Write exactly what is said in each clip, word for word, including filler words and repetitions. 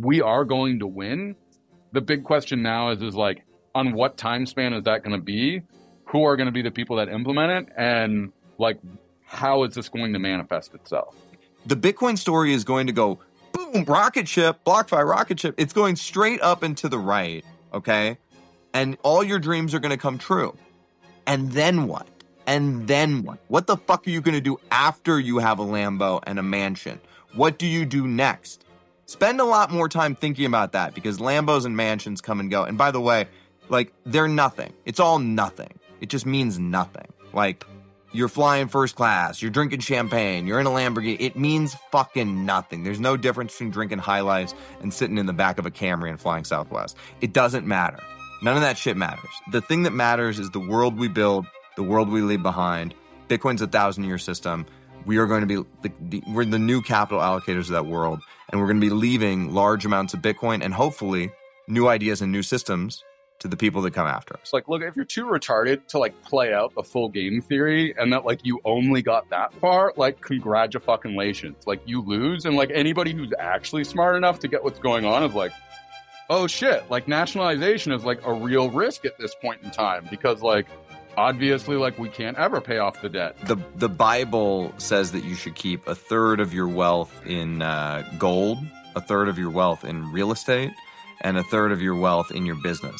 we are going to win. The big question now is, is like, on what time span is that going to be? Who are going to be the people that implement it? And like, how is this going to manifest itself? The Bitcoin story is going to go, boom, rocket ship, BlockFi rocket ship. It's going straight up and to the right, okay? And all your dreams are going to come true. And then what? And then what? What the fuck are you going to do after you have a Lambo and a mansion? What do you do next? Spend a lot more time thinking about that, because Lambos and mansions come and go. And by the way, like, they're nothing. It's all nothing. It just means nothing. Like, you're flying first class, you're drinking champagne, you're in a Lamborghini. It means fucking nothing. There's no difference between drinking High Lifes and sitting in the back of a Camry and flying Southwest. It doesn't matter. None of that shit matters. The thing that matters is the world we build, the world we leave behind. Bitcoin's a thousand-year system. We are going to be the, the, we're the new capital allocators of that world, and we're going to be leaving large amounts of Bitcoin and hopefully new ideas and new systems to the people that come after us. Like, look, if you're too retarded to like play out the full game theory and that like you only got that far, like congratulations, like you lose. And like anybody who's actually smart enough to get what's going on is like, oh shit, like nationalization is like a real risk at this point in time, because like obviously like we can't ever pay off the debt. The the Bible says that you should keep a third of your wealth in uh, gold, a third of your wealth in real estate, and a third of your wealth in your business.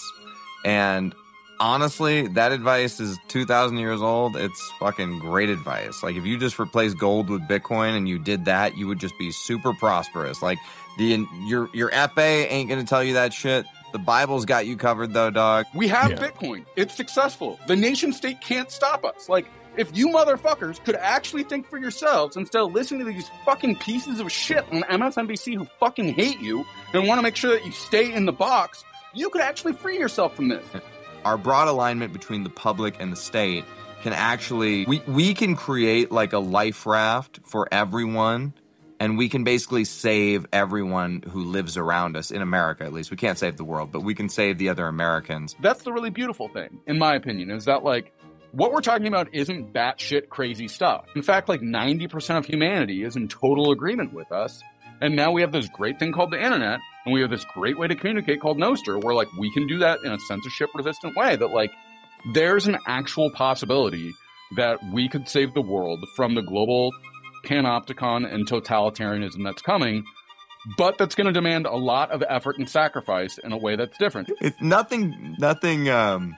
And honestly, that advice is two thousand years old. It's fucking great advice. Like, if you just replace gold with Bitcoin and you did that, you would just be super prosperous. Like, the your your F A ain't going to tell you that shit. The Bible's got you covered, though, dog. We have yeah. Bitcoin. It's successful. The nation state can't stop us. Like, if you motherfuckers could actually think for yourselves instead of listening to these fucking pieces of shit on M S N B C who fucking hate you and want to make sure that you stay in the box, you could actually free yourself from this. Our broad alignment between the public and the state can actually, we, we can create like a life raft for everyone, and we can basically save everyone who lives around us, in America at least. We can't save the world, but we can save the other Americans. That's the really beautiful thing, in my opinion, is that like, what we're talking about isn't batshit crazy stuff. In fact, like ninety percent of humanity is in total agreement with us. And now we have this great thing called the internet, and we have this great way to communicate called Nostr, where like we can do that in a censorship-resistant way, that like there's an actual possibility that we could save the world from the global panopticon and totalitarianism that's coming, but that's going to demand a lot of effort and sacrifice in a way that's different. It's nothing, nothing, um,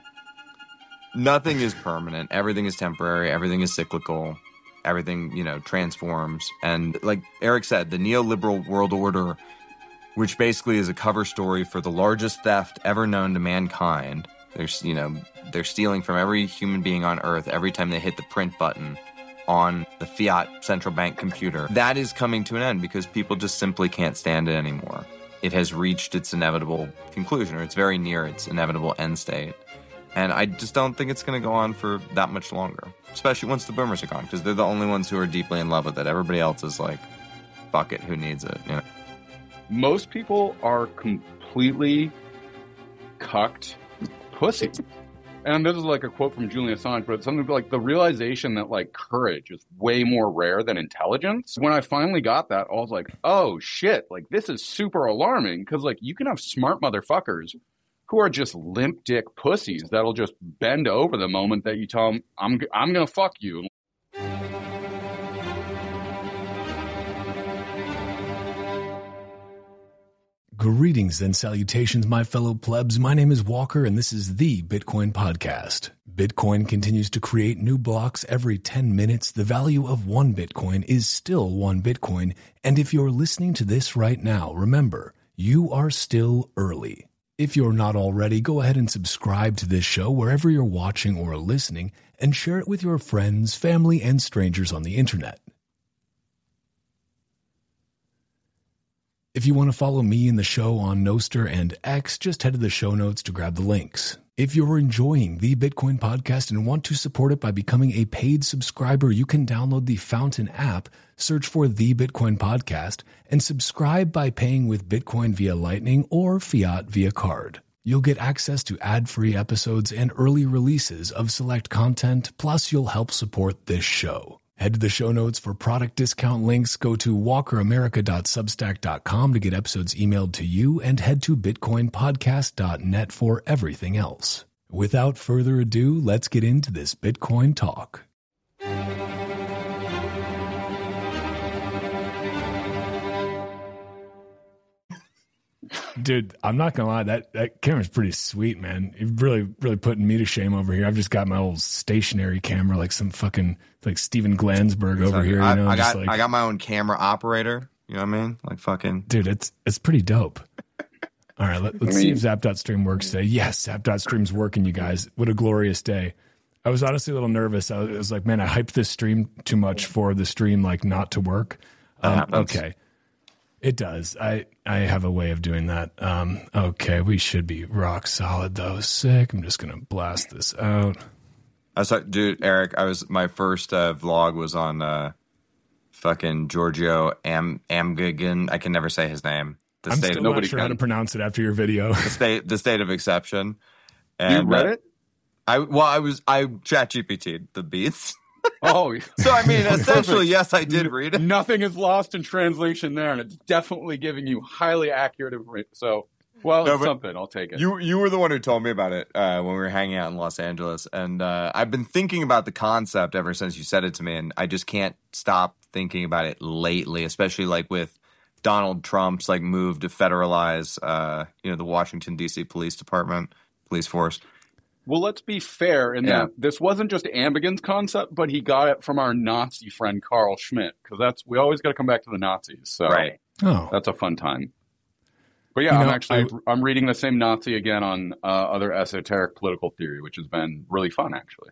nothing is permanent. Everything is temporary. Everything is cyclical. Everything, you know, transforms. And like Eric said, the neoliberal world order, which basically is a cover story for the largest theft ever known to mankind. There's, you know, they're stealing from every human being on Earth every time they hit the print button on the fiat central bank computer. That is coming to an end because people just simply can't stand it anymore. It has reached its inevitable conclusion, or it's very near its inevitable end state. And I just don't think it's going to go on for that much longer, especially once the boomers are gone, because they're the only ones who are deeply in love with it. Everybody else is like, fuck it, who needs it? You know? Most people are completely cucked pussy. And this is like a quote from Julian Assange, but it's something like the realization that like courage is way more rare than intelligence. When I finally got that, I was like, oh shit, like this is super alarming, because like you can have smart motherfuckers who are just limp dick pussies that'll just bend over the moment that you tell them, I'm, I'm going to fuck you. Greetings and salutations, my fellow plebs. My name is Walker, and this is the Bitcoin Podcast. Bitcoin continues to create new blocks every ten minutes. The value of one Bitcoin is still one Bitcoin. And if you're listening to this right now, remember, you are still early. If you're not already, go ahead and subscribe to this show wherever you're watching or listening, and share it with your friends, family, and strangers on the internet. If you want to follow me and the show on Nostr and X, just head to the show notes to grab the links. If you're enjoying the Bitcoin Podcast and want to support it by becoming a paid subscriber, you can download the Fountain app, search for the Bitcoin Podcast, and subscribe by paying with Bitcoin via Lightning or fiat via card. You'll get access to ad-free episodes and early releases of select content, plus you'll help support this show. Head to the show notes for product discount links. Go to walker america dot substack dot com to get episodes emailed to you, and head to bitcoin podcast dot net for everything else. Without further ado, let's get into this Bitcoin talk. Dude, I'm not gonna lie, that, that camera's pretty sweet, man. You're really, really putting me to shame over here. I've just got my old stationary camera, like some fucking like Steven Glansberg over here. You I, know, I just got like, I got my own camera operator. You know what I mean? Like fucking dude, it's it's pretty dope. All right, let, let's I see mean, if Zap.Stream works today. Yes, Zap.Stream's working, you guys. What a glorious day. I was honestly a little nervous. I was, I was like, man, I hyped this stream too much for the stream like not to work. Um, okay. It does. I, I have a way of doing that. Um, okay, we should be rock solid though. Sick. I'm just gonna blast this out. I was like, dude, Eric, I was my first uh, vlog was on uh, fucking Giorgio Am Amgigan. I can never say his name. The I'm state still of, not nobody sure can. how to pronounce it after your video. the state the state of exception. You And read uh, it? I well, I was I chat G P T'd the beats. Oh, So I mean, essentially, Perfect. yes, I did read it. Nothing is lost in translation there, and it's definitely giving you highly accurate information. So, well, No, it's but something. I'll take it. You you were the one who told me about it uh, when we were hanging out in Los Angeles, and uh, I've been thinking about the concept ever since you said it to me, and I just can't stop thinking about it lately, especially like with Donald Trump's like move to federalize, uh, you know, the Washington D C Police Department, police force. Well, let's be fair in Yeah. that this wasn't just Ambigen's concept, but he got it from our Nazi friend Carl Schmitt, because that's we always got to come back to the Nazis. So Right. Oh, that's a fun time. But yeah, You I'm know, actually I- I'm reading the same Nazi again on uh, other esoteric political theory, which has been really fun actually.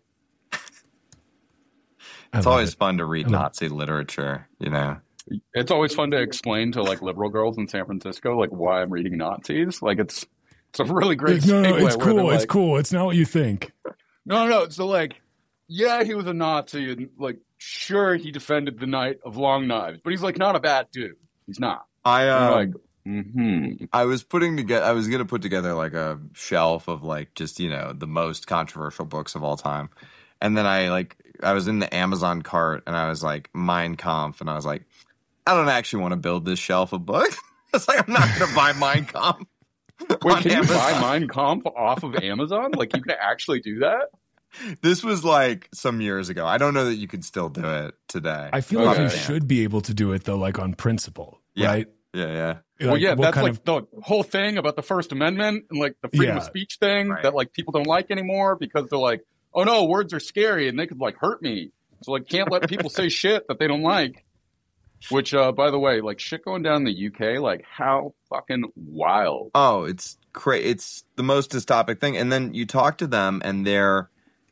I It's love always it. fun to read I love Nazi literature, you know. It's always fun to explain to like liberal girls in San Francisco like why I'm reading Nazis. Like it's it's a really great Like, no, no, segue it's where they're cool. It's like, cool. It's not what you think. No, no. So, like, yeah, he was a Nazi, and like, sure, he defended the Knight of Long Knives, but he's like not a bad dude. He's not. I And I'm um, like, mm-hmm. I was putting together. I was gonna put together like a shelf of like just you know the most controversial books of all time, and then I like I was in the Amazon cart and I was like Mein Kampf, and I was like, I don't actually want to build this shelf of books. It's like I'm not gonna buy Mein Kampf. Wait, on can you Amazon. buy Mein Kampf off of Amazon? Like, you can actually do that? This was like some years ago. I don't know that you could still do it today. I feel like Okay. you should be able to do it though, like on principle, Yeah. right? yeah, yeah. well, Like, yeah, what that's kind like of- the whole thing about the First Amendment and like the freedom of Yeah. speech thing Right. that like people don't like anymore because they're like, oh no, words are scary and they could like hurt me. So like, can't let people say shit that they don't like. Which, uh, by the way, like shit going down in the U K, like how fucking wild. Oh, it's cra- It's the most dystopic thing. And then you talk to them, and they're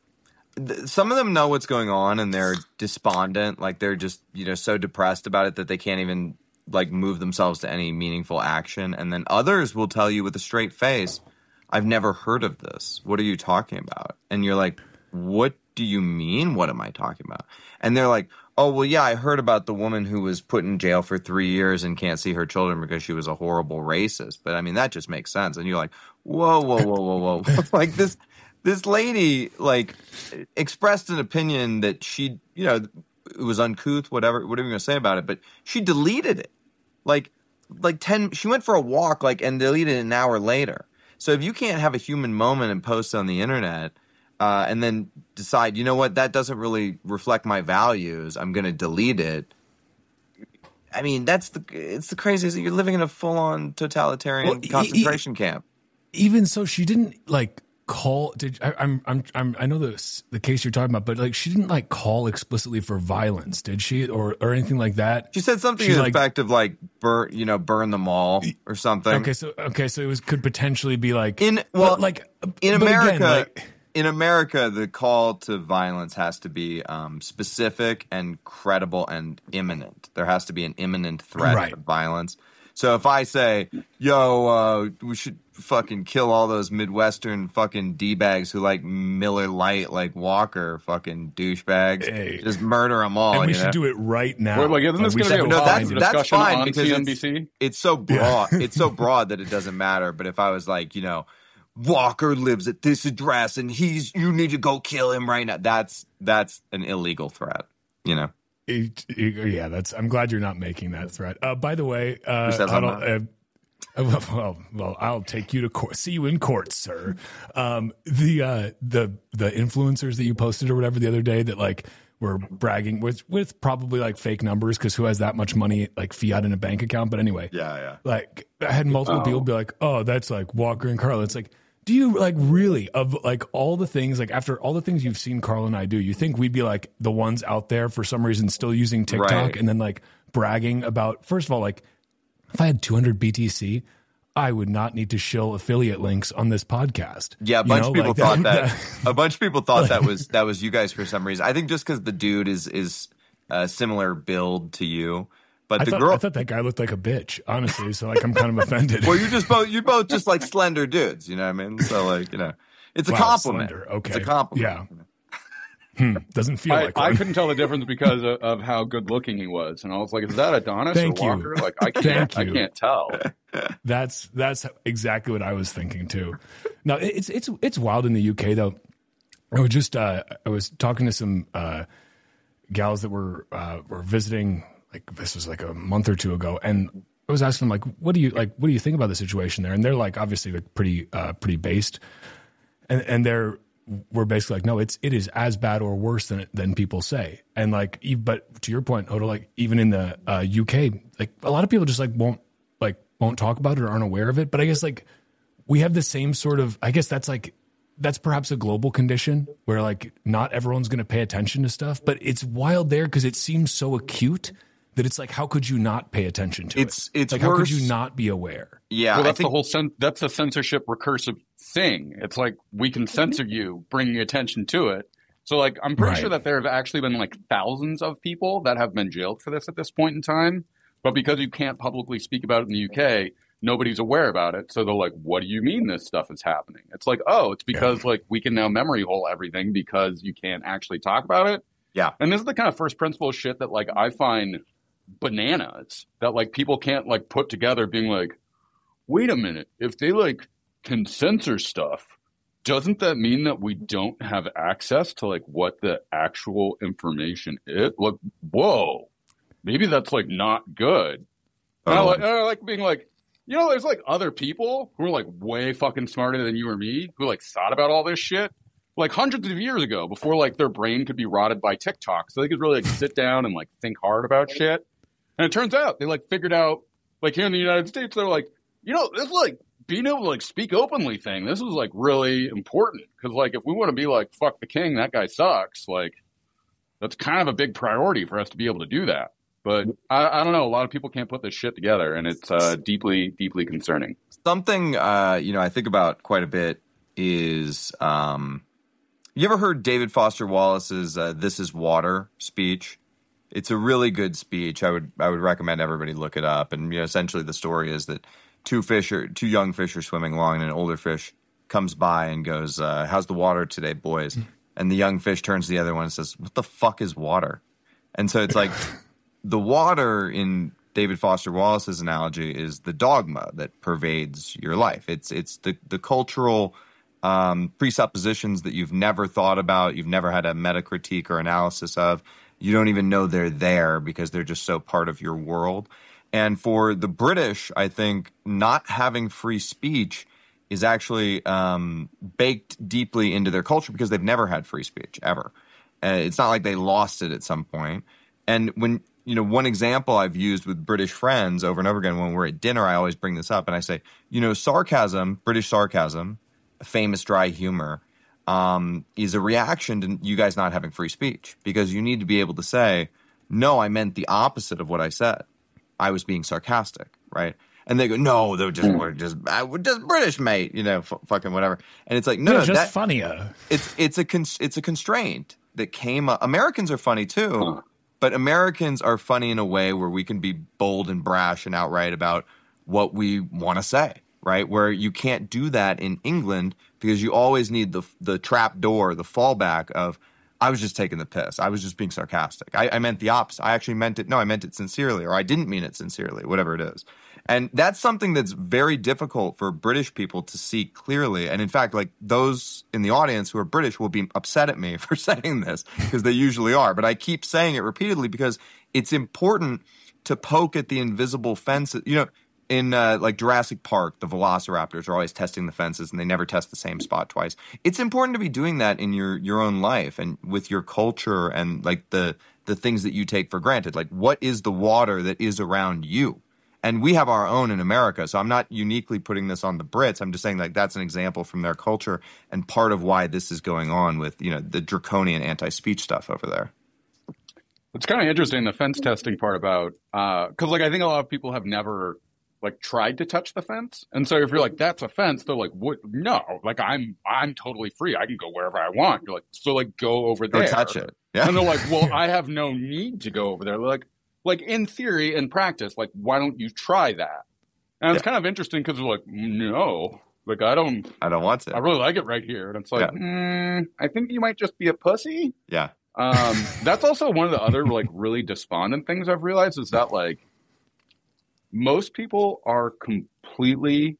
th- some of them know what's going on, and they're despondent. Like they're just you know so depressed about it that they can't even like move themselves to any meaningful action. And then others will tell you with a straight face, "I've never heard of this. What are you talking about?" And you're like, "What do you mean? What am I talking about?" And they're like, "Oh, well, yeah, I heard about the woman who was put in jail for three years and can't see her children because she was a horrible racist." But I mean, that just makes sense. And you're like, whoa, whoa, whoa, whoa, whoa. Like this, this lady like expressed an opinion that she, you know, it was uncouth, whatever, whatever you're going to say about it, but she deleted it. Like, like ten, she went for a walk, like, and deleted it an hour later. So if you can't have a human moment and post on the internet, Uh, and then decide, you know what, that doesn't really reflect my values, I'm going to delete it. I mean, that's the it's the craziest. You're living in a full-on totalitarian Well, e- concentration e- camp. Even so, she didn't like call. Did I, I'm I'm I'm I know the the case you're talking about, but like she didn't like call explicitly for violence, did she, or or anything like that? She said something She's to the like- effect of like burn, you know, burn them all or something. Okay, so okay, so it was could potentially be like In well, but, like in but again, America, like- in America, the call to violence has to be um, specific and credible and imminent. There has to be an imminent threat Right. of violence. So if I say, "Yo, uh, we should fucking kill all those Midwestern fucking d-bags who like Miller Lite, like Walker, fucking douchebags, Hey. just murder them all," and we you should know? do it right now. Wait, like, isn't this we going to be a should No, long that's- that's discussion fine on because C it's- N B C? It's so broad. It's so broad that it doesn't matter. But if I was like, you know, Walker lives at this address and he's you need to go kill him right now. That's that's an illegal threat, you know. It, it, yeah, that's. I'm glad you're not making that threat. Uh, by the way, uh, Who says I I'm don't, not? uh, well, well, I'll take you to court. See you in court, sir. Um, the uh, the the influencers that you posted or whatever the other day that like were bragging with with probably like fake numbers because who has that much money like fiat in a bank account? But anyway, Yeah, yeah. like I had multiple Oh. people be like, "Oh, that's like Walker and Carl." It's like, do you like really of like all the things like after all the things you've seen Carl and I do, you think we'd be like the ones out there for some reason still using TikTok Right. and then like bragging about first of all like. If I had two hundred B T C, I would not need to shill affiliate links on this podcast. Yeah, a You bunch know, of people like thought that. that- A bunch of people thought that was that was you guys for some reason. I think just because the dude is is a similar build to you, but I the thought, girl. I thought that guy looked like a bitch, honestly. So like, I'm kind of offended. Well, you just both you both just like slender dudes. You know what I mean? So like you know, it's a Wow, compliment. slender. Okay. It's a compliment. Yeah. Hmm, doesn't feel I, like I one. couldn't tell the difference because of, of how good looking he was, and I was like, "Is that Adonis Thank or you. Walker?" Like, I can't, Thank I you. can't tell. That's that's exactly what I was thinking too. Now it's it's it's wild in the U K though. I was just uh, I was talking to some uh, gals that were uh, were visiting. Like this was like a month or two ago, and I was asking them like, "What do you like? What do you think about the situation there?" And they're like, obviously, like pretty uh, pretty based, and and they're we're basically like, no, it's it is as bad or worse than than people say. And like, e- but to your point, Odo, like even in the uh, U K, like a lot of people just like won't like won't talk about it or aren't aware of it. But I guess like we have the same sort of. I guess that's like that's perhaps a global condition where like not everyone's going to pay attention to stuff. But it's wild there because it seems so acute that it's like, how could you not pay attention to It's it? it's like, how could worse. you not be aware? Yeah, Well, I that's think the whole sen- that's a censorship recursive thing. It's like we can censor you, bringing attention to it. So, like, I'm pretty Right. sure that there have actually been like thousands of people that have been jailed for this at this point in time. But because you can't publicly speak about it in the U K, nobody's aware about it. So they're like, "What do you mean this stuff is happening?" It's like, "Oh, it's because like we can now memory hole everything because you can't actually talk about it." Yeah. And this is the kind of first principle shit that like I find bananas that like people can't like put together, being like, wait a minute, if they like can censor stuff, doesn't that mean that we don't have access to like what the actual information is? Like, whoa, maybe that's like not good. And I Oh. like, and I like being like, you know, there's like other people who are like way fucking smarter than you or me who like thought about all this shit like hundreds of years ago before like their brain could be rotted by TikTok. So they could really like sit down and like think hard about shit. And it turns out they like figured out, like here in the United States, they're like, you know, this like being able to like speak openly thing, this is like really important. Because like if we want to be like, fuck the king, that guy sucks, like that's kind of a big priority for us to be able to do that. But I, I don't know, a lot of people can't put this shit together, and it's uh, deeply, deeply concerning. Something uh, you know I think about quite a bit is um, you ever heard David Foster Wallace's uh, "This Is Water" speech? It's a really good speech. I would I would recommend everybody look it up. And you know, essentially the story is that two fish are two young fish are swimming along, and an older fish comes by and goes, uh, "How's the water today, boys?" And the young fish turns to the other one and says, "What the fuck is water?" And so it's like the water in David Foster Wallace's analogy is the dogma that pervades your life. It's it's the the cultural um, presuppositions that you've never thought about, you've never had a meta critique or analysis of. You don't even know they're there because they're just so part of your world. And for the British, I think not having free speech is actually um, baked deeply into their culture because they've never had free speech ever. Uh, it's not like they lost it at some point. And when, you know, one example I've used with British friends over and over again, when we're at dinner, I always bring this up and I say, you know, sarcasm, British sarcasm, famous dry humor, um, is a reaction to you guys not having free speech, because you need to be able to say, no, I meant the opposite of what I said. I was being sarcastic, right? And they go, no, they're just, we're just, we're just British, mate, you know, f- fucking whatever. And it's like, no, They're no, just that, funnier. it's it's a cons- it's a constraint that came up. Americans are funny too, but Americans are funny in a way where we can be bold and brash and outright about what we want to say, right? Where you can't do that in England because you always need the the trap door, the fallback of, I was just taking the piss. I was just being sarcastic. I, I meant the opposite. I actually meant it. No, I meant it sincerely, or I didn't mean it sincerely, whatever it is. And that's something that's very difficult for British people to see clearly. And in fact, like those in the audience who are British will be upset at me for saying this because they usually are. But I keep saying it repeatedly because it's important to poke at the invisible fences. You know, in uh, like Jurassic Park, the velociraptors are always testing the fences and they never test the same spot twice. It's important to be doing that in your, your own life and with your culture and like the the things that you take for granted. Like what is the water that is around you? And we have our own in America, so I'm not uniquely putting this on the Brits. I'm just saying like that's an example from their culture and part of why this is going on with, you know, the draconian anti-speech stuff over there. It's kind of interesting, the fence testing part about, uh, cause like, I think a lot of people have never like tried to touch the fence. And so if you're like, that's a fence, they're like, what? No, like I'm, I'm totally free. I can go wherever I want. You're like, so like go over there. Go touch it. Yeah. And they're like, well, I have no need to go over there. They're like, like in theory and practice, like, why don't you try that? And it's yeah. kind of interesting because they're like, no, like I don't, I don't want to. I really like it right here. And it's like, yeah. mm, I think you might just be a pussy. Yeah. Um, that's also one of the other like really despondent things I've realized is that like most people are completely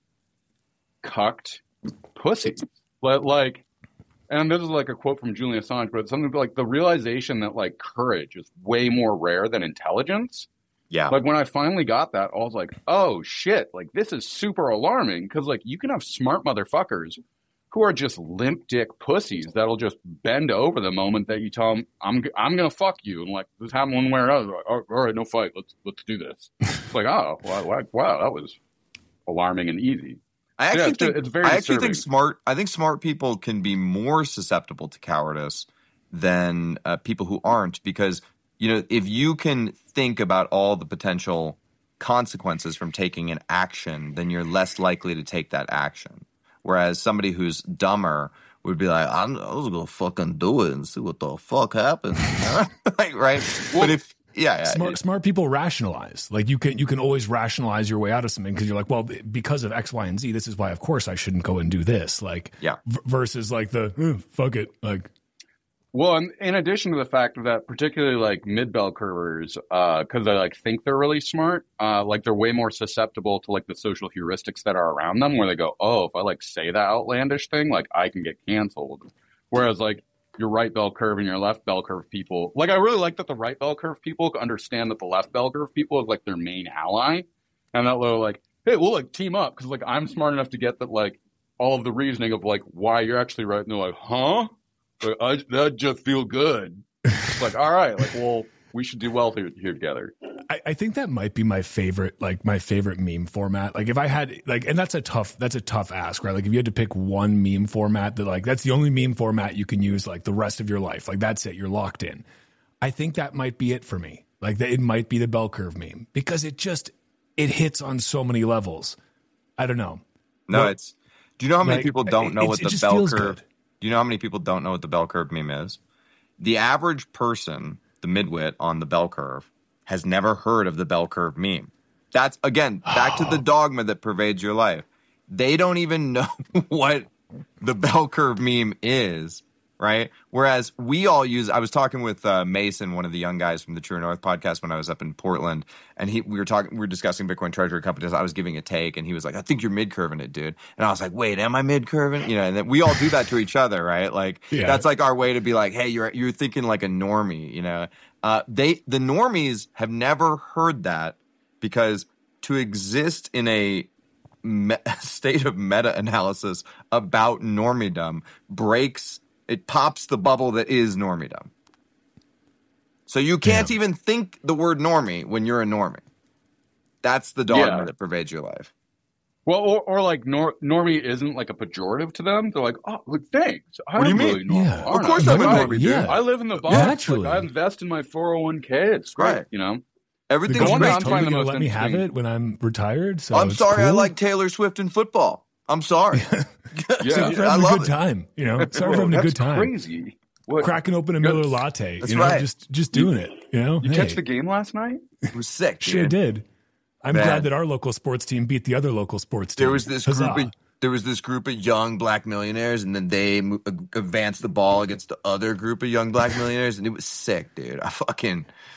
cucked pussies. But like, and this is like a quote from Julian Assange, but it's something like the realization that like courage is way more rare than intelligence. Yeah. Like when I finally got that, I was like, oh shit, like this is super alarming because like you can have smart motherfuckers who are just limp dick pussies that'll just bend over the moment that you tell them, I'm I'm gonna fuck you, and like this happened one way or another. Like, all right, no fight, let's let's do this. It's like, oh, wow, wow, that was alarming and easy. I actually yeah, it's, think it's very I actually disturbing. think smart. I think smart people can be more susceptible to cowardice than uh, people who aren't, because you know if you can think about all the potential consequences from taking an action, then you're less likely to take that action. Whereas somebody who's dumber would be like, I'm, I was gonna fucking do it and see what the fuck happens, like, right? Well, but if Yeah, yeah. Smart, smart people rationalize. Like you can, you can always rationalize your way out of something because you're like, well, because of X, Y, and Z, this is why, of course, I shouldn't go and do this. Like, yeah. v- versus like the eh, fuck it. Like, well, in, in addition to the fact that particularly like mid bell curvers, uh, because they like think they're really smart, uh, like they're way more susceptible to like the social heuristics that are around them, where they go, oh, if I like say that outlandish thing, like I can get canceled. Whereas like your right bell curve and your left bell curve people, like I really like that the right bell curve people understand that the left bell curve people is like their main ally, and that they're like, hey, we'll like team up because like I'm smart enough to get that like all of the reasoning of like why you're actually right, and they're like, huh? Like, I, that just feel good. It's like, all right, like, well, we should do well here, here together. I, I think that might be my favorite, like my favorite meme format. Like if I had like, and that's a tough, that's a tough ask, right? Like if you had to pick one meme format that like, that's the only meme format you can use like the rest of your life. Like that's it. You're locked in. I think that might be it for me. Like that it might be the bell curve meme because it just, it hits on so many levels. I don't know. No, well, it's, do you know how many like, people don't know it, what it the bell curve good. Do you know how many people don't know what the bell curve meme is? The average person, the midwit on the bell curve, has never heard of the bell curve meme. That's, again, back to the dogma that pervades your life. They don't even know what the bell curve meme is, right? Whereas we all use, I was talking with uh, Mason, one of the young guys from the True North podcast when I was up in Portland, and he we were talking, we were discussing Bitcoin Treasury companies. I was giving a take, and he was like, I think you're mid-curving it, dude. And I was like, wait, am I mid-curving? You know, and then we all do that to each other, right? Like, yeah. That's like our way to be like, hey, you're you're thinking like a normie, you know? Uh, they the normies have never heard that because to exist in a me- state of meta-analysis about normiedom breaks, it pops the bubble that is normiedom. So you can't yeah. even think the word normie when you're a normie. That's the dogma yeah. that pervades your life. Well, or, or like nor- normie isn't like a pejorative to them. They're like, oh, like, thanks. What do you mean? Really normal, yeah. Of course I'm a normie, dude. Yeah. I live in the box. Naturally. Like, I invest in my four oh one k. It's great, right. you know? Everything's the government's totally totally gonna let me have it when I'm retired. So I'm it's sorry cool. I like Taylor Swift in football. I'm sorry. yeah. Sorry for having a good it. time. You know, sorry for having a good time. Crazy. What? Cracking open a Miller latte. That's you know, right. just just doing it. You know, you hey. catch the game last night? It was sick. Dude. Sure did. I'm Man. glad that our local sports team beat the other local sports team. There was this Huzzah. group of there was this group of young black millionaires, and then they mo- advanced the ball against the other group of young black millionaires, and it was sick, dude. I fucking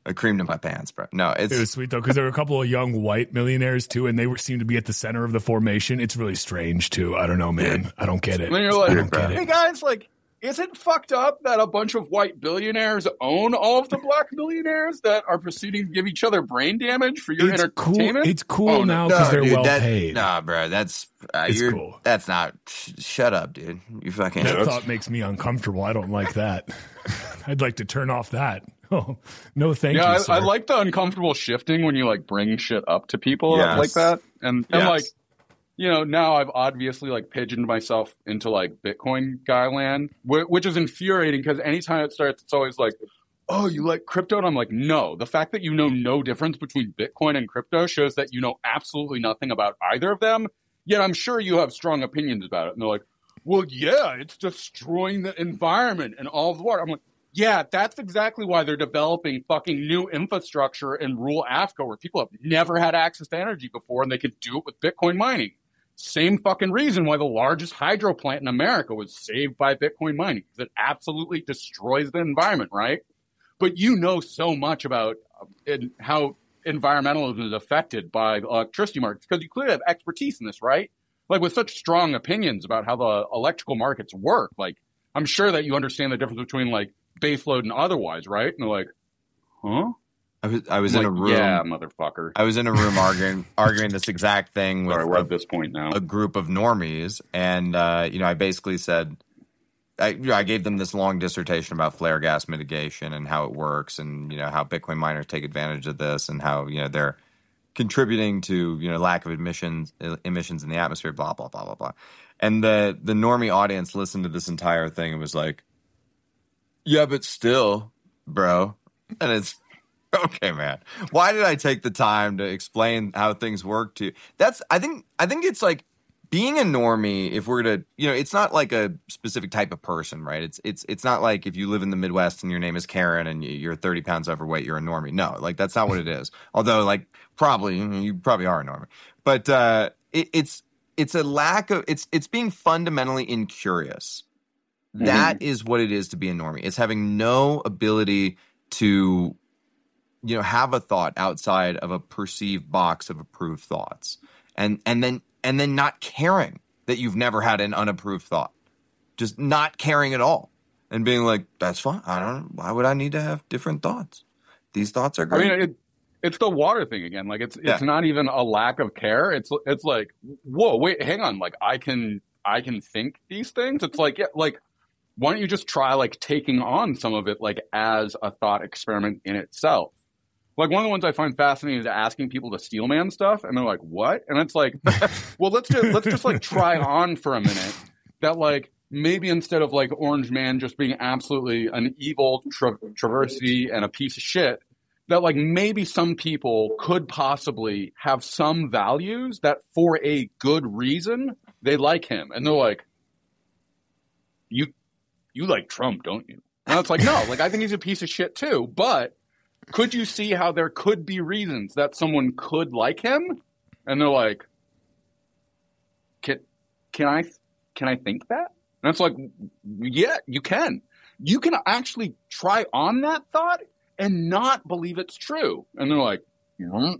a cream to my pants, bro. No, it's it was sweet though because there were a couple of young white millionaires too, and they were seemed to be at the center of the formation. It's really strange too. I don't know, man. I don't get it. And then you're like, I don't get hey it. guys, like, is it fucked up that a bunch of white billionaires own all of the black millionaires that are proceeding to give each other brain damage for your It's entertainment? cool. It's cool Oh, no. now because No, they're dude, well that- paid. Nah, bro, that's uh, It's you're, cool. That's not. Sh- shut up, dude. You fucking. That thought makes me uncomfortable. I don't like that. I'd like to turn off that. Oh, no, thank yeah, you, I, sir. I like the uncomfortable shifting when you like bring shit up to people Yes. like that, and and Yes. like, you know, now I've obviously like pigeoned myself into like Bitcoin guy land, wh- which is infuriating because anytime it starts, it's always like, oh, you like crypto? And I'm like, no. The fact that you know no difference between Bitcoin and crypto shows that you know absolutely nothing about either of them. Yet I'm sure you have strong opinions about it. And they're like, well, yeah, it's destroying the environment and all of the water. I'm like, yeah, that's exactly why they're developing fucking new infrastructure in rural Africa where people have never had access to energy before and they could do it with Bitcoin mining. Same fucking reason why the largest hydro plant in America was saved by Bitcoin mining, because it absolutely destroys the environment, right? But you know so much about uh, in how environmentalism is affected by the electricity markets because you clearly have expertise in this, right? Like with such strong opinions about how the electrical markets work, like I'm sure that you understand the difference between like baseload and otherwise, right? And they're like, huh? I was I was I'm in like, a room. yeah, motherfucker. I was in a room arguing arguing this exact thing with Sorry, we're a, at this point now. a group of normies, and uh, you know, I basically said, I, you know, I gave them this long dissertation about flare gas mitigation and how it works, and you know how Bitcoin miners take advantage of this, and how you know they're contributing to you know lack of emissions emissions in the atmosphere, blah blah blah blah blah. And the the normie audience listened to this entire thing and was like, "Yeah, but still, bro," and it's. Okay, man. Why did I take the time to explain how things work to you? That's I think I think it's like being a normie, if we're to, you know, it's not like a specific type of person, right? It's it's it's not like if you live in the Midwest and your name is Karen and you're thirty pounds overweight, you're a normie. No, like that's not what it is. Although, like, probably you probably are a normie, but uh, it, it's it's a lack of it's it's being fundamentally incurious. Mm-hmm. That is what it is to be a normie. It's having no ability to, you know, have a thought outside of a perceived box of approved thoughts, and and then and then not caring that you've never had an unapproved thought, just not caring at all, and being like, that's fine. I don't. Why would I need to have different thoughts? These thoughts are great. I mean, it, it's the water thing again. Like it's Yeah. it's not even a lack of care. It's it's like, whoa, wait, hang on. Like I can I can think these things. It's like yeah, like why don't you just try like taking on some of it like as a thought experiment in itself? Like one of the ones I find fascinating is asking people to steel man stuff, and they're like, "What?" And it's like, well, let's just let's just like try on for a minute that like maybe instead of like Orange Man just being absolutely an evil tra- traversy and a piece of shit, that like maybe some people could possibly have some values that for a good reason they like him, and they're like, "You you like Trump, don't you?" And it's like, no, like I think he's a piece of shit too, but. Could you see how there could be reasons that someone could like him? And they're like, can, can I, can I think that? And it's like, yeah, you can. You can actually try on that thought and not believe it's true. And they're like, mm,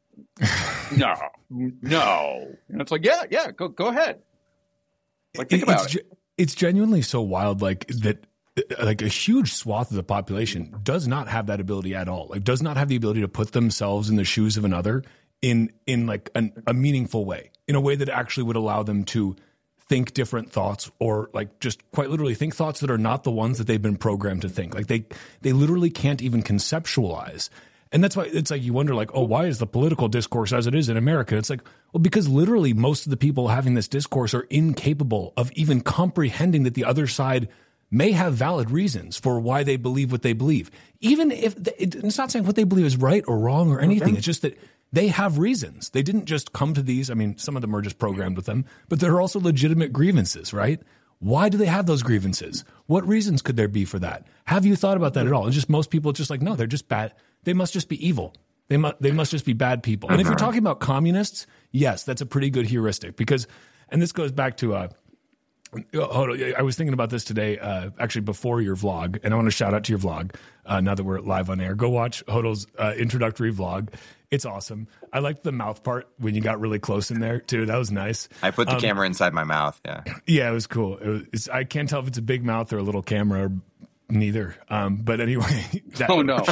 no, no. And it's like, yeah, yeah, go, go ahead. Like, think It- about it's, it. ge- It's genuinely so wild, like that. Like a huge swath of the population does not have that ability at all. Like does not have the ability to put themselves in the shoes of another in in like an, a meaningful way, in a way that actually would allow them to think different thoughts, or like just quite literally think thoughts that are not the ones that they've been programmed to think. Like they they literally can't even conceptualize. And that's why it's like you wonder, like, oh, why is the political discourse as it is in America? It's like, well, because literally most of the people having this discourse are incapable of even comprehending that the other side may have valid reasons for why they believe what they believe. Even if they, it's not saying what they believe is right or wrong or anything. Okay. It's just that they have reasons. They didn't just come to these. I mean, some of them are just programmed with them, but there are also legitimate grievances, right? Why do they have those grievances? What reasons could there be for that? Have you thought about that at all? And just most people just like, no, they're just bad. They must just be evil. They must, they must just be bad people. And if you're talking about communists, yes, that's a pretty good heuristic because, and this goes back to, uh, Hold on. I was thinking about this today, uh, actually before your vlog, and I want to shout out to your vlog. Uh, now that we're live on air, go watch Hodl's uh, introductory vlog. It's awesome. I liked the mouth part when you got really close in there too. That was nice. I put the um, camera inside my mouth. Yeah, yeah, it was cool. It was, it's, I can't tell if it's a big mouth or a little camera, or neither. Um, but anyway, that, oh no,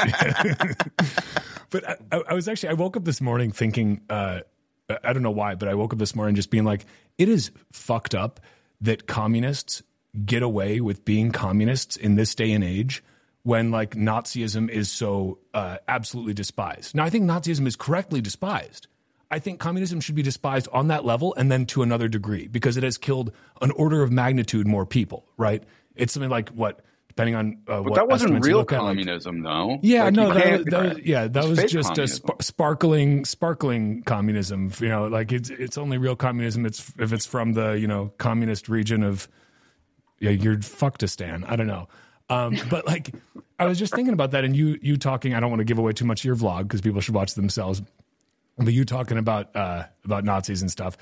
shit. But I, I was actually I woke up this morning thinking, uh, I don't know why, but I woke up this morning just being like, it is fucked up that communists get away with being communists in this day and age when like Nazism is so uh, absolutely despised. Now, I think Nazism is correctly despised. I think communism should be despised on that level and then to another degree because it has killed an order of magnitude more people, right? It's something like what, depending on uh, but what that wasn't real at, communism, like, though. Yeah, like, no, that, that was, yeah, that was just communism. a sp- sparkling, sparkling communism. You know, like it's it's only real communism. It's if it's from the you know communist region of yeah, you're fuckistan. I don't know, um, but like I was just thinking about that, and you you talking. I don't want to give away too much of your vlog because people should watch themselves. But you talking about uh, about Nazis and stuff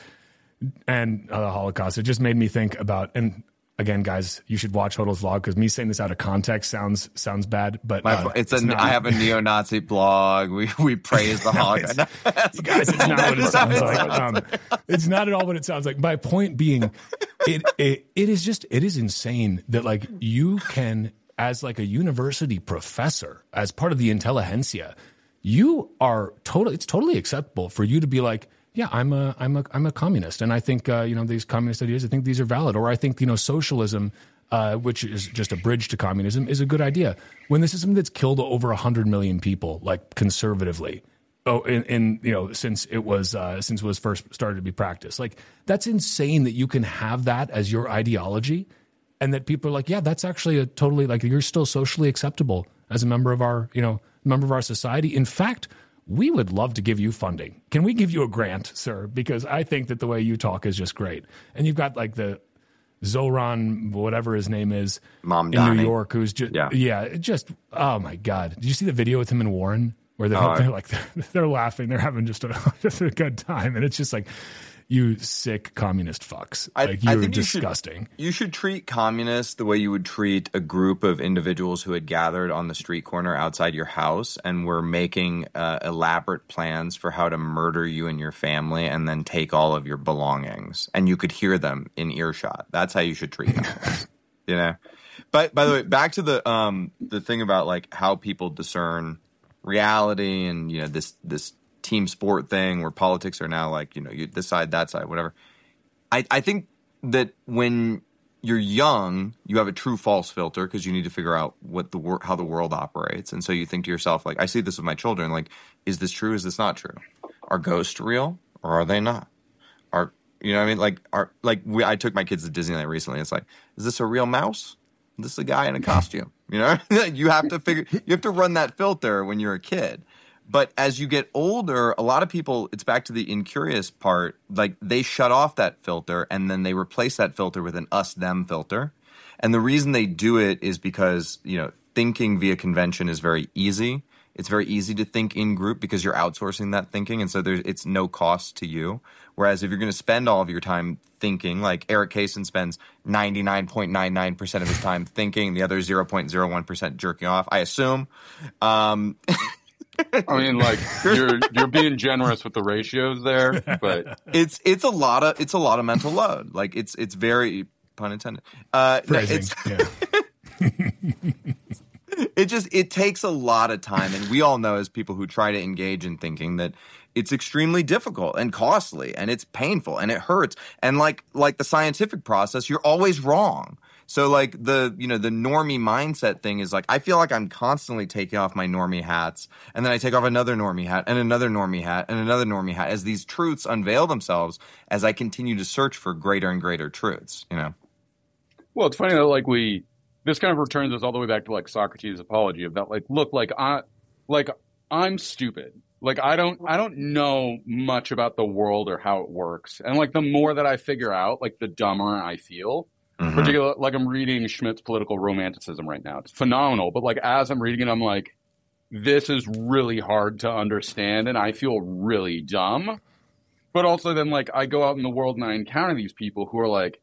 and uh, the Holocaust, it just made me think about and. Again, guys, you should watch Hodl's vlog because me saying this out of context sounds sounds bad. But My, uh, it's, it's a. not. I have a neo-Nazi blog. We we praise the no, Holocaust. It's, guys, it's not what it sounds like. Um, it's not at all what it sounds like. My point being, it it it is just it is insane that like you can as like a university professor as part of the intelligentsia, you are totally it's totally acceptable for you to be like. Yeah, I'm a, I'm a, I'm a communist, and I think uh, you know these communist ideas. I think these are valid, or I think you know socialism, uh, which is just a bridge to communism, is a good idea. When this is something that's killed over a hundred million people, like conservatively, oh, in, in you know since it was uh, since it was first started to be practiced, like that's insane that you can have that as your ideology, and that people are like, yeah, that's actually a totally like you're still socially acceptable as a member of our you know member of our society. In fact. We would love to give you funding. Can we give you a grant, sir? Because I think that the way you talk is just great. And you've got like the Zoran, whatever his name is, Mom in New York, who's just, yeah. yeah, it just, oh my God. Did you see the video with him and Warren? Where they're, oh, they're like, they're, they're laughing. They're having just a, just a good time. And it's just like, you sick communist fucks. I, like, you're I think disgusting. You should, you should treat communists the way you would treat a group of individuals who had gathered on the street corner outside your house and were making uh, elaborate plans for how to murder you and your family and then take all of your belongings. And you could hear them in earshot. That's how you should treat communists. You know? But by the way, back to the um, the thing about like how people discern reality and, you know, this this team sport thing where politics are now like, you know, you this side, that side, whatever. I, I think that when you're young, you have a true false filter because you need to figure out what the wor- how the world operates. And so you think to yourself, like, I see this with my children, like, is this true? Is this not true? Are ghosts real or are they not? Are, you know what I mean? Like, are, like we, I took my kids to Disneyland recently. It's like, is this a real mouse? Is this a guy in a costume? You know, you have to figure, you have to run that filter when you're a kid. But as you get older, a lot of people, it's back to the incurious part, like they shut off that filter and then they replace that filter with an us-them filter. And the reason they do it is because, you know, thinking via convention is very easy. It's very easy to think in group because you're outsourcing that thinking. And so there's, it's no cost to you. Whereas if you're going to spend all of your time thinking, like Eric Kaysen spends ninety-nine point nine nine percent of his time thinking, the other zero point zero one percent jerking off, I assume. Um I mean, like you're you're being generous with the ratios there, but it's it's a lot of it's a lot of mental load. Like it's it's very pun intended. Uh, no, it's yeah. it just it takes a lot of time, and we all know as people who try to engage in thinking that it's extremely difficult and costly, and it's painful, and it hurts, and like like the scientific process, you're always wrong. So like the, you know, the normie mindset thing is like, I feel like I'm constantly taking off my normie hats and then I take off another normie hat and another normie hat and another normie hat as these truths unveil themselves as I continue to search for greater and greater truths, you know? Well, it's funny that like we, this kind of returns us all the way back to like Socrates' apology of that, like, look, like I, like I'm stupid. Like I don't, I don't know much about the world or how it works. And like the more that I figure out, like the dumber I feel. Mm-hmm. Particularly, like I'm reading Schmitt's Political Romanticism right now. It's phenomenal, but like as I'm reading it, I'm like, this is really hard to understand, and I feel really dumb. But also, then like I go out in the world and I encounter these people who are like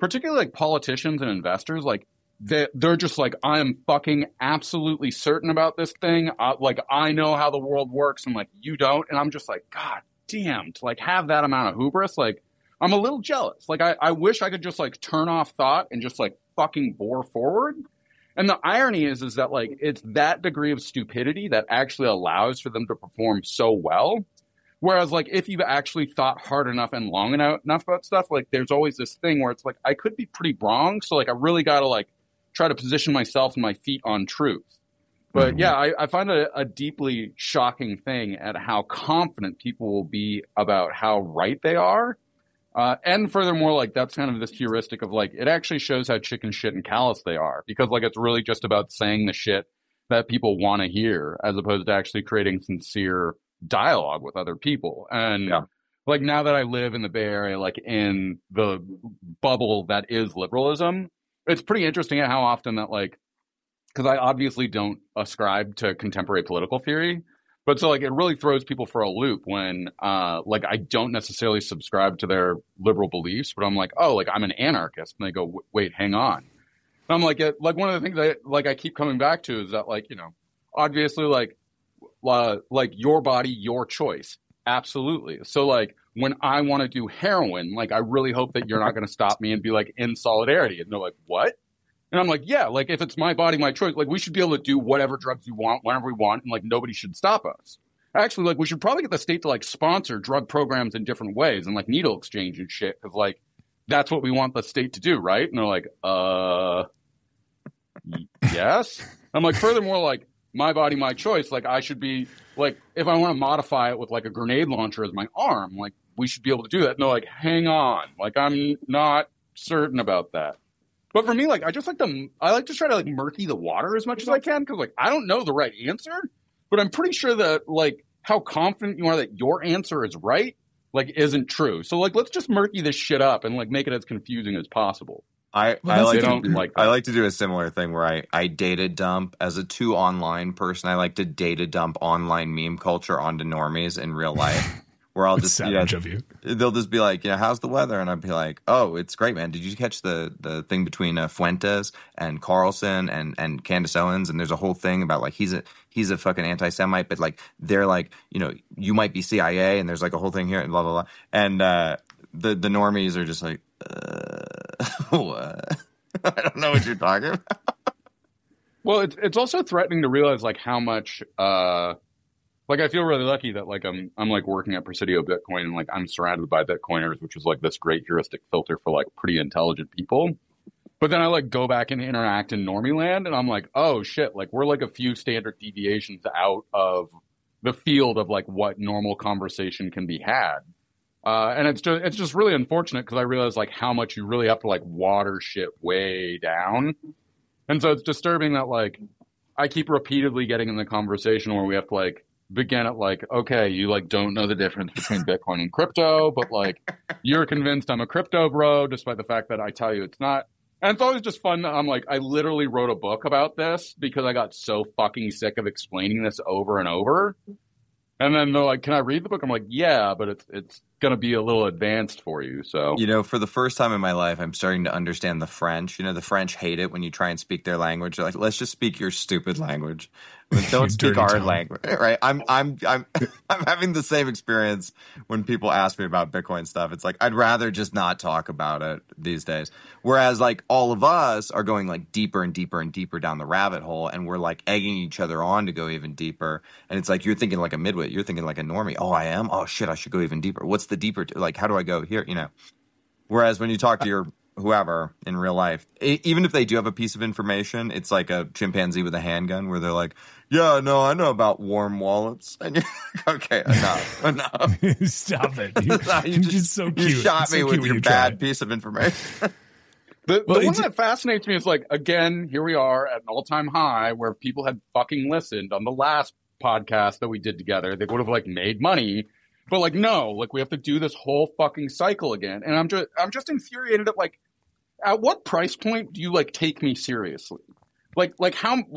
particularly like politicians and investors, like they, they're just like, I am fucking absolutely certain about this thing. Uh, like, I know how the world works and like, you don't. And I'm just like, God damn, to like have that amount of hubris. Like, I'm a little jealous. Like, I, I wish I could just like turn off thought and just like fucking bore forward. And the irony is, is that like, it's that degree of stupidity that actually allows for them to perform so well. Whereas like, if you've actually thought hard enough and long enough, enough about stuff, like there's always this thing where it's like, I could be pretty wrong. So like, I really got to like try to position myself and my feet on truth. But mm-hmm. yeah, I, I find it a, a deeply shocking thing at how confident people will be about how right they are. Uh, and furthermore, like that's kind of this heuristic of like, it actually shows how chicken shit and callous they are, because like, it's really just about saying the shit that people want to hear as opposed to actually creating sincere dialogue with other people. And yeah. like now that I live in the Bay Area, like in the bubble that is liberalism, it's pretty interesting at how often that like, because I obviously don't ascribe to contemporary political theory. But so, like, it really throws people for a loop when, uh, like, I don't necessarily subscribe to their liberal beliefs, but I'm like, oh, like, I'm an anarchist. And they go, wait, hang on. And I'm like, it, like, one of the things that, like, I keep coming back to is that, like, you know, obviously, like, uh, like, your body, your choice. Absolutely. So, like, when I want to do heroin, like, I really hope that you're not going to stop me and be, like, in solidarity. And they're like, what? And I'm like, yeah, like if it's my body, my choice, like we should be able to do whatever drugs we want, whenever we want, and like nobody should stop us. Actually, like we should probably get the state to like sponsor drug programs in different ways and like needle exchange and shit, because like that's what we want the state to do, right? And they're like, uh, yes. I'm like, furthermore, like my body, my choice. Like I should be like, if I want to modify it with like a grenade launcher as my arm, like we should be able to do that. And they're like, hang on, like I'm not certain about that. But for me, like, I just like to, I like to try to, like, murky the water as much as I can, because, like, I don't know the right answer, but I'm pretty sure that, like, how confident you are that your answer is right, like, isn't true. So, like, let's just murky this shit up and, like, make it as confusing as possible. I, I, like to, don't like I like to do a similar thing where I, I data dump as a too online person. I like to data dump online meme culture onto normies in real life. Where I'll just, savage you know, of you. They'll just be like, you know, how's the weather? And I'd be like, oh, it's great, man. Did you catch the, the thing between uh, Fuentes and Carlson and, and Candace Owens? And there's a whole thing about like, he's a, he's a fucking anti-Semite, but like, they're like, you know, you might be C I A, and there's like a whole thing here and blah, blah, blah. And uh, the, the normies are just like, uh, what? I don't know what you're talking about. Well, it's, it's also threatening to realize like how much, uh, like, I feel really lucky that, like, I'm, I'm like, working at Presidio Bitcoin, and, like, I'm surrounded by Bitcoiners, which is, like, this great heuristic filter for, like, pretty intelligent people. But then I, like, go back and interact in normie land, and I'm like, oh, shit, like, we're, like, a few standard deviations out of the field of, like, what normal conversation can be had. Uh, and it's just, it's just really unfortunate, because I realize, like, how much you really have to, like, water shit way down. And so it's disturbing that, like, I keep repeatedly getting in the conversation where we have to, like, begin at like, okay, you like don't know the difference between Bitcoin and crypto, but like you're convinced I'm a crypto bro, despite the fact that I tell you it's not. And it's always just fun. I'm like, I literally wrote a book about this because I got so fucking sick of explaining this over and over. And then they're like, can I read the book? I'm like, yeah, but it's it's going to be a little advanced for you. So, you know, for the first time in my life, I'm starting to understand the French. You know, the French hate it when you try and speak their language. They're like, let's just speak your stupid language. Don't speak our tongue. Language, right? I'm, I'm, I'm, I'm having the same experience when people ask me about Bitcoin stuff. It's like, I'd rather just not talk about it these days. Whereas like all of us are going like deeper and deeper and deeper down the rabbit hole, and we're like egging each other on to go even deeper. And it's like, you're thinking like a midwit. You're thinking like a normie. Oh, I am? Oh shit, I should go even deeper. What's the deeper? T- like, how do I go here? You know, whereas when you talk to your whoever in real life, even if they do have a piece of information, it's like a chimpanzee with a handgun where they're like, yeah, no, I know about warm wallets. And you're like, okay, enough, enough. Stop it. You, no, you you're just, just so cute. You shot it's me so with your you bad try. piece of information. The, well, the one that fascinates me is like, again, here we are at an all-time high where if people had fucking listened on the last podcast that we did together, they would have like made money. But like, no, like we have to do this whole fucking cycle again. And I'm just, I'm just infuriated at like, at what price point do you like take me seriously? Like, like how, like,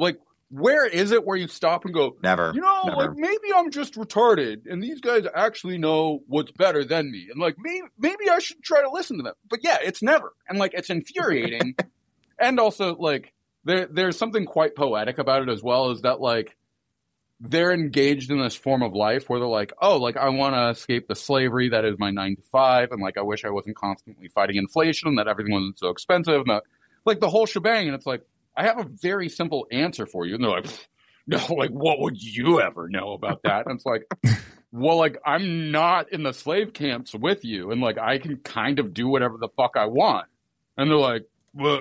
where is it where you stop and go, Never. you know, never. like maybe I'm just retarded and these guys actually know what's better than me. And like, maybe, maybe I should try to listen to them. But yeah, it's never. And like, it's infuriating. And also like, there, there's something quite poetic about it as well, is that like, they're engaged in this form of life where they're like, oh, like I want to escape the slavery that is my nine to five. And like, I wish I wasn't constantly fighting inflation and that everything wasn't so expensive. And that, like the whole shebang. And it's like, I have a very simple answer for you. And they're like, no, like, what would you ever know about that? And it's like, well, like, I'm not in the slave camps with you. And like, I can kind of do whatever the fuck I want. And they're like, well,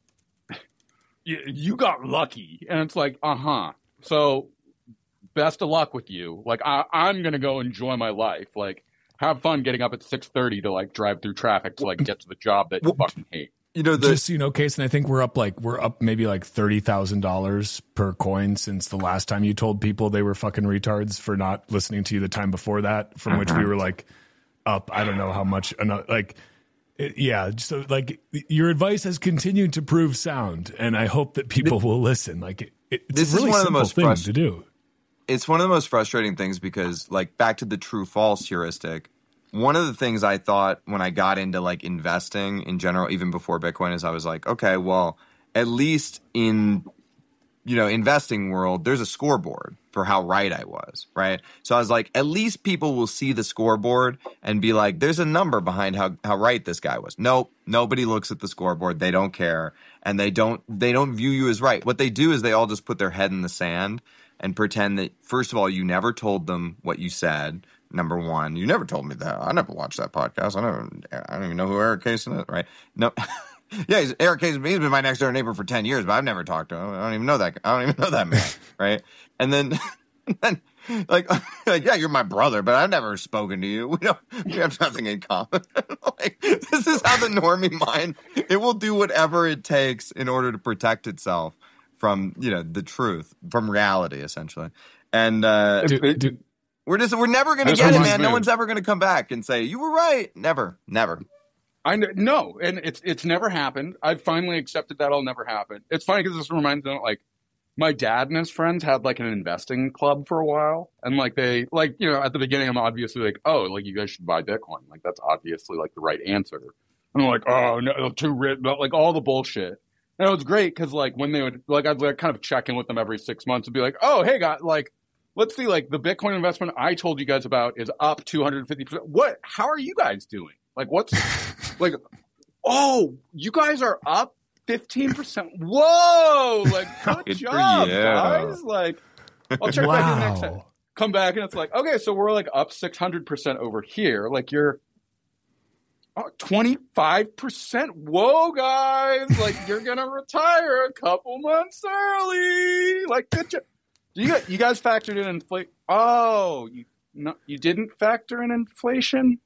you, you got lucky. And it's like, uh-huh. So best of luck with you. Like, I, I'm going to go enjoy my life. Like, have fun getting up at six thirty to like drive through traffic to like get to the job that you fucking hate. You know, the, just so you know, Case, and I think we're up like we're up maybe like thirty thousand dollars per coin since the last time you told people they were fucking retards for not listening to you the time before that, from which we were like up I don't know how much, like it, yeah. So like your advice has continued to prove sound, and I hope that people will listen. Like it, it's this a really is one of the simple most thing frust- to do. It's one of the most frustrating things because, like, back to the true false heuristic. One of the things I thought when I got into like investing in general, even before Bitcoin, is I was like, okay, well, at least in, you know, investing world, there's a scoreboard for how right I was, right? So I was like, at least people will see the scoreboard and be like, there's a number behind how, how right this guy was. Nope, nobody looks at the scoreboard. They don't care, and they don't they don't view you as right. What they do is they all just put their head in the sand and pretend that, first of all, you never told them what you said. Number one, you never told me that. I never watched that podcast. I don't. I don't even know who Eric Kaysen is. Right? No. yeah, he's, Eric Kaysen. He's been my next door neighbor for ten years, but I've never talked to him. I don't even know that. I don't even know that man. Right? And then, and then, like, like, yeah, you're my brother, but I've never spoken to you. We don't. We have nothing in common. Like, this is how the normie mind. It will do whatever it takes in order to protect itself from, you know, the truth, from reality, essentially. And uh, Dude, dude, We're just, we're never going to get it, man. No one's ever going to come back and say, you were right. Never, never. I know, no, and it's it's never happened. I've finally accepted that'll never happen. It's funny because this reminds me of, like, my dad and his friends had, like, an investing club for a while. And, like, they, like, you know, at the beginning, I'm obviously like, oh, like, you guys should buy Bitcoin. Like, that's obviously, like, the right answer. And I'm like, oh, no, too rich, like, all the bullshit. And it was great because, like, when they would, like, I'd like, kind of check in with them every six months and be like, oh, hey, guys, like, let's see, like, the Bitcoin investment I told you guys about is up two hundred fifty percent. What? How are you guys doing? Like, what's, like, oh, you guys are up fifteen percent. Whoa! Like, good Good job, for you. guys. Like, I'll check back in next time. wow. Come back and it's like, okay, so we're, like, up six hundred percent over here. Like, you're oh, twenty-five percent. Whoa, guys. Like, you're going to retire a couple months early. Like, good job. You guys, you guys factored in inflation. Oh, you no, you didn't factor in inflation.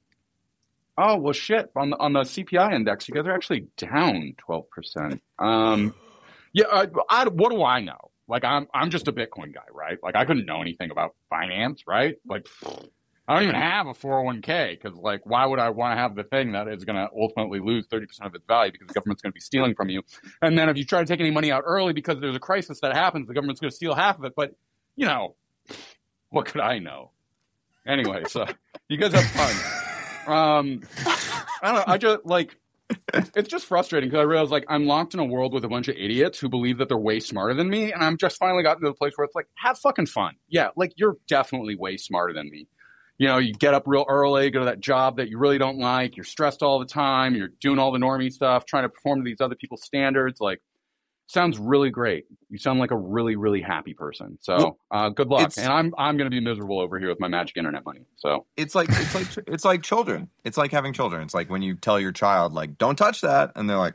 Oh well, shit. On the on the C P I index, you guys are actually down twelve percent. Um, yeah. I, I, what do I know? Like, I'm I'm just a Bitcoin guy, right? Like, I couldn't know anything about finance, right? Like, I don't even have a four oh one k because, like, why would I want to have the thing that is going to ultimately lose thirty percent of its value because the government's going to be stealing from you? And then if you try to take any money out early because there's a crisis that happens, the government's going to steal half of it. But, you know, what could I know? Anyway, so you guys have fun. Um, I don't know. I just, like, it's just frustrating because I realize, like, I'm locked in a world with a bunch of idiots who believe that they're way smarter than me. And I'm just finally gotten to the place where it's like, have fucking fun. Yeah, like, you're definitely way smarter than me. You know, you get up real early, go to that job that you really don't like. You're stressed all the time. You're doing all the normie stuff, trying to perform to these other people's standards. Like, sounds really great. You sound like a really, really happy person. So, uh, good luck. And I'm I'm going to be miserable over here with my magic internet money. So it's like it's like it's like children. It's like having children. It's like when you tell your child, like, don't touch that, and they're like,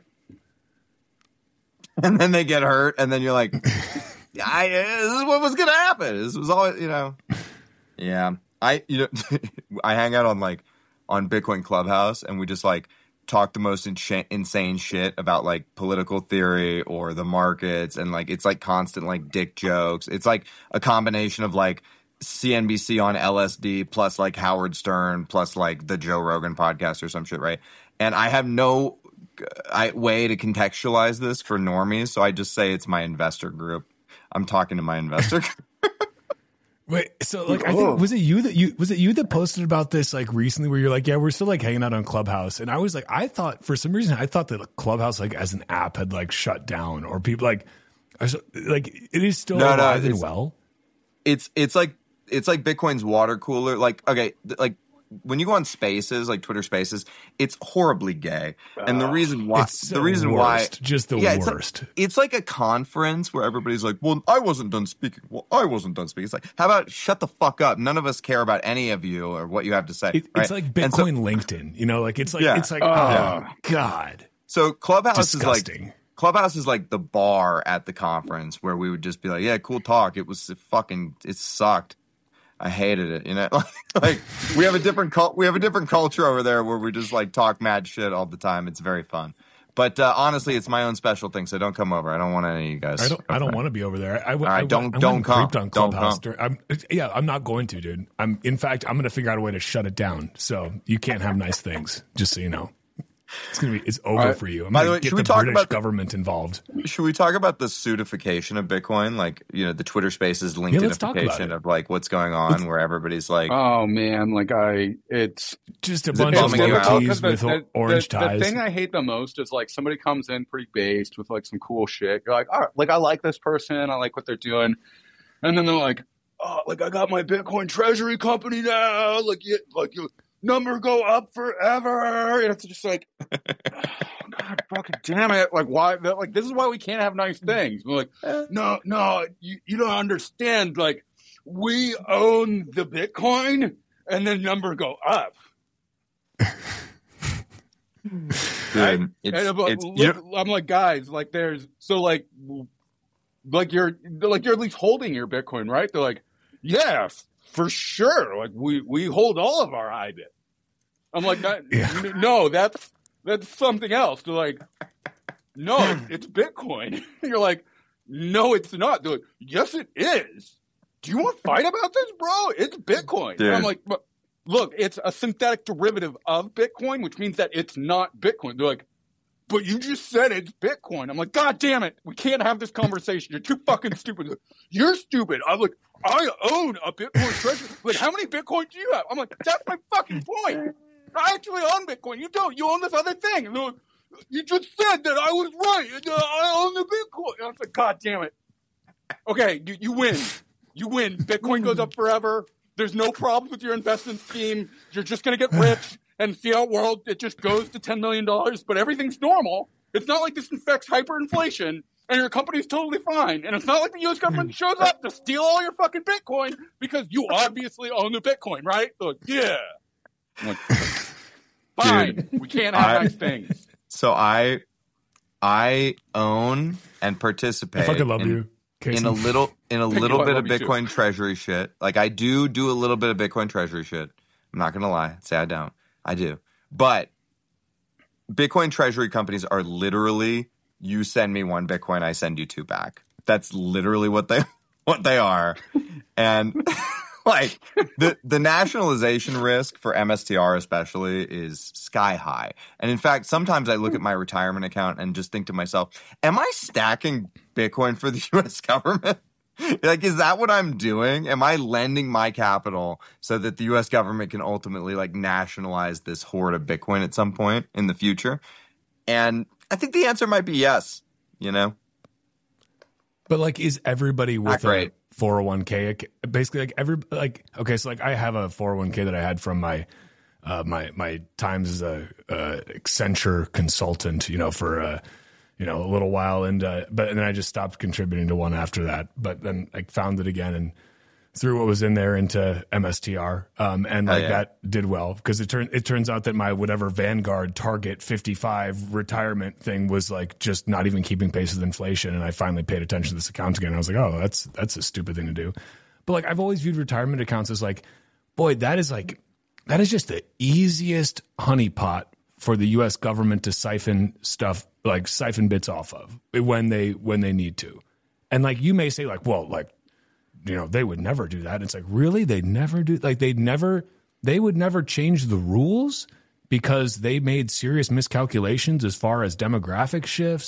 and then they get hurt, and then you're like, I, this is what was going to happen. This was all, you know. Yeah. I, you know, I hang out on, like, on Bitcoin Clubhouse, and we just, like, talk the most in- insane shit about, like, political theory or the markets, and, like, it's, like, constant, like, dick jokes. It's, like, a combination of, like, C N B C on L S D plus, like, Howard Stern plus, like, the Joe Rogan podcast or some shit, right? And I have no I, way to contextualize this for normies, so I just say it's my investor group. I'm talking to my investor. Wait, so like I think was it you that you was it you that posted about this like recently where you're like, yeah, we're still like hanging out on Clubhouse, and I was like, I thought for some reason I thought that Clubhouse like as an app had like shut down, or people like, like it is still no, alive no, and well. It's it's like it's like Bitcoin's water cooler. Like okay, like when you go on Spaces, like Twitter Spaces, it's horribly gay, and the reason why It's the the reason worst, why just the yeah, it's worst. Like, it's like a conference where everybody's like, "Well, I wasn't done speaking. Well, I wasn't done speaking." It's like, how about shut the fuck up? None of us care about any of you or what you have to say. It, right? It's like Bitcoin so, LinkedIn, you know, like it's like yeah. it's like Oh, oh yeah. god. So Clubhouse Disgusting. is like Clubhouse is like the bar at the conference where we would just be like, "Yeah, cool talk." It was fucking it sucked. I hated it, you know. Like we have a different cult, we have a different culture over there where we just like talk mad shit all the time. It's very fun, but uh, honestly, it's my own special thing. So don't come over. I don't want any of you guys. I don't. I don't want to be over there. I, I, right, I, don't- I don't come. On Don't Clubhouse come. during- I'm, yeah, I'm not going to, dude. I'm. In fact, I'm going to figure out a way to shut it down. So you can't have nice things. Just so you know, it's gonna be. It's over right. for you. I'm By the going way, to get should we the talk British about the- government involved. Should we talk about the suitification of Bitcoin? Like, you know, the Twitter Spaces Yeah, let's talk about LinkedInification it. of like what's going on, Let's- where everybody's like, Oh man, like I, it's Just a Is it bunch of bumming you out? low-keys the, with the, orange the, ties. The thing I hate the most is like somebody comes in pretty based with like some cool shit. You're like, all right, like I like this person, I like what they're doing, and then they're like, oh, like I got my Bitcoin treasury company now, like you, like you number go up forever, and it's just like, oh, God, fucking damn it, like why? Like this is why we can't have nice things. We're like, no, no, you, you don't understand. Like we own the Bitcoin, and then number go up. dude, it's, And I'm like, it's look, you know, I'm like, guys, like, there's so like, like you're like you're at least holding your Bitcoin, right? They're like, yeah, f- for sure. Like we we hold all of our I B I T. I'm like, that, Yeah. no, that's that's something else. They're like, no, it's Bitcoin. You're like, no, it's not. They're like, yes, it is. Do you want to fight about this, bro? It's Bitcoin. And I'm Dude. like, but look, it's a synthetic derivative of Bitcoin, which means that it's not Bitcoin. They're like, but you just said it's Bitcoin. I'm like, God damn it. We can't have this conversation. You're too fucking stupid. You're stupid. I'm like, I own a Bitcoin treasury. Like, how many Bitcoin do you have? I'm like, that's my fucking point. I actually own Bitcoin. You don't. You own this other thing. And they're like, you just said that I was right. And, uh, I own the Bitcoin. And I was like, God damn it. Okay, you, you win. You win. Bitcoin goes up forever. There's no problems with your investment scheme. You're just going to get rich. And fiat world, it just goes to ten million dollars, but everything's normal. It's not like this infects hyperinflation, and your company's totally fine. And it's not like the U S government shows up to steal all your fucking Bitcoin because you obviously own the Bitcoin, right? They're like, yeah. I'm like, fine. We can't have I- nice things. so I I own and participate I fucking love in, you, Casey. in a little in a Thank little you, I bit love of you too. Bitcoin treasury shit. Like I do do a little bit of Bitcoin treasury shit. I'm not gonna lie, say I don't. I do. But Bitcoin treasury companies are literally you send me one Bitcoin, I send you two back. That's literally what they what they are. And like the the nationalization risk for M S T R especially is sky high. And in fact, sometimes I look at my retirement account and just think to myself, am I stacking Bitcoin for the U S government? Like, is that what I'm doing? Am I lending my capital so that the U S government can ultimately like nationalize this hoard of Bitcoin at some point in the future? And I think the answer might be yes, you know? But like, is everybody Not with a great. four oh one k basically like every like okay, so like I have a four oh one k that I had from my uh, my my times as a uh, Accenture consultant, you know, for uh, you know a little while, and uh, but then I just stopped contributing to one after that. But then I found it again and threw what was in there into M S T R, um, and like yeah. that did well because it turned it turns out that my whatever Vanguard Target fifty-five retirement thing was like just not even keeping pace with inflation, and I finally paid attention to this account again. I was like, oh, that's that's a stupid thing to do. But like I've always viewed retirement accounts as like, boy, that is like that is just the easiest honeypot for the U S government to siphon stuff like siphon bits off of when they when they need to, and like you may say like, well, like. You know, they would never do that. It's like, really? They'd never do like they'd never they would never change the rules because they made serious miscalculations as far as demographic shifts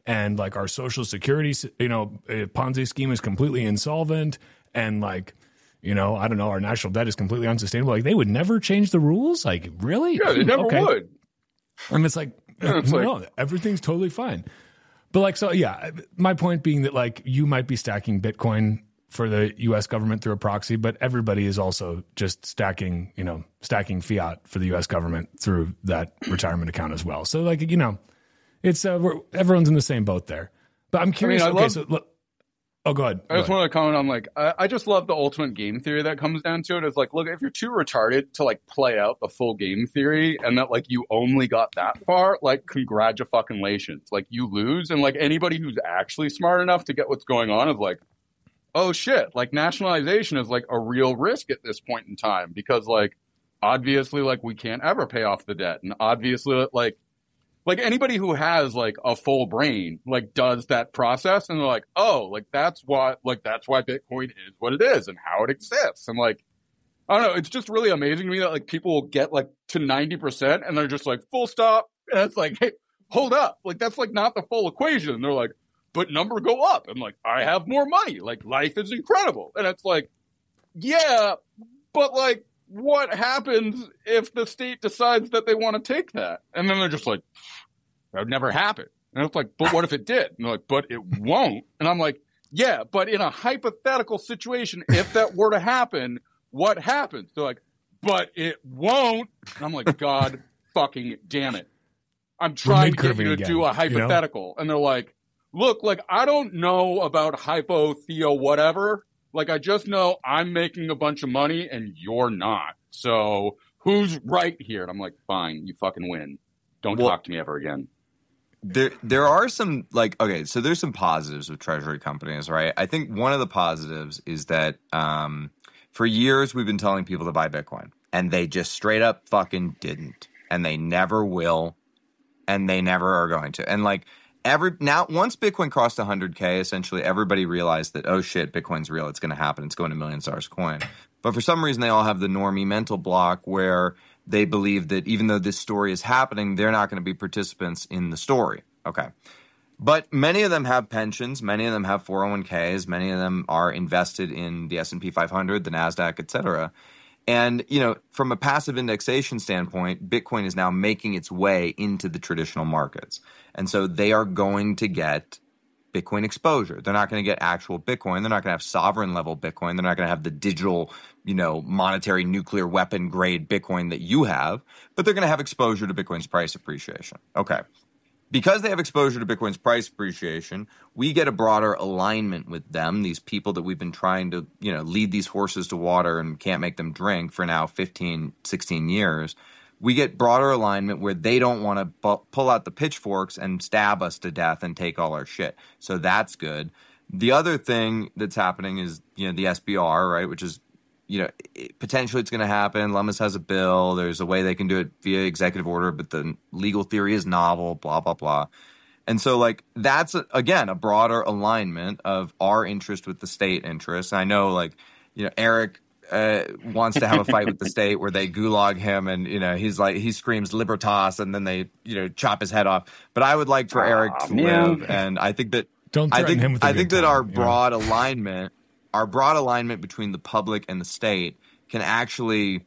and like our social security, you know, Ponzi scheme is completely insolvent, and like, you know, I don't know, our national debt is completely unsustainable. Like they would never change the rules. Like really? Yeah, they never okay. would. And it's like, Yeah, it's no, like- everything's totally fine. But like, so yeah, my point being that like you might be stacking Bitcoin for the U S government through a proxy, but everybody is also just stacking, you know, stacking fiat for the U S government through that retirement account as well. So like, you know, it's uh, we're, everyone's in the same boat there. But I'm curious. I mean, I okay, love- so look. Oh, go ahead. I just want to comment on like I, I just love the ultimate game theory that comes down to it. It's like, look, if you're too retarded to like play out the full game theory, and that like you only got that far, like congratulations, like you lose. And like anybody who's actually smart enough to get what's going on is like, oh shit, like nationalization is like a real risk at this point in time, because like obviously like we can't ever pay off the debt, and obviously like. Like anybody who has like a full brain, like does that process, and they're like, oh, like that's why, like that's why Bitcoin is what it is and how it exists. And like, I don't know, it's just really amazing to me that like people will get like to ninety percent and they're just like full stop. And it's like, hey, hold up. Like that's like not the full equation. And they're like, but number go up. I'm like, I have more money. Like life is incredible. And it's like, yeah, but like, what happens if the state decides that they want to take that? And then they're just like, that would never happen. And it's like, but what if it did? And they're like, but it won't. And I'm like, yeah, but in a hypothetical situation, if that were to happen, what happens? They're like, but it won't. And I'm like, God fucking damn it. I'm trying to get you to again, do a hypothetical. You know? And they're like, look, like, I don't know about hypo, theo, whatever. Like, I just know I'm making a bunch of money and you're not. So who's right here? And I'm like, fine, you fucking win. Don't well, talk to me ever again. There there are some, like, okay, so there's some positives with treasury companies, right? I think one of the positives is that um, for years we've been telling people to buy Bitcoin, and they just straight up fucking didn't. And they never will, and they never are going to. And like, Every now, once Bitcoin crossed one hundred K, essentially everybody realized that, oh shit, Bitcoin's real. It's going to happen. It's going to million dollars a coin. But for some reason, they all have the normie mental block where they believe that even though this story is happening, they're not going to be participants in the story. Okay. But many of them have pensions. Many of them have four oh one Ks. Many of them are invested in the S and P five hundred, the NASDAQ, et cetera. And, you know, from a passive indexation standpoint, Bitcoin is now making its way into the traditional markets. And so they are going to get Bitcoin exposure. They're not going to get actual Bitcoin. They're not going to have sovereign level Bitcoin. They're not going to have the digital, you know, monetary nuclear weapon grade Bitcoin that you have, but they're going to have exposure to Bitcoin's price appreciation. Okay. Because they have exposure to Bitcoin's price appreciation, we get a broader alignment with them, these people that we've been trying to, you know, lead these horses to water and can't make them drink for now fifteen, sixteen years. We get broader alignment where they don't want to bu- pull out the pitchforks and stab us to death and take all our shit. So that's good. The other thing that's happening is, you know, the S B R, right, which is, you know, it, potentially it's going to happen. Lummis has a bill. There's a way they can do it via executive order, but the legal theory is novel, blah, blah, blah. And so, like, that's, a, again, a broader alignment of our interest with the state interest. And I know, like, you know, Eric uh, wants to have a fight with the state where they gulag him and, you know, he's like, he screams Libertas and then they, you know, chop his head off. But I would like for oh, Eric to man. live. And I think that, Don't I think, him with a I think time, that our yeah. broad alignment, our broad alignment between the public and the state can actually,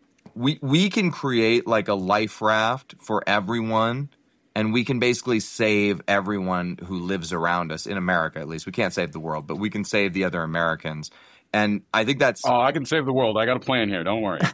we we can create like a life raft for everyone, and we can basically save everyone who lives around us in America. At least we can't save the world, but we can save the other Americans. And I think that's. Oh, I can save the world. I got a plan here. Don't worry.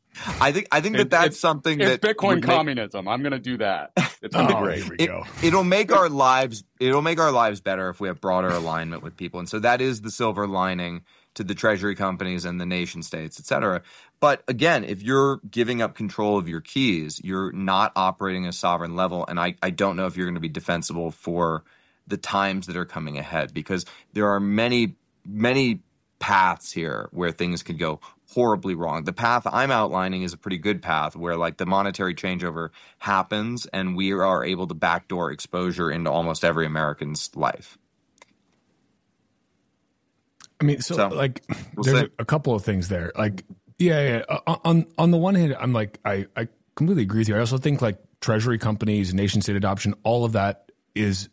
I think I think that it, that's it's, something it's that Bitcoin make, communism. I'm going to do that. It's going to oh, be great. Here we it, go. It'll make our lives. It'll make our lives better if we have broader alignment with people, and so that is the silver lining to the treasury companies and the nation states, et cetera. But again, if you're giving up control of your keys, you're not operating at a sovereign level, and I, I don't know if you're going to be defensible for the times that are coming ahead, because there are many many paths here where things could go horribly wrong. The path I'm outlining is a pretty good path where like the monetary changeover happens and we are able to backdoor exposure into almost every American's life. I mean, so, So, like, we'll there's see. a couple of things there. Like, yeah, yeah. uh, On on the one hand, I'm like, I, I completely agree with you. I also think like treasury companies, nation state adoption, all of that is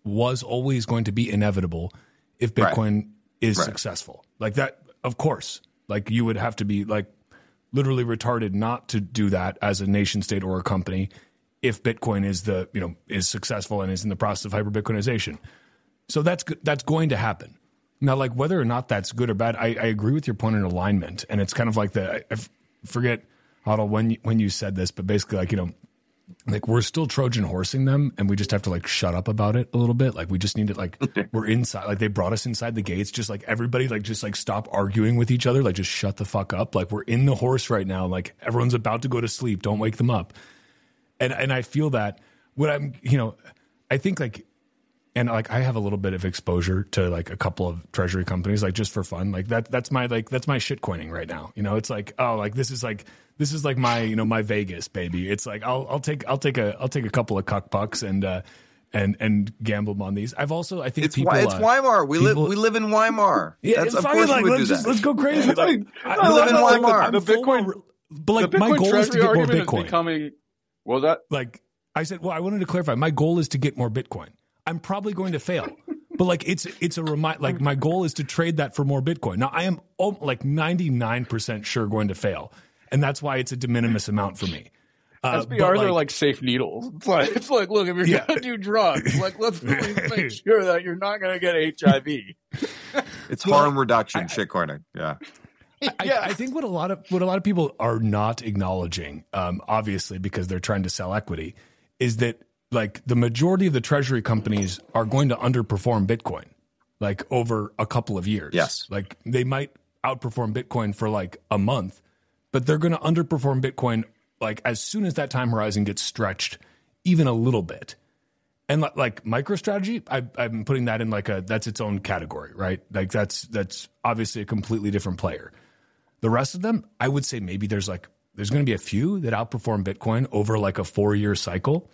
was always going to be inevitable if Bitcoin Right. is Right. successful. Like that, of course. Like you would have to be like literally retarded not to do that as a nation state or a company if Bitcoin is the, you know, is successful and is in the process of hyper Bitcoinization. So that's that's going to happen. Now, like whether or not that's good or bad, I, I agree with your point in alignment, and it's kind of like the I, I forget, Otto, when you, when you said this, but basically, like you know, like we're still Trojan horsing them, and we just have to like shut up about it a little bit. Like we just need to like we're inside. Like they brought us inside the gates. Just like everybody, like just like stop arguing with each other. Like just shut the fuck up. Like we're in the horse right now. Like everyone's about to go to sleep. Don't wake them up. And and I feel that what I'm, you know, I think like. And like I have a little bit of exposure to like a couple of treasury companies, like just for fun. Like that that's my like that's my shit coining right now. You know, it's like, oh, like this is like this is like my, you know, my Vegas, baby. It's like I'll I'll take I'll take a I'll take a couple of cuck pucks and uh and and gamble on these. I've also I think It's people it's uh, Weimar. We people, live we live in Weimar. Yeah, That's, it's of fucking course like we would let's do just that. let's go crazy. Like, I, I, live in I'm like, Weimar. I'm The full Bitcoin, of- but like the my Bitcoin goal is to treasury get more argument Bitcoin. is becoming. What was that? Like I said, well, I wanted to clarify. My goal is to get more Bitcoin. I'm probably going to fail, but like it's it's a remind. Like my goal is to trade that for more Bitcoin. Now I am oh, like ninety-nine percent sure going to fail, and that's why it's a de minimis amount for me. Uh, S B Rs but, are like safe needles. It's like, it's like look, if you're Yeah. gonna do drugs, like let's really make sure that you're not gonna get H I V. It's Well, harm reduction, I- shitcoining. Yeah. I, Yeah. I think what a lot of what a lot of people are not acknowledging, um, obviously because they're trying to sell equity, is that like the majority of the treasury companies are going to underperform Bitcoin, like over a couple of years. Yes. Like they might outperform Bitcoin for like a month, but they're going to underperform Bitcoin like as soon as that time horizon gets stretched even a little bit. And li- like MicroStrategy, I, I've been putting that in like a that's its own category, right? Like that's that's obviously a completely different player. The rest of them, I would say maybe there's like there's going to be a few that outperform Bitcoin over like a four year cycle.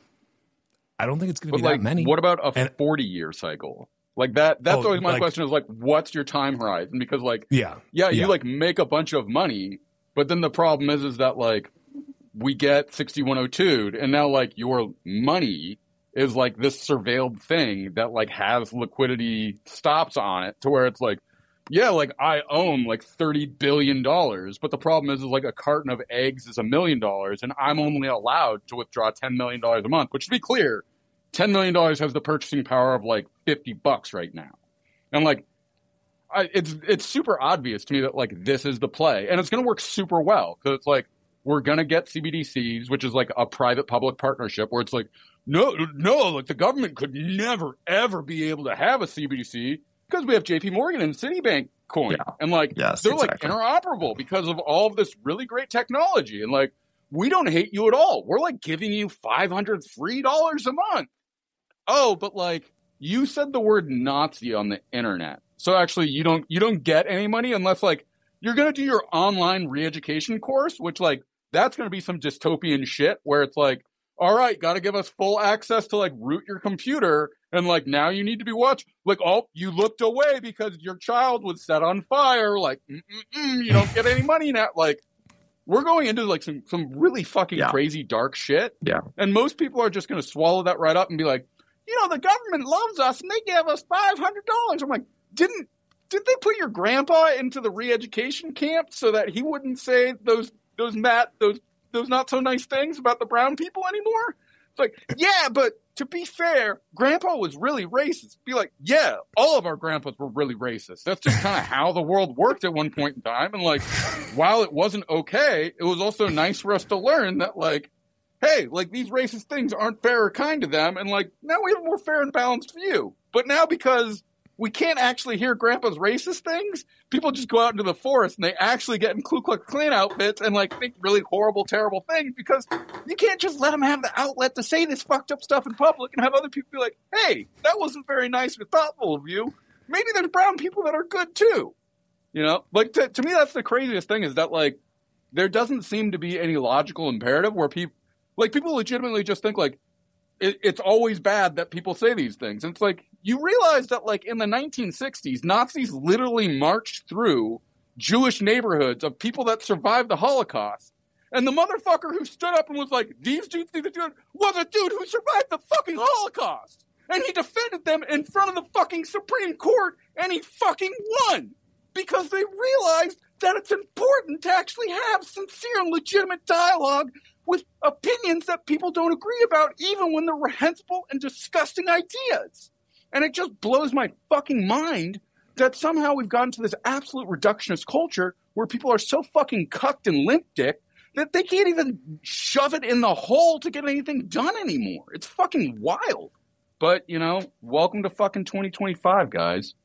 I don't think it's going to But be like, that many. what about a And- forty-year cycle? Like that. That's Oh, always my like- question. Is like, what's your time horizon? Because like, Yeah, yeah, you yeah. like make a bunch of money, but then the problem is, is that like we get sixty-one oh two, and now like your money is like this surveilled thing that like has liquidity stops on it, to where it's like, yeah, like I own like thirty billion dollars, but the problem is, is like a carton of eggs is a million dollars, and I'm only allowed to withdraw ten million dollars a month. Which, to be clear, ten million dollars has the purchasing power of like fifty bucks right now. And like, I, it's, it's super obvious to me that like this is the play, and it's going to work super well. Cause it's like, we're going to get C B D Cs, which is like a private public partnership where it's like, no, no, like the government could never, ever be able to have a C B D C because we have J P Morgan and Citibank coin. Yeah. And like, Yes, they're exactly. like interoperable because of all of this really great technology. And like, we don't hate you at all. We're like giving you five hundred free dollars a month. Oh, but like you said the word Nazi on the internet. So actually you don't, you don't get any money unless like you're going to do your online re-education course, which like, that's going to be some dystopian shit where it's like, all right, got to give us full access to like root your computer. And like, now you need to be watched. Like, oh, you looked away because your child was set on fire. Like, mm-mm-mm, you don't get any money now. Like, we're going into like some, some really fucking Yeah. crazy dark shit. Yeah. And most people are just going to swallow that right up and be like, you know, the government loves us and they gave us five hundred dollars. I'm like, didn't, did they put your grandpa into the re-education camp so that he wouldn't say those, those Matt, those, those not so nice things about the brown people anymore? It's like, yeah, but to be fair, grandpa was really racist. Be like, yeah, all of our grandpas were really racist. That's just kind of how the world worked at one point in time. And like, while it wasn't okay, it was also nice for us to learn that like, hey, like these racist things aren't fair or kind to them. And like, now we have a more fair and balanced view. But now because we can't actually hear grandpa's racist things, people just go out into the forest and they actually get in Ku Klux Klan outfits and like think really horrible, terrible things because you can't just let them have the outlet to say this fucked up stuff in public and have other people be like, hey, that wasn't very nice or thoughtful of you. Maybe there's brown people that are good too. You know, like to, to me, that's the craziest thing is that like, there doesn't seem to be any logical imperative where people, like people legitimately just think like, it, it's always bad that people say these things. And it's like, you realize that like in the nineteen sixties, Nazis literally marched through Jewish neighborhoods of people that survived the Holocaust. And the motherfucker who stood up and was like, these dudes need to do it was a dude who survived the fucking Holocaust. And he defended them in front of the fucking Supreme Court, and he fucking won. Because they realized that it's important to actually have sincere and legitimate dialogue with opinions that people don't agree about, even when they're reprehensible and disgusting ideas. And it just blows my fucking mind that somehow we've gotten to this absolute reductionist culture where people are so fucking cucked and limp-dick that they can't even shove it in the hole to get anything done anymore. It's fucking wild. But, you know, welcome to fucking twenty twenty-five, guys.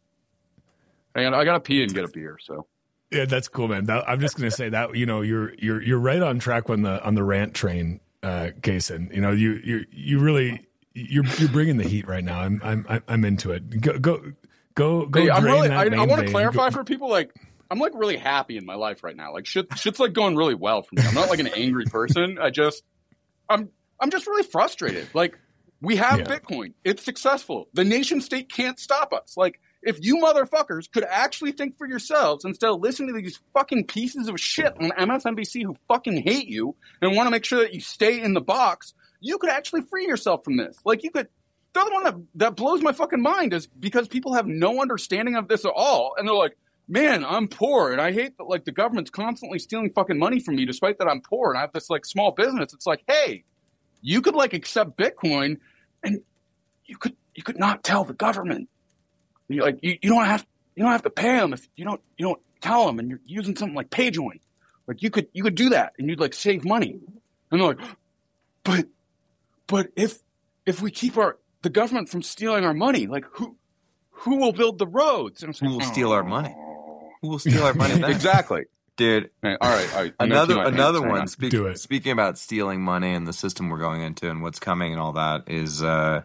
I got, I got to pee and get a beer, so. Yeah, that's cool, man. That, I'm just gonna say that you know you're you're you're right on track on the on the rant train, uh, Kaysen. You know you you you really you're you're bringing the heat right now. I'm I'm I'm into it. Go go go go. Hey, I'm drain really, that I, I main want to vein. clarify Go- for people, like, I'm like really happy in my life right now. Like shit, shit's like going really well for me. I'm not like an angry person. I just, I'm I'm just really frustrated. Like we have Yeah. Bitcoin. It's successful. The nation state can't stop us. Like. If you motherfuckers could actually think for yourselves instead of listening to these fucking pieces of shit on M S N B C who fucking hate you and want to make sure that you stay in the box, you could actually free yourself from this. Like you could, the other one that, that blows my fucking mind is because people have no understanding of this at all. And they're like, man, I'm poor and I hate that like the government's constantly stealing fucking money from me despite that I'm poor and I have this like small business. It's like, hey, you could like accept Bitcoin and you could, you could not tell the government. You like you, you don't have you don't have to pay them if you don't you don't tell them and you're using something like PayJoin. Like you could you could do that and you'd like save money. And they're like, but but if if we keep our the government from stealing our money, like who who will build the roads? And Who will steal our money? Who will steal our money? Then? Exactly, dude. Okay, all right, all right. I'm Another gonna pee my another pants. Hang one. on. Speak, Do it. Speaking about stealing money and the system we're going into and what's coming and all that is. Uh,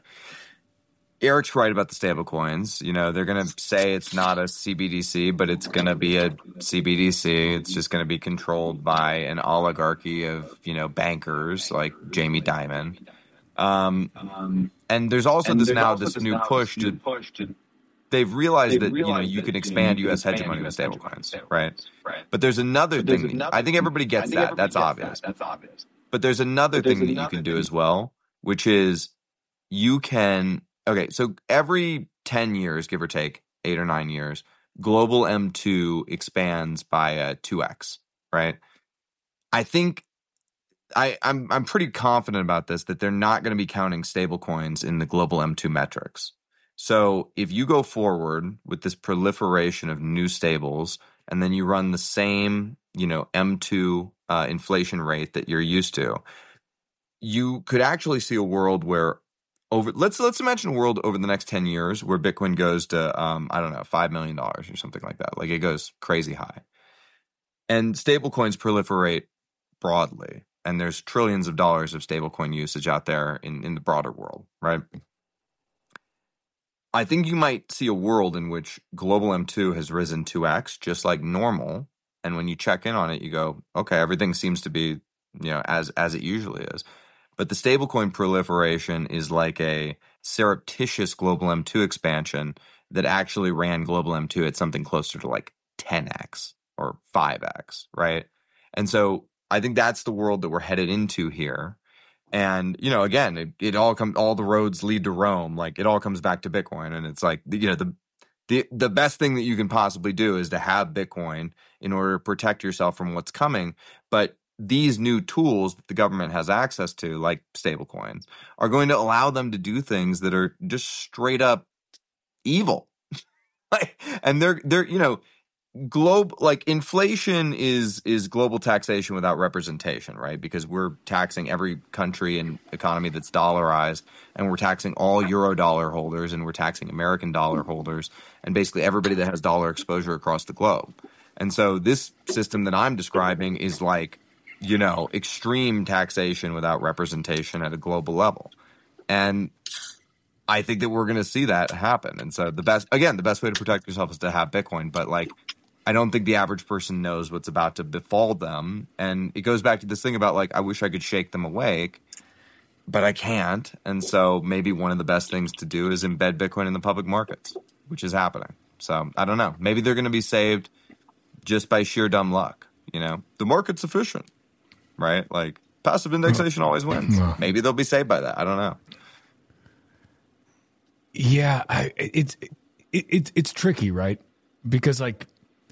Eric's right about the stable coins. You know, they're going to say it's not a C B D C, but it's going to be a C B D C. It's just going to be controlled by an oligarchy of, you know, bankers like Jamie Dimon. Um, and there's also And this there's now also this this new now push this to new push to they've realized they've that, you know, realized you that, can you know, expand you U S can hegemony with expand stable U S coins, hegemony with right? stablecoins, right? But there's another But there's thing. another I think everybody thing. gets I think that. everybody That's gets obvious. that. That's obvious. But there's another But there's thing that you another can do thing- as well, which is you can, okay, so every ten years, give or take, eight or nine years, global M two expands by a two X, right? I think I, I'm I'm pretty confident about this, that they're not going to be counting stable coins in the global M two metrics. So if you go forward with this proliferation of new stables and then you run the same, you know, M two uh, inflation rate that you're used to, you could actually see a world where over let's let's imagine a world over the next ten years where Bitcoin goes to um, I don't know, five million dollars or something like that. Like it goes crazy high. And stablecoins proliferate broadly. And there's trillions of dollars of stablecoin usage out there in, in the broader world, right? I think you might see a world in which global M two has risen two X, just like normal. And when you check in on it, you go, okay, everything seems to be, you know, as as it usually is. But the stablecoin proliferation is like a surreptitious global M two expansion that actually ran global M two at something closer to like ten X or five X, right? And so I think that's the world that we're headed into here. And, you know, again, it, it all comes, all the roads lead to Rome. Like it all comes back to Bitcoin. And it's like, you know, the, the, the best thing that you can possibly do is to have Bitcoin in order to protect yourself from what's coming. But these new tools that the government has access to, like stablecoins, are going to allow them to do things that are just straight up evil. Like, and they're, they're, you know, Globe like inflation is is global taxation without representation, right? Because we're taxing every country and economy that's dollarized, and we're taxing all euro dollar holders, and we're taxing American dollar holders, and basically everybody that has dollar exposure across the globe. And so this system that I'm describing is like, you know, extreme taxation without representation at a global level. And I think that we're going to see that happen. And so the best, again, the best way to protect yourself is to have Bitcoin, but like, I don't think the average person knows what's about to befall them. And it goes back to this thing about like, I wish I could shake them awake, but I can't. And so maybe one of the best things to do is embed Bitcoin in the public markets, which is happening. So I don't know. Maybe they're going to be saved just by sheer dumb luck. You know, the market's efficient, right? Like passive indexation always wins. Maybe they'll be saved by that. I don't know. Yeah, I, it's it, it, it's tricky, right? Because like,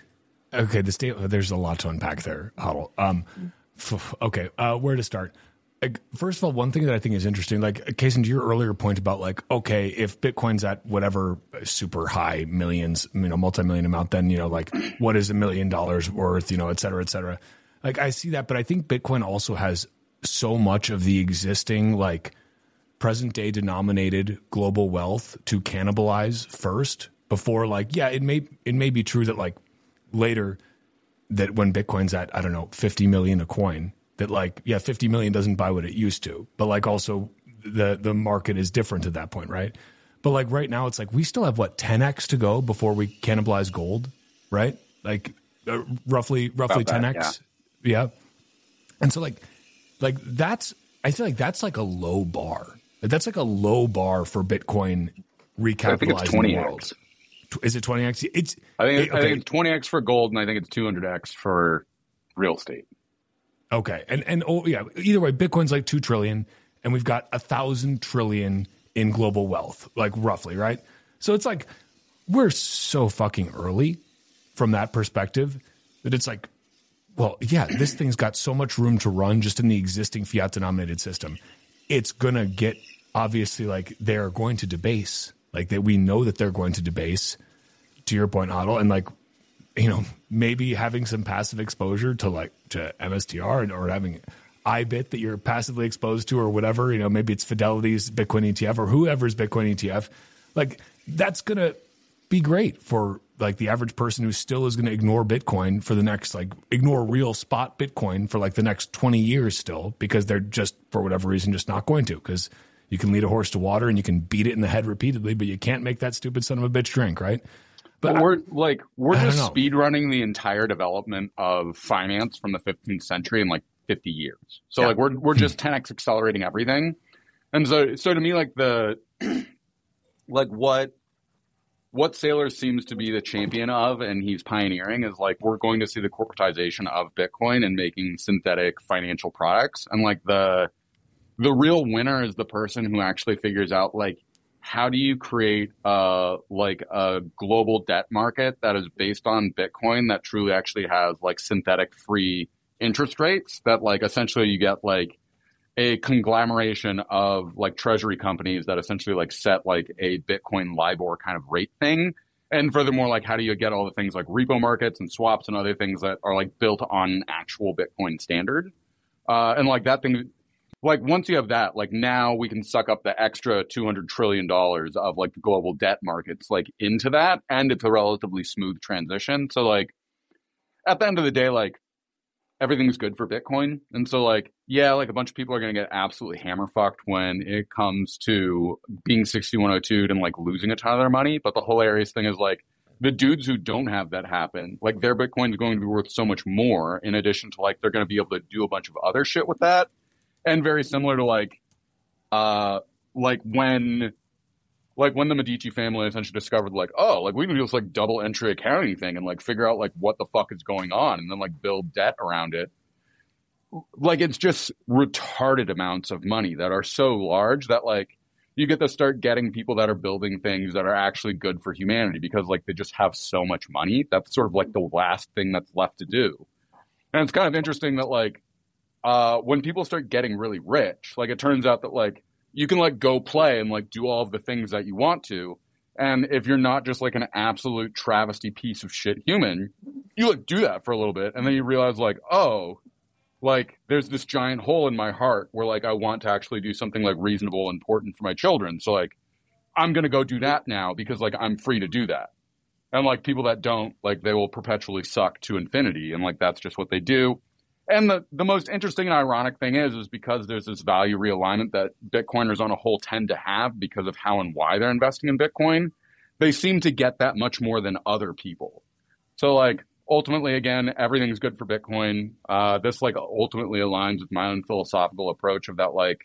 okay, the state there's a lot to unpack there, Huddle. Um, f- okay, uh, where to start? Like, first of all, one thing that I think is interesting, like, Kaysen, to your earlier point about like, okay, if Bitcoin's at whatever super high millions, you know, multi-million amount, then, you know, like, what is a million dollars worth, you know, et cetera, et cetera. Like, I see that, but I think Bitcoin also has so much of the existing, like, present day denominated global wealth to cannibalize first before, like, yeah, it may, it may be true that, like, later that when Bitcoin's at, I don't know, fifty million a coin, that like, yeah, fifty million doesn't buy what it used to, but like also the, the market is different at that point. Right. But like right now it's like, we still have what, ten X to go before we cannibalize gold, right? Like uh, roughly, roughly About ten that, X. Yeah. yeah. And so like, like that's, I feel like that's like a low bar. That's like a low bar for Bitcoin recapitalizing I think it's twenty X. Is it twenty X? It's, I think, it, okay. I think it's twenty X for gold, and I think it's two hundred X for real estate. Okay. And, and oh, yeah, either way, Bitcoin's like two trillion and we've got a thousand trillion in global wealth, like roughly, right? So it's like, we're so fucking early from that perspective that it's like, well, yeah, this thing's got so much room to run just in the existing fiat denominated system. It's going to get, obviously, like they're going to debase, like that we know that they're going to debase, to your point, Otto, and like, you know, maybe having some passive exposure to like to M S T R or having I B I T that you're passively exposed to or whatever, you know, maybe it's Fidelity's Bitcoin E T F or whoever's Bitcoin E T F, like that's going to be great for like the average person who still is going to ignore Bitcoin for the next, like ignore real spot Bitcoin for like the next twenty years still, because they're just, for whatever reason, just not going to, because you can lead a horse to water and you can beat it in the head repeatedly, but you can't make that stupid son of a bitch drink, right? But But we're like we're I just don't know. speed running the entire development of finance from the fifteenth century in like fifty years. So Yeah. like we're we're just ten X accelerating everything. And so so to me like the like what what Saylor seems to be the champion of and he's pioneering is like we're going to see the corporatization of Bitcoin and making synthetic financial products. And like the the real winner is the person who actually figures out like how do you create uh like a global debt market that is based on Bitcoin that truly actually has like synthetic free interest rates that like essentially you get like a conglomeration of like treasury companies that essentially like set like a Bitcoin LIBOR kind of rate thing. And furthermore, like how do you get all the things like repo markets and swaps and other things that are like built on actual Bitcoin standard? Uh, and like that thing, like once you have that, like now we can suck up the extra two hundred trillion dollars of like the global debt markets like into that. And it's a relatively smooth transition. So like at the end of the day, like everything's good for Bitcoin. And so like, yeah, like a bunch of people are going to get absolutely hammer fucked when it comes to being sixty-one oh two and like losing a ton of their money. But the hilarious thing is like the dudes who don't have that happen, like their Bitcoin is going to be worth so much more in addition to like they're going to be able to do a bunch of other shit with that. And very similar to like, uh, like when, like when the Medici family essentially discovered like, oh, like we can do this like double entry accounting thing and like figure out like what the fuck is going on and then like build debt around it. Like it's just retarded amounts of money that are so large that like you get to start getting people that are building things that are actually good for humanity because like they just have so much money. That's sort of like the last thing that's left to do. And it's kind of interesting that like, Uh, when people start getting really rich, like it turns out that like you can like go play and like do all of the things that you want to. And if you're not just like an absolute travesty piece of shit human, you like do that for a little bit. And then you realize like, oh, like there's this giant hole in my heart where like I want to actually do something like reasonable and important for my children. So like I'm going to go do that now because like I'm free to do that. And like people that don't, like they will perpetually suck to infinity. And like that's just what they do. And the, the most interesting and ironic thing is, is because there's this value realignment that Bitcoiners on a whole tend to have because of how and why they're investing in Bitcoin, they seem to get that much more than other people. So like ultimately, again, everything's good for Bitcoin. Uh, this like ultimately aligns with my own philosophical approach of that, like,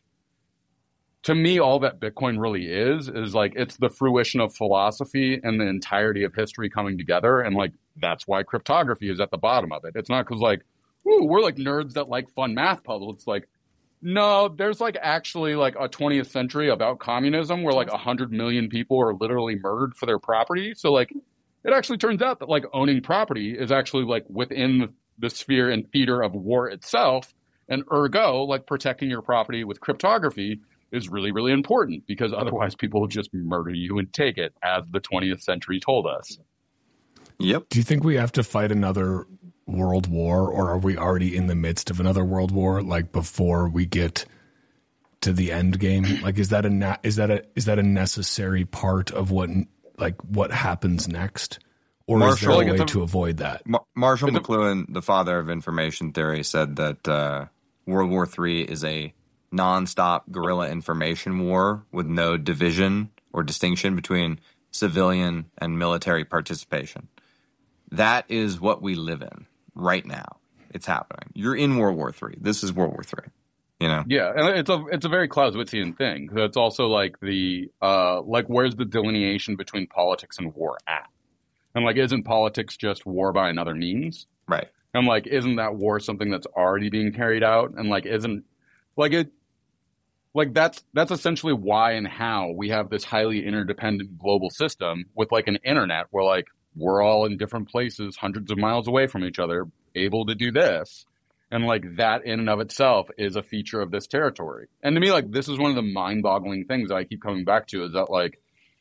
to me, all that Bitcoin really is, is like, it's the fruition of philosophy and the entirety of history coming together. And like, that's why cryptography is at the bottom of it. It's not because like, ooh, we're like nerds that like fun math puzzles. It's like, No, there's like actually like a twentieth century about communism where like a hundred million people are literally murdered for their property. So like it actually turns out that like owning property is actually like within the, the sphere and theater of war itself. And ergo, like protecting your property with cryptography is really, really important because otherwise people will just murder you and take it, as the twentieth century told us. Yep. Do you think we have to fight another world war, or are we already in the midst of another world war, like before we get to the end game? Like, is that a na- is that a is that a necessary part of what like what happens next, or Marshall, is there a like way the, to avoid that? Mar- Marshall McLuhan, the father of information theory, said that uh, World War Three is a nonstop guerrilla information war with no division or distinction between civilian and military participation. That is what we live in right now. It's happening. You're in World War Three. This is World War Three. You know? Yeah, and it's a it's a very Clausewitzian thing. It's also like the uh, like where's the delineation between politics and war at? And like, isn't politics just war by another means? Right. And like, isn't that war something that's already being carried out? And like, isn't like it like that's that's essentially why and how we have this highly interdependent global system with like an internet where like we're all in different places, hundreds of miles away from each other, able to do this. And like that in and of itself is a feature of this territory. And to me, like, this is one of the mind-boggling things that I keep coming back to is that like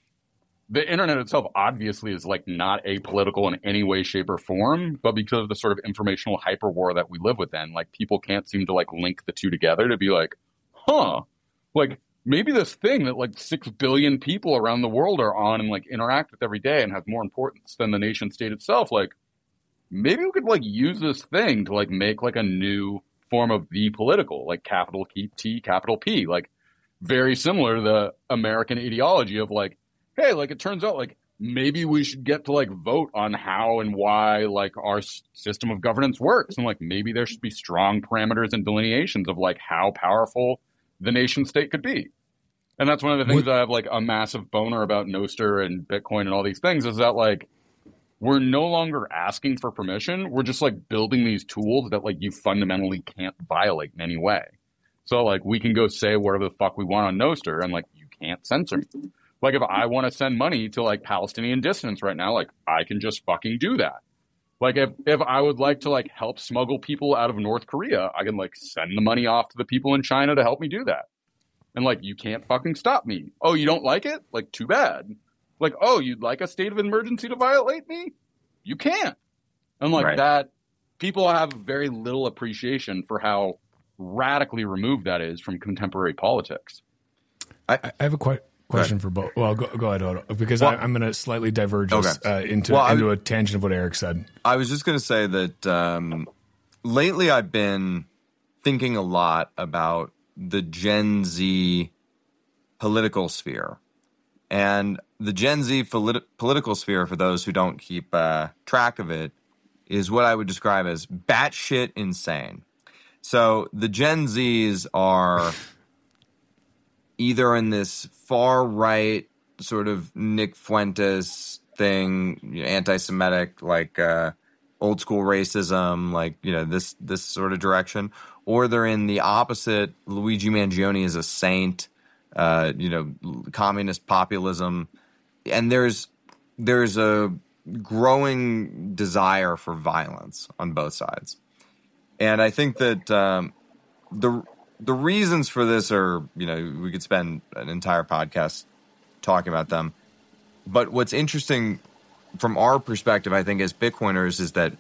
the internet itself obviously is like not apolitical in any way, shape, or form, but because of the sort of informational hyperwar that we live within, like people can't seem to like link the two together to be like, huh, like maybe this thing that like six billion people around the world are on and like interact with every day and has more importance than the nation state itself. Like maybe we could like use this thing to like make like a new form of the political, like capital T, capital P, like very similar to the American ideology of like, hey, like it turns out like maybe we should get to like vote on how and why like our s- system of governance works. And like maybe there should be strong parameters and delineations of like how powerful the nation state could be. And that's one of the things What? I have like a massive boner about Nostr and Bitcoin and all these things is that like we're no longer asking for permission. We're just like building these tools that like you fundamentally can't violate in any way. So like we can go say whatever the fuck we want on Nostr and like you can't censor me. Like if I want to send money to like Palestinian dissidents right now, like I can just fucking do that. Like if, if I would like to like help smuggle people out of North Korea, I can like send the money off to the people in China to help me do that. And like, you can't fucking stop me. Oh, you don't like it? Like, too bad. Like, oh, you'd like a state of emergency to violate me? You can't. And like Right. that, people have very little appreciation for how radically removed that is from contemporary politics. I, I have a que- question for both. Well, go, go ahead, Odo, because Well, I, I'm going to slightly diverge us okay. uh, into Well, I- into a tangent of what Eric said. I was just going to say that um, lately I've been thinking a lot about the Gen Z political sphere. And the Gen Z polit- political sphere, for those who don't keep uh, track of it, is what I would describe as batshit insane. So the Gen Zs are either in this far right sort of Nick Fuentes thing, you know, anti-Semitic, like uh, old school racism, like, you know, this this sort of direction, or they're in the opposite. Luigi Mangione is a saint, uh, you know, communist populism, and there's there's a growing desire for violence on both sides, and I think that um, the the reasons for this are, you know, we could spend an entire podcast talking about them. But what's interesting from our perspective, I think, as Bitcoiners, is that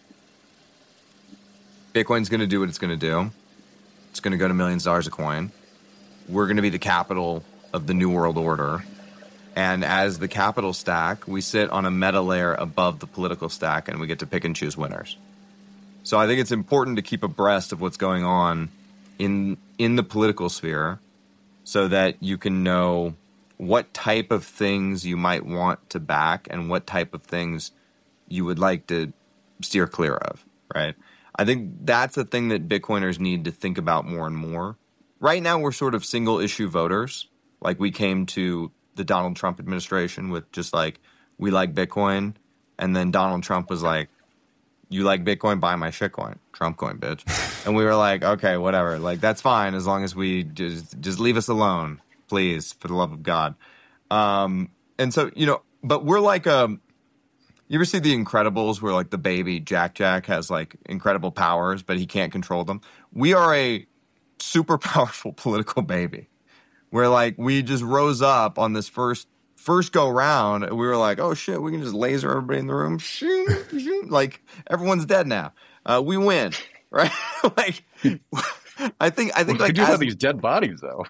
Bitcoin's going to do what it's going to do. It's going to go to millions of dollars a coin. We're going to be the capital of the New World Order. And as the capital stack, we sit on a meta layer above the political stack, and we get to pick and choose winners. So I think it's important to keep abreast of what's going on in in the political sphere so that you can know what type of things you might want to back and what type of things you would like to steer clear of, right? I think that's the thing that Bitcoiners need to think about more and more. Right now, we're sort of single-issue voters. Like, we came to the Donald Trump administration with just like, we like Bitcoin. And then Donald Trump was like, you like Bitcoin, buy my shitcoin, Trump coin, bitch. And we were like, okay, whatever. Like, that's fine as long as we just, just leave us alone, please, for the love of God. Um, and so, you know, but we're like, um, you ever see The Incredibles where like the baby Jack Jack has like incredible powers, but he can't control them? We are a super powerful political baby where like we just rose up on this first first go round. And we were like, oh shit, we can just laser everybody in the room. Like everyone's dead now. Uh, we win, right? Like I think I think well, like do as, have these dead bodies though.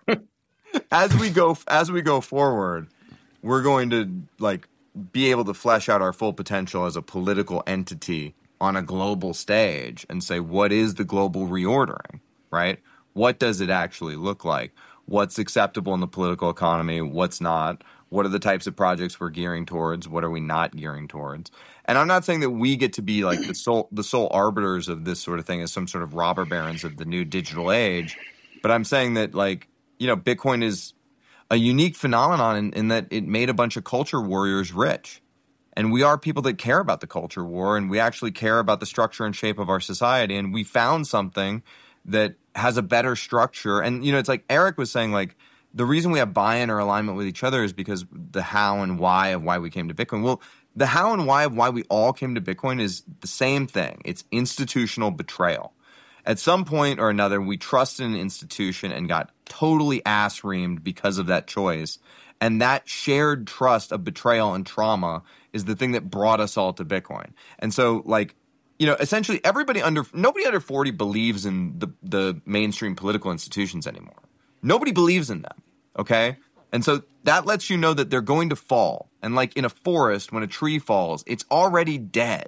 as we go as we go forward, we're going to like be able to flesh out our full potential as a political entity on a global stage and say, what is the global reordering, right? What does it actually look like? What's acceptable in the political economy? What's not? What are the types of projects we're gearing towards? What are we not gearing towards? And I'm not saying that we get to be like the sole the sole arbiters of this sort of thing as some sort of robber barons of the new digital age, but I'm saying that like, you know, Bitcoin is a unique phenomenon in, in that it made a bunch of culture warriors rich. And we are people that care about the culture war, and we actually care about the structure and shape of our society. And we found something that has a better structure. And, you know, it's like Eric was saying, like, the reason we have buy-in or alignment with each other is because the how and why of why we came to Bitcoin. Well, the how and why of why we all came to Bitcoin is the same thing. It's institutional betrayal. At some point or another, we trusted an institution and got totally ass-reamed because of that choice. And that shared trust of betrayal and trauma is the thing that brought us all to Bitcoin. And so, like, you know, essentially everybody under – nobody under forty believes in the, the mainstream political institutions anymore. Nobody believes in them, okay? And so that lets you know that they're going to fall. And like in a forest, when a tree falls, it's already dead.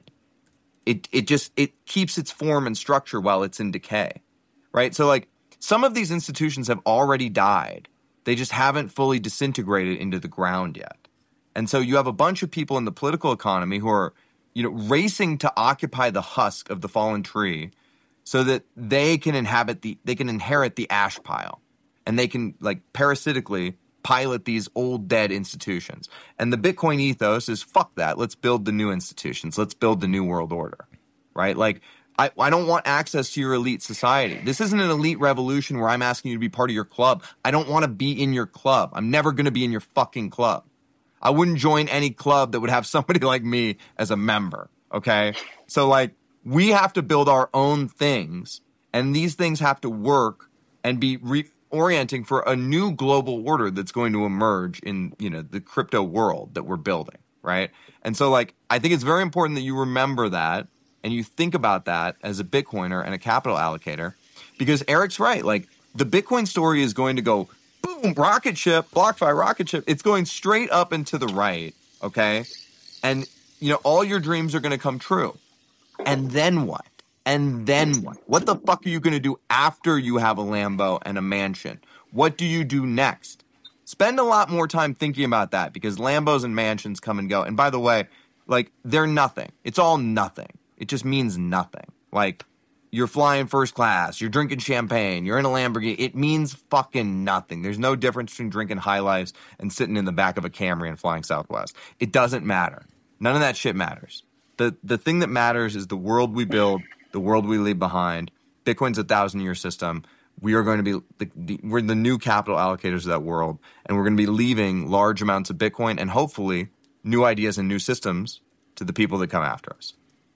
It it just it keeps its form and structure while it's in decay, right? So like some of these institutions have already died. They just haven't fully disintegrated into the ground yet. And so you have a bunch of people in the political economy who are, you know, racing to occupy the husk of the fallen tree so that they can inhabit the they can inherit the ash pile, and they can like parasitically pilot these old dead institutions. And the Bitcoin ethos is fuck that. Let's build the new institutions. Let's build the new world order, right? Like I, I don't want access to your elite society. This isn't an elite revolution where I'm asking you to be part of your club. I don't want to be in your club. I'm never going to be in your fucking club. I wouldn't join any club that would have somebody like me as a member, okay? So like we have to build our own things, and these things have to work and be re- orienting for a new global order that's going to emerge in, you know, the crypto world that we're building, right? And so, like, I think it's very important that you remember that and you think about that as a Bitcoiner and a capital allocator, because Eric's right. Like, the Bitcoin story is going to go, boom, rocket ship, BlockFi rocket ship. It's going straight up and to the right, okay? And, you know, all your dreams are going to come true. And then what? And then what? What the fuck are you going to do after you have a Lambo and a mansion? What do you do next? Spend a lot more time thinking about that, because Lambos and mansions come and go. And by the way, like, they're nothing. It's all nothing. It just means nothing. Like, you're flying first class, you're drinking champagne, you're in a Lamborghini. It means fucking nothing. There's no difference between drinking High Lifes and sitting in the back of a Camry and flying Southwest. It doesn't matter. None of that shit matters. The the thing that matters is the world we build, the world we leave behind. Bitcoin's a thousand-year system. We are going to be the, the, we're the new capital allocators of that world, and we're going to be leaving large amounts of Bitcoin and hopefully new ideas and new systems to the people that come after us.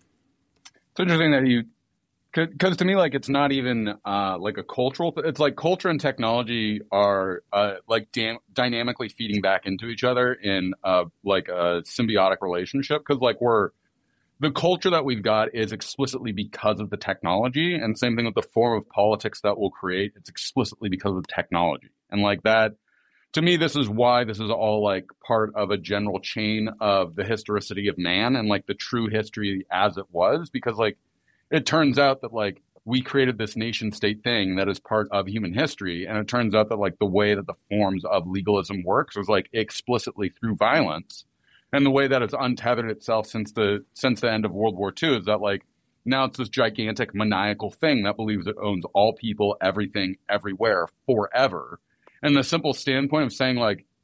It's interesting that you, because to me, like, it's not even uh, like a cultural. Th- it's like culture and technology are uh, like dam- dynamically feeding back into each other in uh, like a symbiotic relationship. Because like we're the culture that we've got is explicitly because of the technology, and same thing with the form of politics that we'll create. It's explicitly because of the technology, and like that. To me, this is why this is all like part of a general chain of the historicity of man and like the true history as it was, because like it turns out that like we created this nation state thing that is part of human history. And it turns out that like the way that the forms of legalism works is like explicitly through violence. And the way that it's untethered itself since the since the end of World War Two is that like now it's this gigantic maniacal thing that believes it owns all people, everything, everywhere, forever. And the simple standpoint of saying like,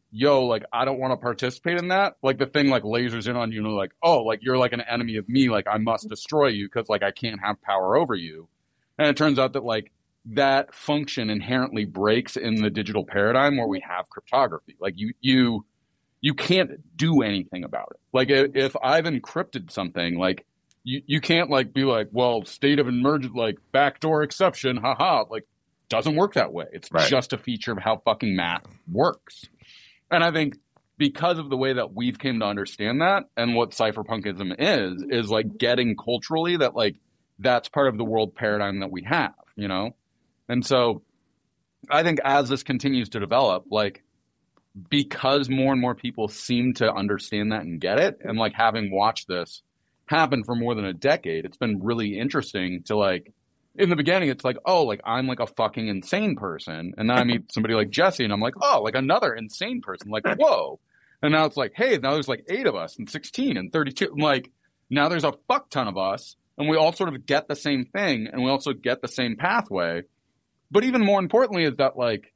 yo, like, I don't want to participate in that, like the thing like lasers in on you and like, oh, like you're like an enemy of me, like I must destroy you because like I can't have power over you. And it turns out that like that function inherently breaks in the digital paradigm where we have cryptography. Like you, you, you can't do anything about it. Like if I've encrypted something, like you, you can't like be like, well, state of emergent, like backdoor exception, haha, like doesn't work that way. It's right. just a feature of how fucking math works. And I think because of the way that we've came to understand that and what cypherpunkism is, is like getting culturally that like that's part of the world paradigm that we have, you know? And so I think as this continues to develop, like because more and more people seem to understand that and get it, and like having watched this happen for more than a decade, it's been really interesting to like, in the beginning, it's like, oh, like I'm like a fucking insane person. And then I meet somebody like Jesse and I'm like, oh, like another insane person. Like, whoa. And now it's like, hey, now there's like eight of us and sixteen and thirty-two. And like now there's a fuck ton of us and we all sort of get the same thing and we also get the same pathway. But even more importantly is that like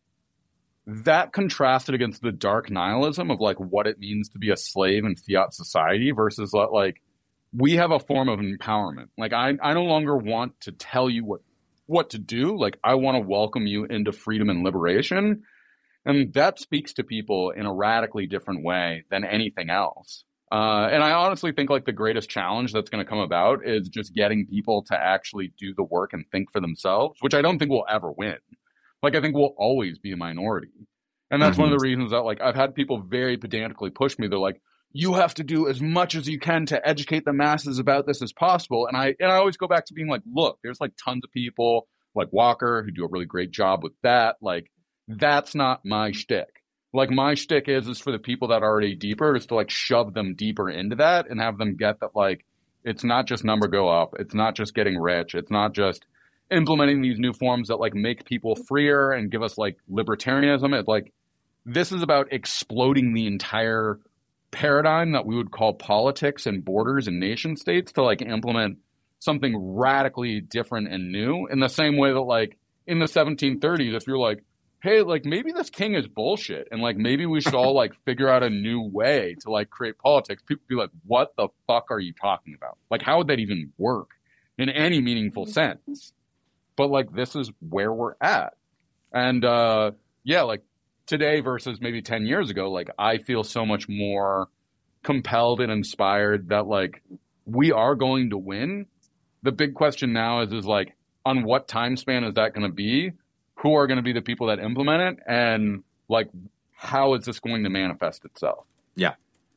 that contrasted against the dark nihilism of like what it means to be a slave in fiat society versus like we have a form of empowerment. Like I, I no longer want to tell you what, what to do. Like I want to welcome you into freedom and liberation. And that speaks to people in a radically different way than anything else. Uh, and I honestly think like the greatest challenge that's going to come about is just getting people to actually do the work and think for themselves, which I don't think we'll ever win. Like I think we'll always be a minority. And that's mm-hmm. one of the reasons that like I've had people very pedantically push me. They're like, you have to do as much as you can to educate the masses about this as possible. And I and I always go back to being like, look, there's like tons of people like Walker who do a really great job with that. Like, that's not my shtick. Like my shtick is is for the people that are already deeper, is to like shove them deeper into that and have them get that like it's not just number go up. It's not just getting rich. It's not just implementing these new forms that like make people freer and give us like libertarianism. It's like this is about exploding the entire paradigm that we would call politics and borders and nation states to like implement something radically different and new, in the same way that like in the seventeen thirties, if you're like, hey, like maybe this king is bullshit and like maybe we should all like figure out a new way to like create politics, people be like, what the fuck are you talking about? Like how would that even work in any meaningful sense? But like this is where we're at. And uh yeah, like today versus maybe ten years ago, like I feel so much more compelled and inspired that like we are going to win. The big question now is, is like, on what time span is that going to be? Who are going to be the people that implement it? And like, how is this going to manifest itself? Yeah.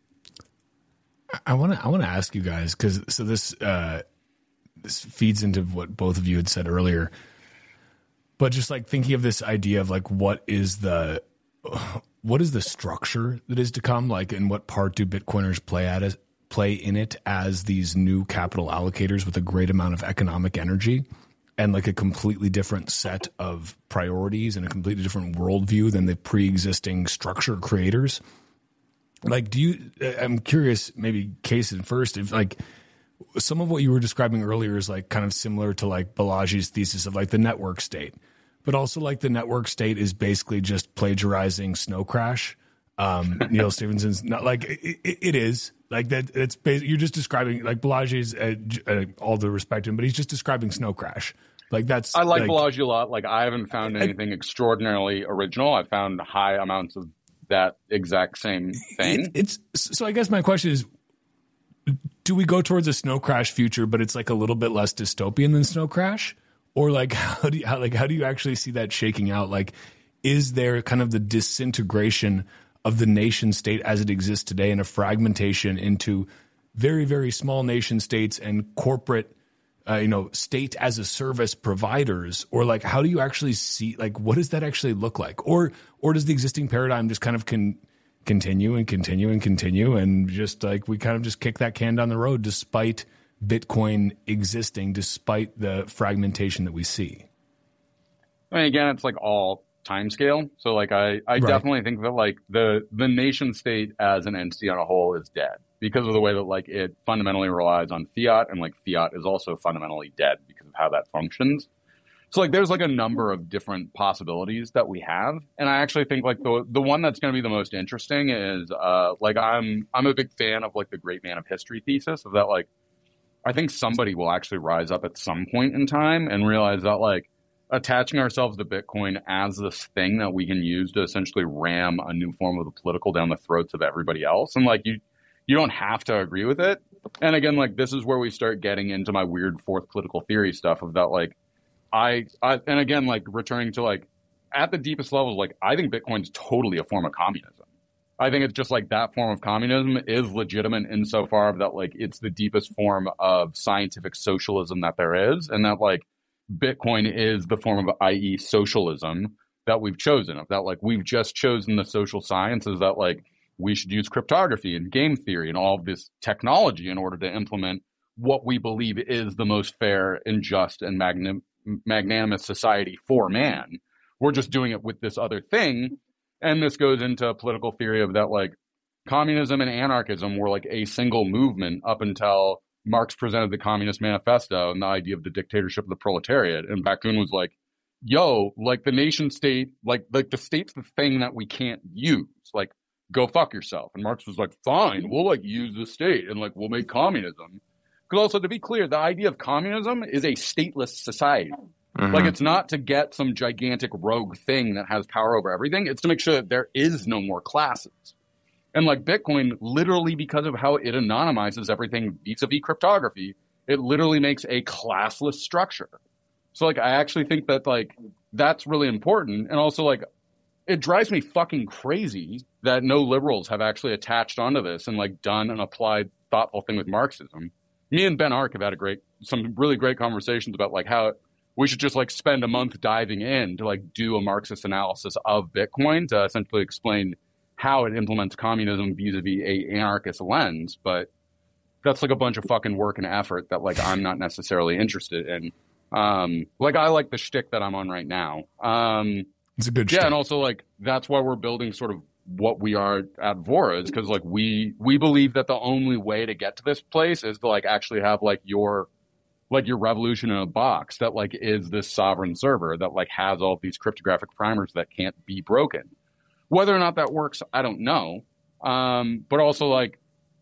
I want to, I want to ask you guys, cause so this, uh, this feeds into what both of you had said earlier, but just like thinking of this idea of like, what is the, what is the structure that is to come? Like, and what part do Bitcoiners play at as, play in it as these new capital allocators with a great amount of economic energy and like a completely different set of priorities and a completely different worldview than the pre-existing structure creators? Like, do you, I'm curious, maybe Kaysen first, if like some of what you were describing earlier is like kind of similar to like Balaji's thesis of like the network state. But also, like, the network state is basically just plagiarizing Snow Crash. Um, Neil Stephenson's not like it, it, it is like that. It's basically, you're just describing like Balaji's uh, uh, all the respect to him, but he's just describing Snow Crash. Like that's I like, like Balaji a lot. Like I haven't found anything I, extraordinarily original. I've found high amounts of that exact same thing. It, it's so. I guess my question is, do we go towards a Snow Crash future, but it's like a little bit less dystopian than Snow Crash? Or like how do you how, like how do you actually see that shaking out? Like, is there kind of the disintegration of the nation state as it exists today and a fragmentation into very, very small nation states and corporate, uh, you know, state as a service providers? Or like how do you actually see, like what does that actually look like? Or or does the existing paradigm just kind of con- continue and continue and continue and just like we kind of just kick that can down the road despite Bitcoin existing, despite the fragmentation that we see? I mean, again, it's like all time scale. So like I, I right. definitely think that like the the nation state as an entity on a whole is dead because of the way that like it fundamentally relies on fiat, and like fiat is also fundamentally dead because of how that functions. So like there's like a number of different possibilities that we have. And I actually think like the the one that's going to be the most interesting is uh like I'm I'm a big fan of like the great man of history thesis of that like I think somebody will actually rise up at some point in time and realize that like attaching ourselves to Bitcoin as this thing that we can use to essentially ram a new form of the political down the throats of everybody else. And like you you don't have to agree with it. And again, like this is where we start getting into my weird fourth political theory stuff of that like I, I, and again, like returning to like at the deepest levels, like I think Bitcoin's totally a form of communism. I think it's just like that form of communism is legitimate insofar that like it's the deepest form of scientific socialism that there is. And that like Bitcoin is the form of, that is socialism that we've chosen of that. Like we've just chosen the social sciences that like we should use cryptography and game theory and all of this technology in order to implement what we believe is the most fair and just and magn- magnanimous society for man. We're just doing it with this other thing. And this goes into political theory of that like communism and anarchism were like a single movement up until Marx presented the Communist Manifesto and the idea of the dictatorship of the proletariat. And Bakunin was like, yo, like the nation state, like, like the state's the thing that we can't use. Like, go fuck yourself. And Marx was like, fine, we'll like use the state and like we'll make communism. Because also, to be clear, the idea of communism is a stateless society. Mm-hmm. Like, it's not to get some gigantic rogue thing that has power over everything. It's to make sure that there is no more classes. And, like, Bitcoin, literally because of how it anonymizes everything vis-a-vis cryptography, it literally makes a classless structure. So, like, I actually think that, like, that's really important. And also, like, it drives me fucking crazy that no liberals have actually attached onto this and, like, done an applied, thoughtful thing with Marxism. Me and Ben Ark have had a great, some really great conversations about like how we should just like spend a month diving in to like do a Marxist analysis of Bitcoin to essentially explain how it implements communism vis-a-vis a anarchist lens. But that's like a bunch of fucking work and effort that like I'm not necessarily interested in. Um, like I like the shtick that I'm on right now. Um, it's a good yeah, shtick. and also like that's why we're building sort of what we are at Vora is because like we we believe that the only way to get to this place is to like actually have like your like your revolution in a box that like is this sovereign server that like has all these cryptographic primers that can't be broken. Whether or not that works, I don't know. Um, but also like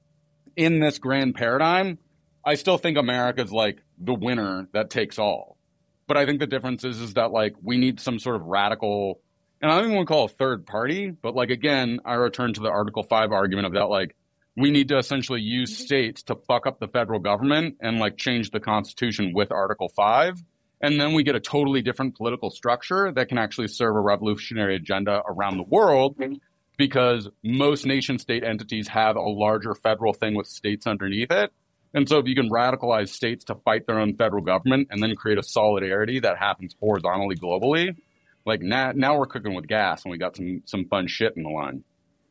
in this grand paradigm, I still think America's like the winner that takes all. But I think the difference is is that like we need some sort of radical. And I don't even want to call it a third party, but like, again, I return to the Article five argument of that, like, we need to essentially use states to fuck up the federal government and like change the Constitution with Article five. And then we get a totally different political structure that can actually serve a revolutionary agenda around the world because most nation state entities have a larger federal thing with states underneath it. And so if you can radicalize states to fight their own federal government and then create a solidarity that happens horizontally globally, like now, now we're cooking with gas, and we got some some fun shit in the line.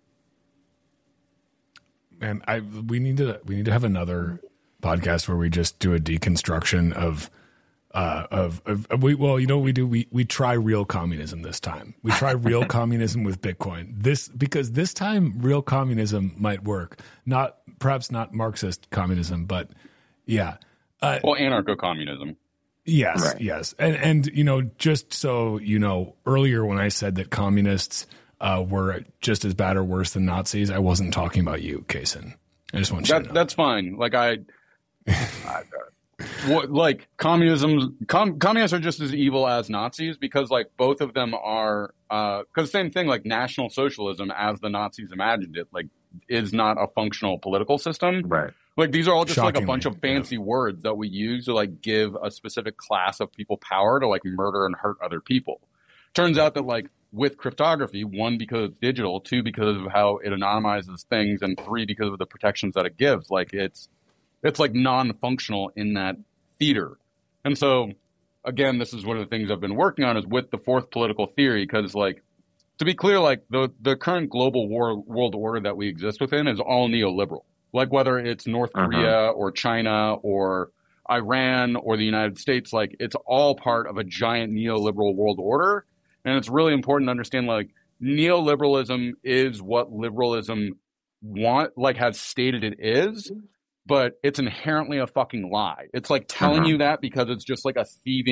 Man, I we need to we need to have another podcast where we just do a deconstruction of uh, of, of, of we well, you know what we do? We we try real communism this time. We try real communism with Bitcoin. This because this time real communism might work. Not perhaps not Marxist communism, but yeah. Uh, well, anarcho-communism. Yes, right. yes. And, and, you know, just so you know, earlier when I said that communists uh, were just as bad or worse than Nazis, I wasn't talking about you, Kaysen. I just want you that, to know. That's fine. Like, I, I what, like, communism, com, communists are just as evil as Nazis because, like, both of them are, because uh, same thing, like, National Socialism, as the Nazis imagined it, like, is not a functional political system. Right. Like, these are all just Shockingly, like a bunch of fancy yeah. words that we use to like give a specific class of people power to like murder and hurt other people. Turns out that like with cryptography, one, because it's digital, two, because of how it anonymizes things, and three, because of the protections that it gives, like it's, it's like non-functional in that theater. And so again, this is one of the things I've been working on is with the fourth political theory. Cause like, to be clear, like the, the current global war, world order that we exist within is all neoliberal. Like whether it's North uh-huh. Korea or China or Iran or the United States, like it's all part of a giant neoliberal world order. And it's really important to understand like neoliberalism is what liberalism want, like has stated it is, but it's inherently a fucking lie. It's like telling uh-huh. you that because it's just like a thieving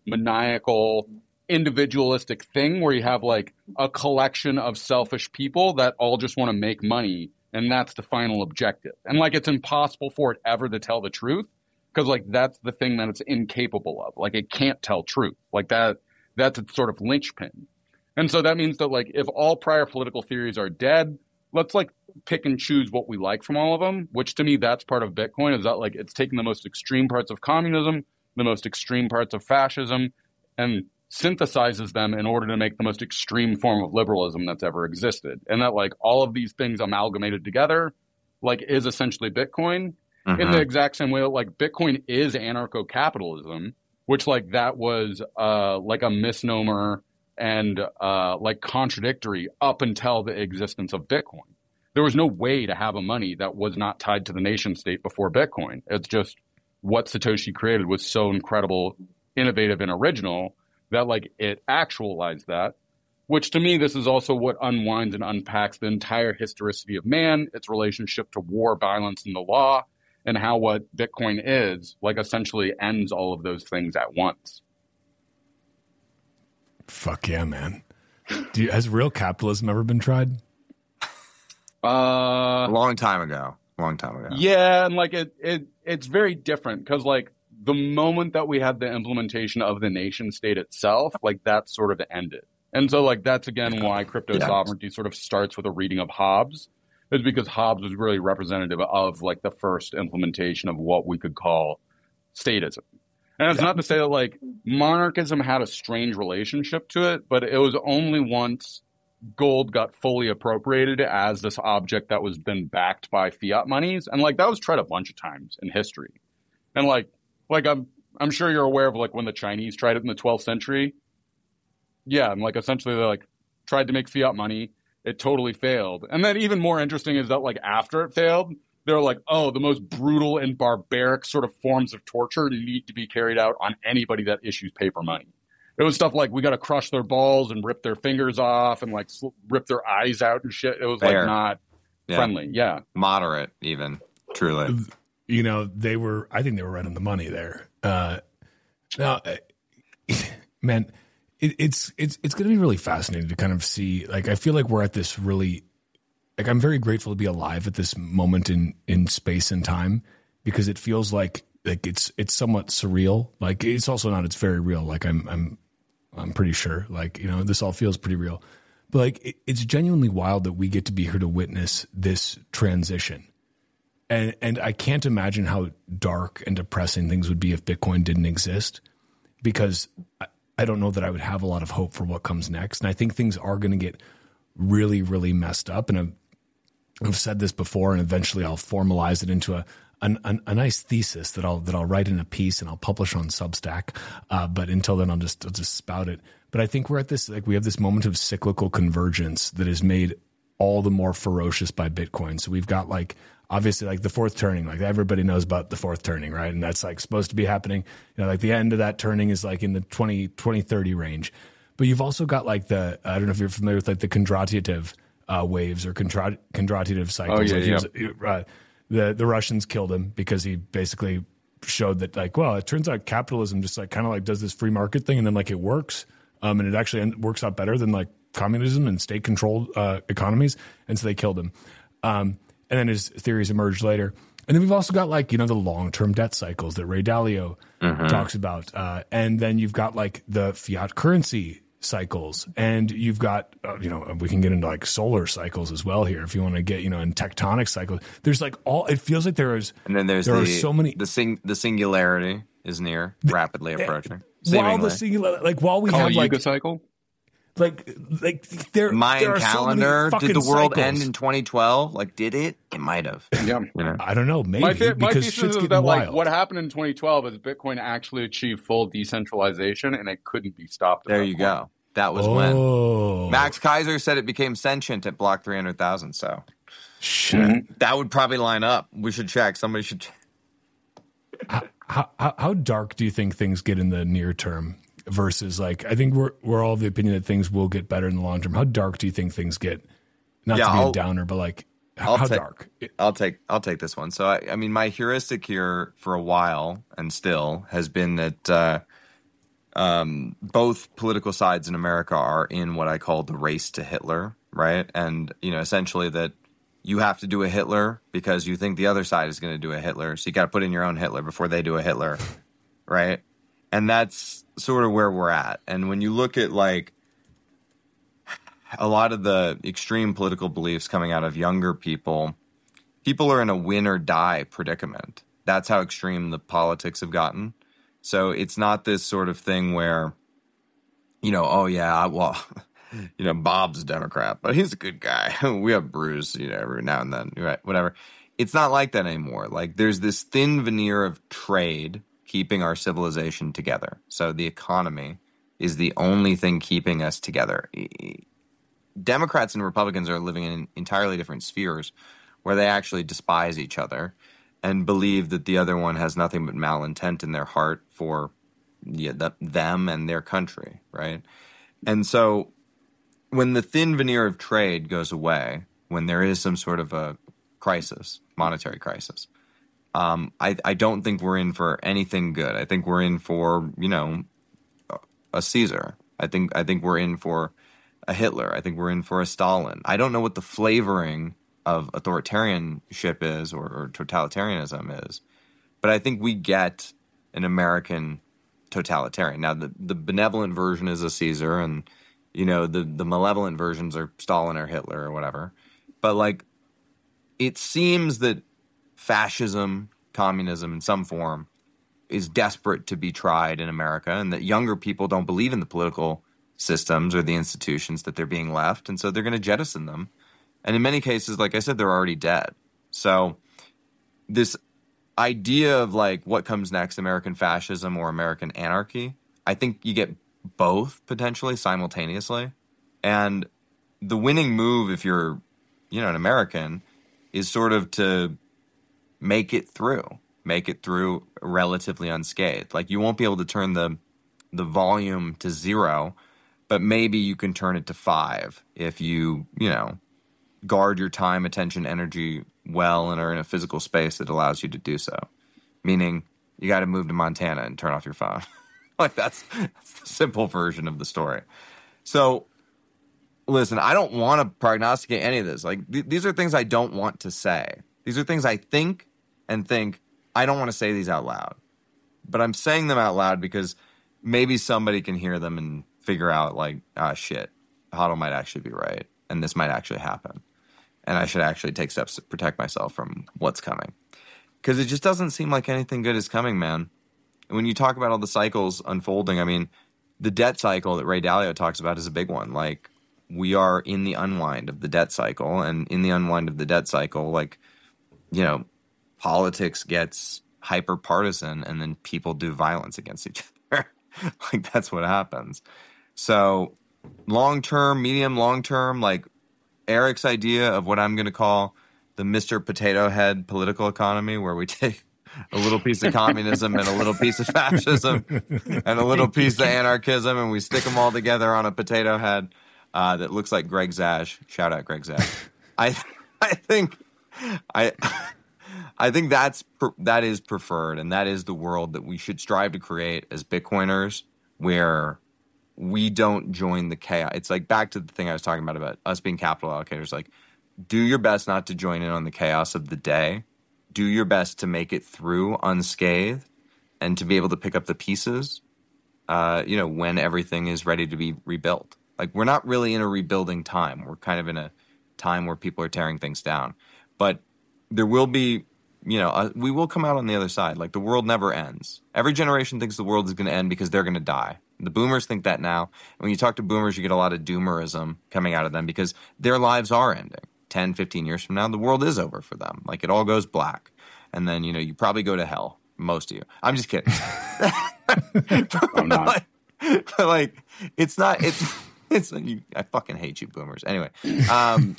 maniacal, individualistic thing where you have like a collection of selfish people that all just want to make money, and that's the final objective. And like it's impossible for it ever to tell the truth because like that's the thing that it's incapable of. Like it can't tell truth. Like that that's its sort of linchpin. And so that means that like if all prior political theories are dead, let's like pick and choose what we like from all of them, which to me that's part of Bitcoin, is that like it's taking the most extreme parts of communism, the most extreme parts of fascism, and synthesizes them in order to make the most extreme form of liberalism that's ever existed. And that like all of these things amalgamated together like is essentially Bitcoin mm-hmm. in the exact same way that like Bitcoin is anarcho-capitalism, which like that was uh like a misnomer and uh like contradictory up until the existence of Bitcoin. There was no way to have a money that was not tied to the nation state before Bitcoin. It's just what Satoshi created was so incredible, innovative, and original that like it actualized that, which to me, this is also what unwinds and unpacks the entire historicity of man, its relationship to war, violence, and the law, and how what Bitcoin is, like essentially ends all of those things at once. Fuck yeah, man. Do you, has real capitalism ever been tried? Uh, a long time ago. A long time ago. Yeah, and like it, it it's very different because like the moment that we had the implementation of the nation state itself, like that sort of ended. And so like that's again why crypto yeah. sovereignty sort of starts with a reading of Hobbes, is because Hobbes was really representative of like the first implementation of what we could call statism. And it's yeah. not to say that like monarchism had a strange relationship to it, but it was only once gold got fully appropriated as this object that was then backed by fiat monies. And like that was tried a bunch of times in history. And like like I'm I'm sure you're aware of like when the Chinese tried it in the twelfth century. Yeah, and like essentially they like tried to make fiat money. It totally failed. And then even more interesting is that like after it failed, they were like, oh, the most brutal and barbaric sort of forms of torture need to be carried out on anybody that issues paper money. It was stuff like we got to crush their balls and rip their fingers off and like sl- rip their eyes out and shit. It was Fair. like not yeah. friendly. Yeah. Moderate even, truly. You know, they were, I think they were right on the money there. Uh, now, man, it, it's, it's, it's going to be really fascinating to kind of see, like, I feel like we're at this really, like, I'm very grateful to be alive at this moment in, in space and time, because it feels like, like it's, it's somewhat surreal. Like, it's also not, it's very real. Like I'm, I'm, I'm pretty sure, like, you know, this all feels pretty real, but like, it, it's genuinely wild that we get to be here to witness this transition. And and I can't imagine how dark and depressing things would be if Bitcoin didn't exist, because I, I don't know that I would have a lot of hope for what comes next. And I think things are going to get really, really messed up. And I've, I've said this before, and eventually I'll formalize it into a an, an, a nice thesis that I'll that I'll write in a piece and I'll publish on Substack. Uh, but until then, I'll just I'll just spout it. But I think we're at this, like, we have this moment of cyclical convergence that is made all the more ferocious by Bitcoin. So we've got like, obviously, like the fourth turning, like everybody knows about the fourth turning, right? And that's like supposed to be happening. You know, like the end of that turning is like in the twenty, twenty thirty range. But you've also got like the, I don't know if you're familiar with like the Kondratiev uh, waves or Kondrat- Kondratiev cycles. Oh, yeah, like yeah. He was, uh, the, the Russians killed him because he basically showed that like, well, it turns out capitalism just like kind of like does this free market thing, and then like it works. Um, and it actually end- works out better than like communism and state controlled uh, economies. And so they killed him. Um, And then his theories emerged later. And then we've also got like, you know, the long-term debt cycles that Ray Dalio mm-hmm. talks about. Uh, and then you've got like the fiat currency cycles. And you've got, uh, you know, we can get into like solar cycles as well here if you want to get, you know, in tectonic cycles. There's like all, it feels like there is. And then there's there the, are so many. The, sing, the singularity is near, the, rapidly approaching. While the singular, like while we Call have a like. Yuga cycle? Like, like there. Mayan there are calendar. So did the world cycles. end in twenty twelve? Like, did it? It might have. Yeah. You know? I don't know. Maybe my, th- my because thesis shit's is getting that wild. like what happened in twenty twelve is Bitcoin actually achieved full decentralization, and it couldn't be stopped. There that you point. go. That was oh. when Max Kaiser said it became sentient at block three hundred thousand. So shit, mm-hmm. that would probably line up. We should check. Somebody should. Check. How, how how dark do you think things get in the near term? Versus like, I think we're we're all of the opinion that things will get better in the long term. How dark do you think things get? Not yeah, to be I'll, a downer, but like how, I'll how take, dark? I'll take I'll take this one. So I, I mean, my heuristic here for a while and still has been that uh, um, both political sides in America are in what I call the race to Hitler, right? And, you know, essentially that you have to do a Hitler because you think the other side is going to do a Hitler. So you got to put in your own Hitler before they do a Hitler, right? And that's sort of where we're at. And when you look at, like, a lot of the extreme political beliefs coming out of younger people, people are in a win or die predicament. That's how extreme the politics have gotten. So it's not this sort of thing where, you know, oh, yeah, well, you know, Bob's a Democrat, but he's a good guy. We have Bruce, you know, every now and then, right? Whatever. It's not like that anymore. Like, there's this thin veneer of trade keeping our civilization together. So the economy is the only thing keeping us together. Democrats and Republicans are living in entirely different spheres where they actually despise each other and believe that the other one has nothing but malintent in their heart for yeah, the, them and their country, right? And so when the thin veneer of trade goes away, when there is some sort of a crisis, monetary crisis, um, I, I don't think we're in for anything good. I think we're in for, you know, a Caesar. I think I think we're in for a Hitler. I think we're in for a Stalin. I don't know what the flavoring of authoritarianship is or, or totalitarianism is, but I think we get an American totalitarian. Now, the, the benevolent version is a Caesar, and, you know, the, the malevolent versions are Stalin or Hitler or whatever. But, like, it seems that fascism, communism in some form is desperate to be tried in America, and that younger people don't believe in the political systems or the institutions that they're being left, and so they're going to jettison them. And in many cases, like I said, they're already dead. So this idea of, like, what comes next, American fascism or American anarchy, I think you get both potentially simultaneously. And the winning move, if you're, you know, an American, is sort of to make it through, make it through relatively unscathed. Like, you won't be able to turn the the volume to zero, but maybe you can turn it to five if you, you know, guard your time, attention, energy well and are in a physical space that allows you to do so. Meaning, you got to move to Montana and turn off your phone. Like, that's, that's the simple version of the story. So, listen, I don't want to prognosticate any of this. Like, th- these are things I don't want to say. These are things I think and think I don't want to say these out loud. But I'm saying them out loud because maybe somebody can hear them and figure out, like, ah, shit, Hodl might actually be right, and this might actually happen. And I should actually take steps to protect myself from what's coming. Because it just doesn't seem like anything good is coming, man. When you talk about all the cycles unfolding, I mean, the debt cycle that Ray Dalio talks about is a big one. Like, we are in the unwind of the debt cycle, and in the unwind of the debt cycle, like, you know, politics gets hyper partisan, and then people do violence against each other. Like, that's what happens. So, long term, medium, long term, like, Eric's idea of what I'm going to call the Mister Potato Head political economy, where we take a little piece of communism and a little piece of fascism and a little piece of anarchism, and we stick them all together on a potato head uh, that looks like Greg Zash. Shout out Greg Zash. I I think I I think that's that is preferred, and that is the world that we should strive to create as Bitcoiners, where we don't join the chaos. It's like back to the thing I was talking about, about us being capital allocators. Like, do your best not to join in on the chaos of the day. Do your best to make it through unscathed and to be able to pick up the pieces, uh, you know, when everything is ready to be rebuilt. Like, we're not really in a rebuilding time. We're kind of in a time where people are tearing things down. But there will be, you know, uh, we will come out on the other side. Like, the world never ends. Every generation thinks the world is going to end because they're going to die. The boomers think that now. And when you talk to boomers, you get a lot of doomerism coming out of them because their lives are ending. ten, fifteen years from now, the world is over for them. Like, it all goes black. And then, you know, you probably go to hell. Most of you. I'm just kidding. I'm not. Like, but, like, it's not, it's, it's, you, I fucking hate you boomers. Anyway, um,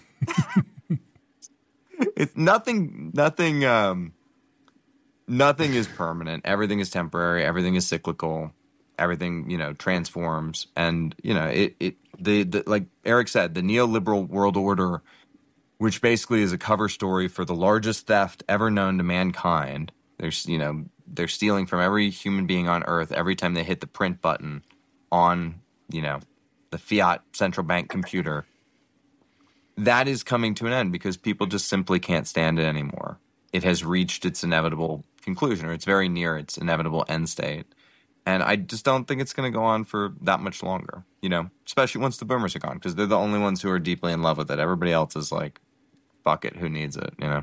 it's nothing, nothing, um, nothing is permanent. Everything is temporary. Everything is cyclical. Everything, you know, transforms. And, you know, it, it, the, the, like Eric said, the neoliberal world order, which basically is a cover story for the largest theft ever known to mankind. There's, you know, they're stealing from every human being on earth every time they hit the print button on, you know, the fiat central bank computer. That is coming to an end because people just simply can't stand it anymore. It has reached its inevitable conclusion, or it's very near its inevitable end state. And I just don't think it's going to go on for that much longer, you know, especially once the boomers are gone, because they're the only ones who are deeply in love with it. Everybody else is like, fuck it, who needs it, you know?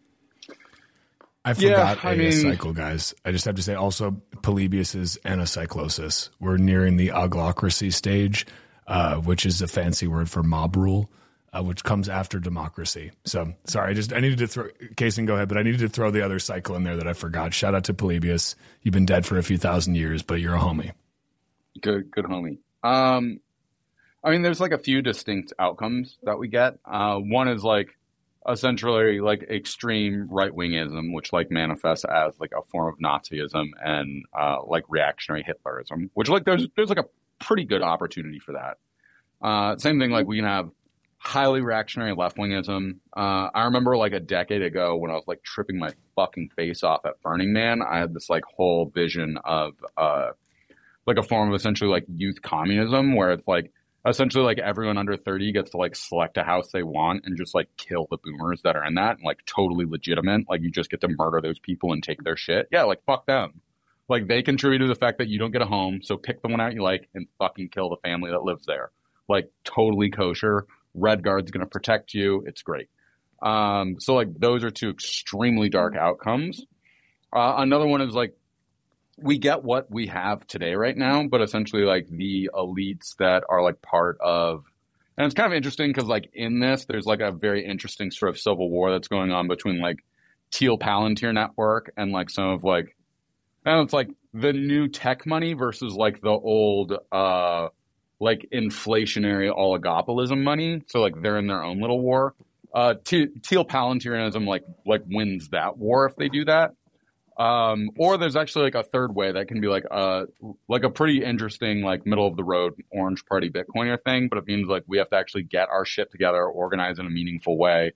I forgot yeah, I a mean, cycle, guys. I just have to say also Polybius is anacyclosis. We're nearing the oglocracy stage, uh, which is a fancy word for mob rule, uh, which comes after democracy. So sorry, I just I needed to throw Kaysen, go ahead, but I needed to throw the other cycle in there that I forgot. Shout out to Polybius. You've been dead for a few thousand years, but you're a homie. Good, good homie. Um, I mean, there's like a few distinct outcomes that we get. Uh, one is like essentially like extreme right wingism, which like manifests as like a form of Nazism and uh, like reactionary Hitlerism, which like there's there's like a pretty good opportunity for that. Uh, same thing, like we can have highly reactionary left wingism. Uh, I remember like a decade ago when I was like tripping my fucking face off at Burning Man, I had this like whole vision of uh, like a form of essentially like youth communism, where it's like essentially like everyone under thirty gets to like select a house they want and just like kill the boomers that are in that, and like totally legitimate. Like you just get to murder those people and take their shit. Yeah, like fuck them. Like they contribute to the fact that you don't get a home, so pick the one out you like and fucking kill the family that lives there. Like totally kosher. Red Guard's going to protect you. It's great. Um, so like those are two extremely dark outcomes. Uh, another one is like we get what we have today right now, but essentially like the elites that are like part of, and it's kind of interesting because like in this, there's like a very interesting sort of civil war that's going on between like Teal Palantir Network and like some of like, and it's like the new tech money versus like the old, uh, like inflationary oligopolism money. So like they're in their own little war. Uh, Te- Teal Palantirianism like like wins that war if they do that. Um, or there's actually like a third way that can be like a like a pretty interesting like middle of the road Orange Party Bitcoiner thing, but it means like we have to actually get our shit together, organize in a meaningful way.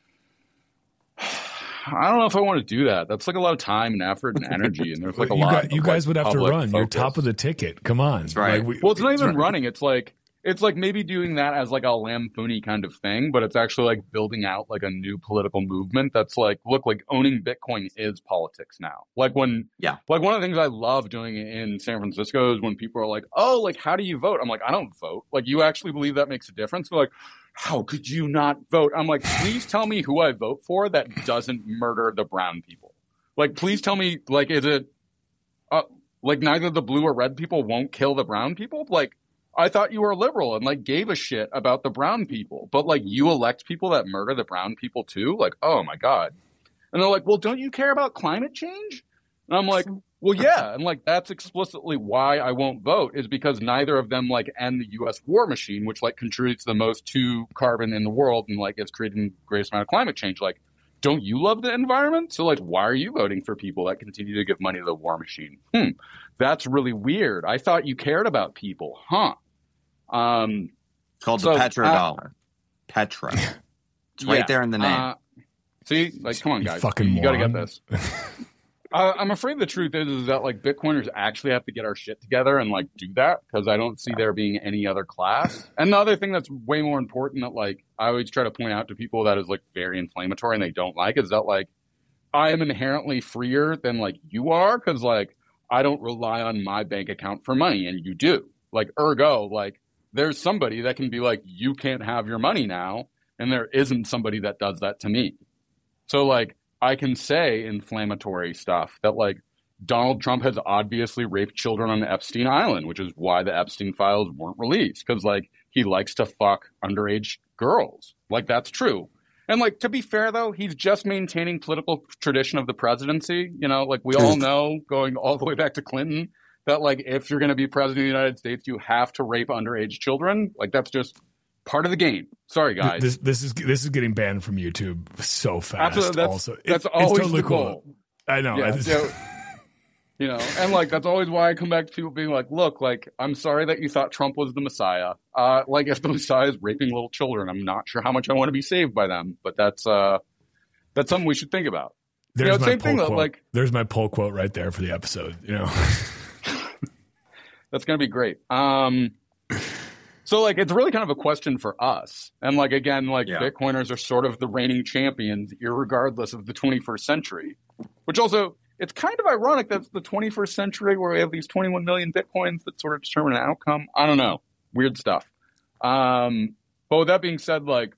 I don't know if I want to do that. That's like a lot of time and effort and energy, and there's like a you lot. Got, of, you guys like, would have to run. focus. You're top of the ticket. Come on, That's right. Like, we, Well, it's not even right. running. It's like it's like maybe doing that as like a lampoony kind of thing, but it's actually like building out like a new political movement that's like, look, like owning Bitcoin is politics now. Like when, Yeah. like one of the things I love doing in San Francisco is when people are like, oh, like how do you vote? I'm like, I don't vote. Like you actually believe that makes a difference? They're like, how could you not vote? I'm like, please tell me who I vote for that doesn't murder the brown people. Like, please tell me, like, is it, uh, like, neither the blue or red people won't kill the brown people? Like, I thought you were liberal and, like, gave a shit about the brown people. But, like, you elect people that murder the brown people, too? Like, oh, my God. And they're like, well, don't you care about climate change? And I'm like, well, yeah. And, like, that's explicitly why I won't vote, is because neither of them, like, end the U S war machine, which, like, contributes the most to carbon in the world and, like, is creating the greatest amount of climate change. Like, don't you love the environment? So, like, why are you voting for people that continue to give money to the war machine? Hmm, that's really weird. I thought you cared about people, huh? Um, It's called so, the petrodollar. Uh, Petro. It's yeah, right there in the name. Uh, see, like, come on, You guys, fucking you, you got to get moron. this. uh, I'm afraid the truth is, is that like Bitcoiners actually have to get our shit together and like do that, because I don't see there being any other class. And the other thing that's way more important that like I always try to point out to people that is like very inflammatory and they don't like is that like I am inherently freer than like you are, because like I don't rely on my bank account for money and you do. Like ergo, like there's somebody that can be like, you can't have your money now, and there isn't somebody that does that to me. So like I can say inflammatory stuff that like Donald Trump has obviously raped children on Epstein Island, which is why the Epstein files weren't released, because like he likes to fuck underage girls. Like that's true. And like to be fair though, he's just maintaining political tradition of the presidency. You know, like we all know, going all the way back to Clinton, that like if you're going to be president of the United States, you have to rape underage children. Like that's just part of the game. Sorry, guys. This, this is this is getting banned from YouTube so fast. Absolutely, that's, also, It- that's it's always totally the cool. goal. I know. Yeah, I just- so, you know, and like that's always why I come back to people being like, look, like I'm sorry that you thought Trump was the Messiah. Uh, like if the Messiah is raping little children, I'm not sure how much I want to be saved by them, but that's uh, that's something we should think about. There's you know, my same pull thing. That, quote. like, there's my pull quote right there for the episode. You know, that's gonna be great. Um, so like, it's really kind of a question for us, and like again, like Yeah. Bitcoiners are sort of the reigning champions, irregardless of the twenty-first century. Which also, it's kind of ironic that it's the twenty-first century where we have these twenty-one million Bitcoins that sort of determine an outcome. I don't know, weird stuff. Um, but with that being said, like,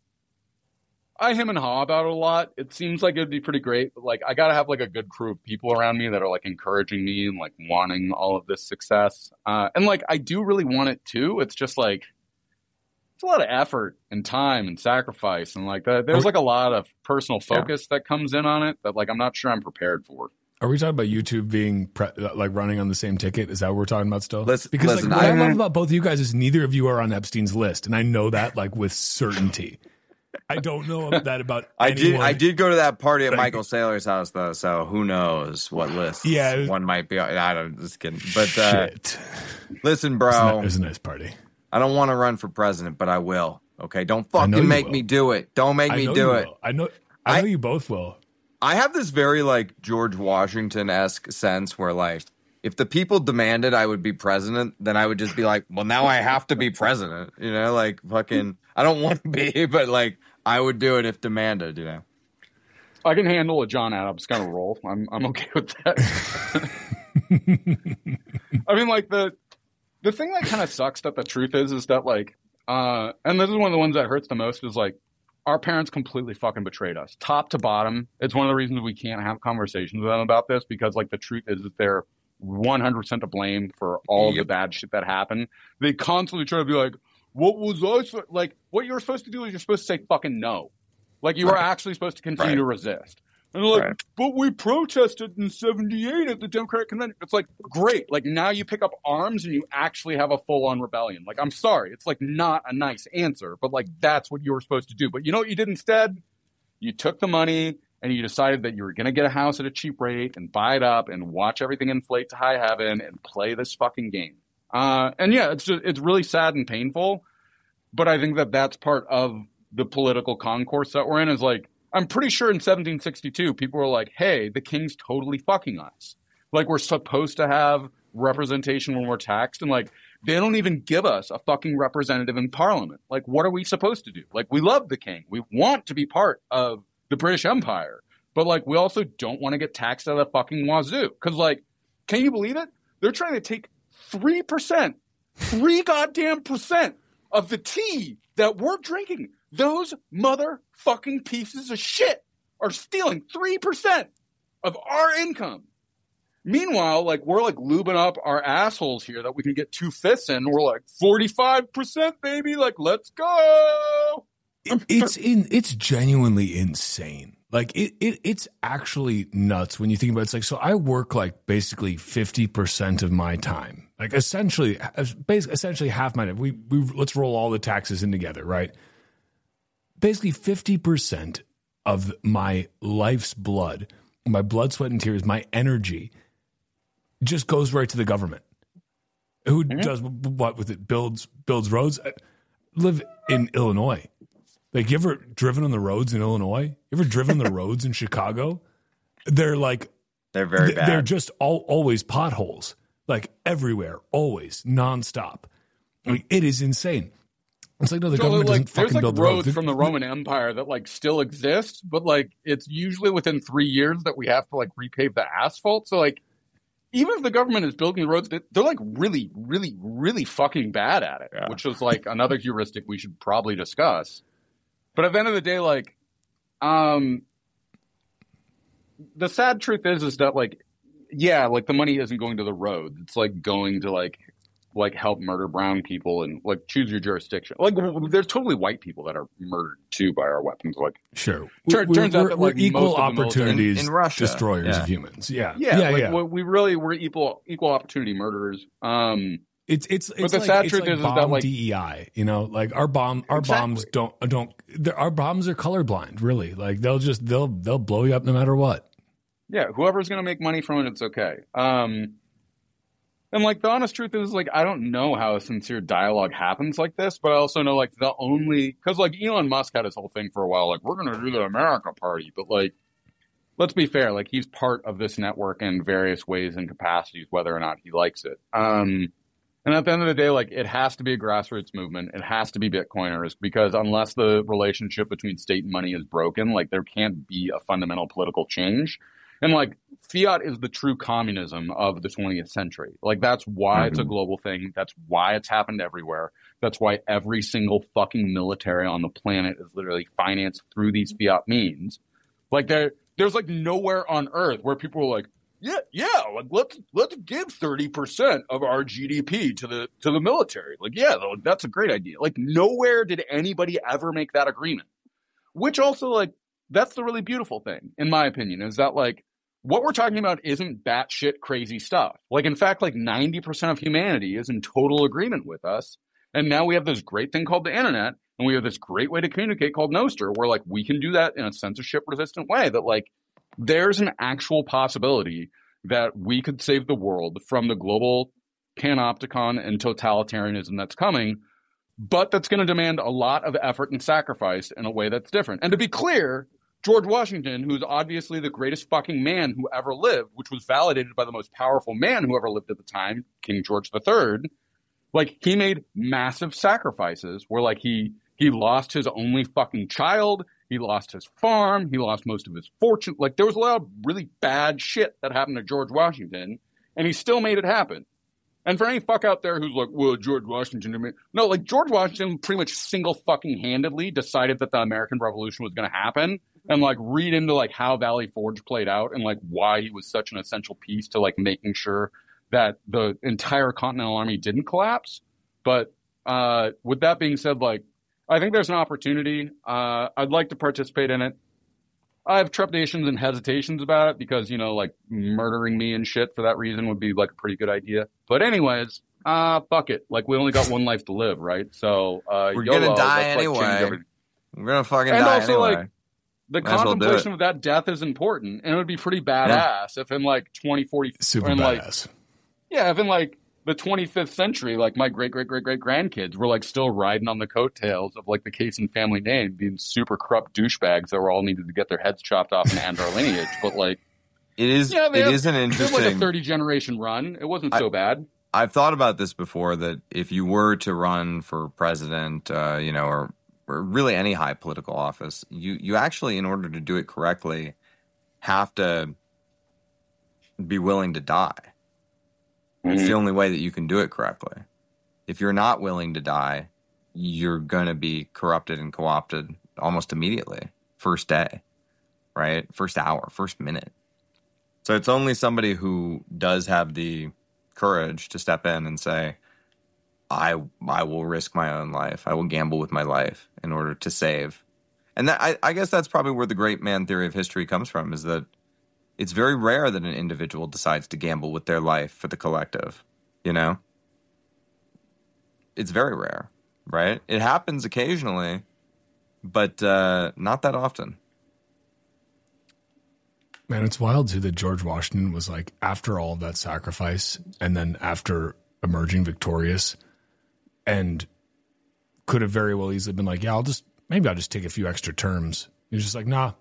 I hem and haw about it a lot. It seems like it'd be pretty great, but like, I gotta have like a good crew of people around me that are like encouraging me and like wanting all of this success. Uh, and like, I do really want it too. It's just like, it's a lot of effort and time and sacrifice. And like, the, there's like a lot of personal focus yeah. that comes in on it that like, I'm not sure I'm prepared for. Are we talking about YouTube being pre- like running on the same ticket? Is that what we're talking about still? Listen, because listen, like, what I, I love about both of you guys is neither of you are on Epstein's list. And I know that like with certainty. I don't know that about I anyone. did I did go to that party at like, Michael Saylor's house though, so who knows what list yeah, was, one might be. I don't just kidding. But uh, shit. Listen, bro. It was a nice party. I don't want to run for president, but I will. Okay, don't fucking make will. me do it. Don't make I me know do you it. Will. I know I know I, you both will. I have this very like George Washington-esque sense where like if the people demanded I would be president, then I would just be like, well, now I have to be president. You know, like fucking I don't want to be, but like I would do it if demanded, you know. I can handle a John Adams kind of role. I'm I'm okay with that. I mean, like the the thing that kind of sucks that the truth is is that like uh and this is one of the ones that hurts the most is like our parents completely fucking betrayed us, top to bottom. It's one of the reasons we can't have conversations with them about this because like the truth is that they're one hundred percent to blame for all yep. the bad shit that happened. They constantly try to be like, what was I like? What you were supposed to do is you're supposed to say fucking no. Like you were right. actually supposed to continue right. to resist. And they're like, right. but we protested in seventy-eight at the Democratic Convention. It's like, great. Like now you pick up arms and you actually have a full-on rebellion. Like, I'm sorry. It's like not a nice answer, but like that's what you were supposed to do. But you know what you did instead? You took the money and you decided that you were going to get a house at a cheap rate and buy it up and watch everything inflate to high heaven and play this fucking game. Uh, and yeah, it's just, it's really sad and painful. But I think that that's part of the political concourse that we're in is like, I'm pretty sure in seventeen sixty-two, people were like, hey, the king's totally fucking us. Like, we're supposed to have representation when we're taxed. And, like, they don't even give us a fucking representative in parliament. Like, what are we supposed to do? Like, we love the king. We want to be part of the British Empire. But, like, we also don't want to get taxed at a fucking wazoo. Because, like, can you believe it? They're trying to take three percent, three goddamn percent of the tea that we're drinking. Those motherfucking pieces of shit are stealing three percent of our income. Meanwhile, like, we're like lubing up our assholes here that we can get two fifths in. We're like forty-five percent, baby. Like, let's go. It, it's in, it's genuinely insane. Like it, it, it's actually nuts when you think about it. It's like, so I work like basically fifty percent of my time, like essentially, basically, essentially half my time. We, we, let's roll all the taxes in together, right? Basically fifty percent of my life's blood, my blood, sweat, and tears, my energy just goes right to the government. Who mm-hmm. does what with it? Builds, builds roads. I live in Illinois. Like, you ever driven on the roads in Illinois? You ever driven the roads in Chicago? They're like, they're very bad. They're just all, always potholes, like everywhere, always, nonstop. Like, it is insane. It's like, no, the so government like, doesn't fucking like build roads roads from the Roman Empire that like still exist, but like it's usually within three years that we have to like repave the asphalt. So like, even if the government is building the roads, they're like really, really, really fucking bad at it, yeah. which is like another heuristic we should probably discuss. But at the end of the day, like, um, the sad truth is, is that like, yeah, like the money isn't going to the roads. It's like going to like, like help murder brown people and like choose your jurisdiction. Like there's totally white people that are murdered too by our weapons. Like sure, tur- we're, turns we're, out that we're like equal most opportunities in, in Russia. destroyers yeah. of humans. Yeah, yeah, yeah, like, yeah. We really we're equal equal opportunity murderers. Um, It's it's it's but the like, sad it's truth like is, is bomb that like D E I, you know, like our bomb our exactly. bombs don't don't our bombs are colorblind, really. Like they'll just they'll they'll blow you up no matter what. Yeah, whoever's gonna make money from it, it's okay. Um, and like the honest truth is, like I don't know how a sincere dialogue happens like this, but I also know like the only because like Elon Musk had his whole thing for a while, like we're gonna do the America Party, but like let's be fair, like he's part of this network in various ways and capacities, whether or not he likes it. Um, and at the end of the day, like it has to be a grassroots movement. It has to be Bitcoiners, because unless the relationship between state and money is broken, like there can't be a fundamental political change. And like fiat is the true communism of the twentieth century. Like that's why mm-hmm. it's a global thing. That's why it's happened everywhere. That's why every single fucking military on the planet is literally financed through these fiat means. Like there, there's like nowhere on earth where people are like, yeah, yeah, like let's let's give thirty percent of our G D P to the to the military. Like, yeah, that's a great idea. Like nowhere did anybody ever make that agreement. Which also, like, that's the really beautiful thing, in my opinion, is that like what we're talking about isn't batshit crazy stuff. Like, in fact, like ninety percent of humanity is in total agreement with us. And now we have this great thing called the internet, and we have this great way to communicate called Nostr, where like we can do that in a censorship resistant way that like there's an actual possibility that we could save the world from the global panopticon and totalitarianism that's coming, but that's going to demand a lot of effort and sacrifice in a way that's different. And to be clear, George Washington, who's obviously the greatest fucking man who ever lived, which was validated by the most powerful man who ever lived at the time, King George the Third, like he made massive sacrifices where like he he lost his only fucking child, he lost his farm, he lost most of his fortune. Like there was a lot of really bad shit that happened to George Washington, and he still made it happen. And for any fuck out there who's like, well, George Washington, no, like George Washington pretty much single fucking handedly decided that the American Revolution was going to happen, and like read into like how Valley Forge played out and like why he was such an essential piece to like making sure that the entire Continental Army didn't collapse. But uh, with that being said, like I think there's an opportunity. Uh, I'd like to participate in it. I have trepidations and hesitations about it because, you know, like murdering me and shit for that reason would be like a pretty good idea. But anyways, uh, fuck it. Like we only got one life to live, right? So uh, we're YOLO, gonna die let's, like, anyway. We're gonna fucking and die also, anyway. Like, the Might as well do contemplation it. of that death is important, and it would be pretty badass if in like twenty forty, Super in, like, badass. yeah, if in like the twenty-fifth century, like my great great great great grandkids were like still riding on the coattails of like the Kaysen family name, being super corrupt douchebags that were all needed to get their heads chopped off and end our lineage. But like, It is. yeah, they it have- is an it was interesting. like a thirty generation run. It wasn't I- so bad. I've thought about this before, that if you were to run for president, uh, you know, or, or really any high political office, you, you actually, in order to do it correctly, have to be willing to die. It's the only way that you can do it correctly. If you're not willing to die, you're going to be corrupted and co-opted almost immediately. First day, right? First hour, first minute. So it's only somebody who does have the courage to step in and say, I I will risk my own life. I will gamble with my life in order to save. And that, I, I guess that's probably where the great man theory of history comes from, is that it's very rare that an individual decides to gamble with their life for the collective, you know? It's very rare, right? It happens occasionally, but uh, not that often. Man, it's wild too that George Washington was like, after all of that sacrifice and then after emerging victorious, and could have very well easily been like, yeah, I'll just, maybe I'll just take a few extra terms. He was just like, nah,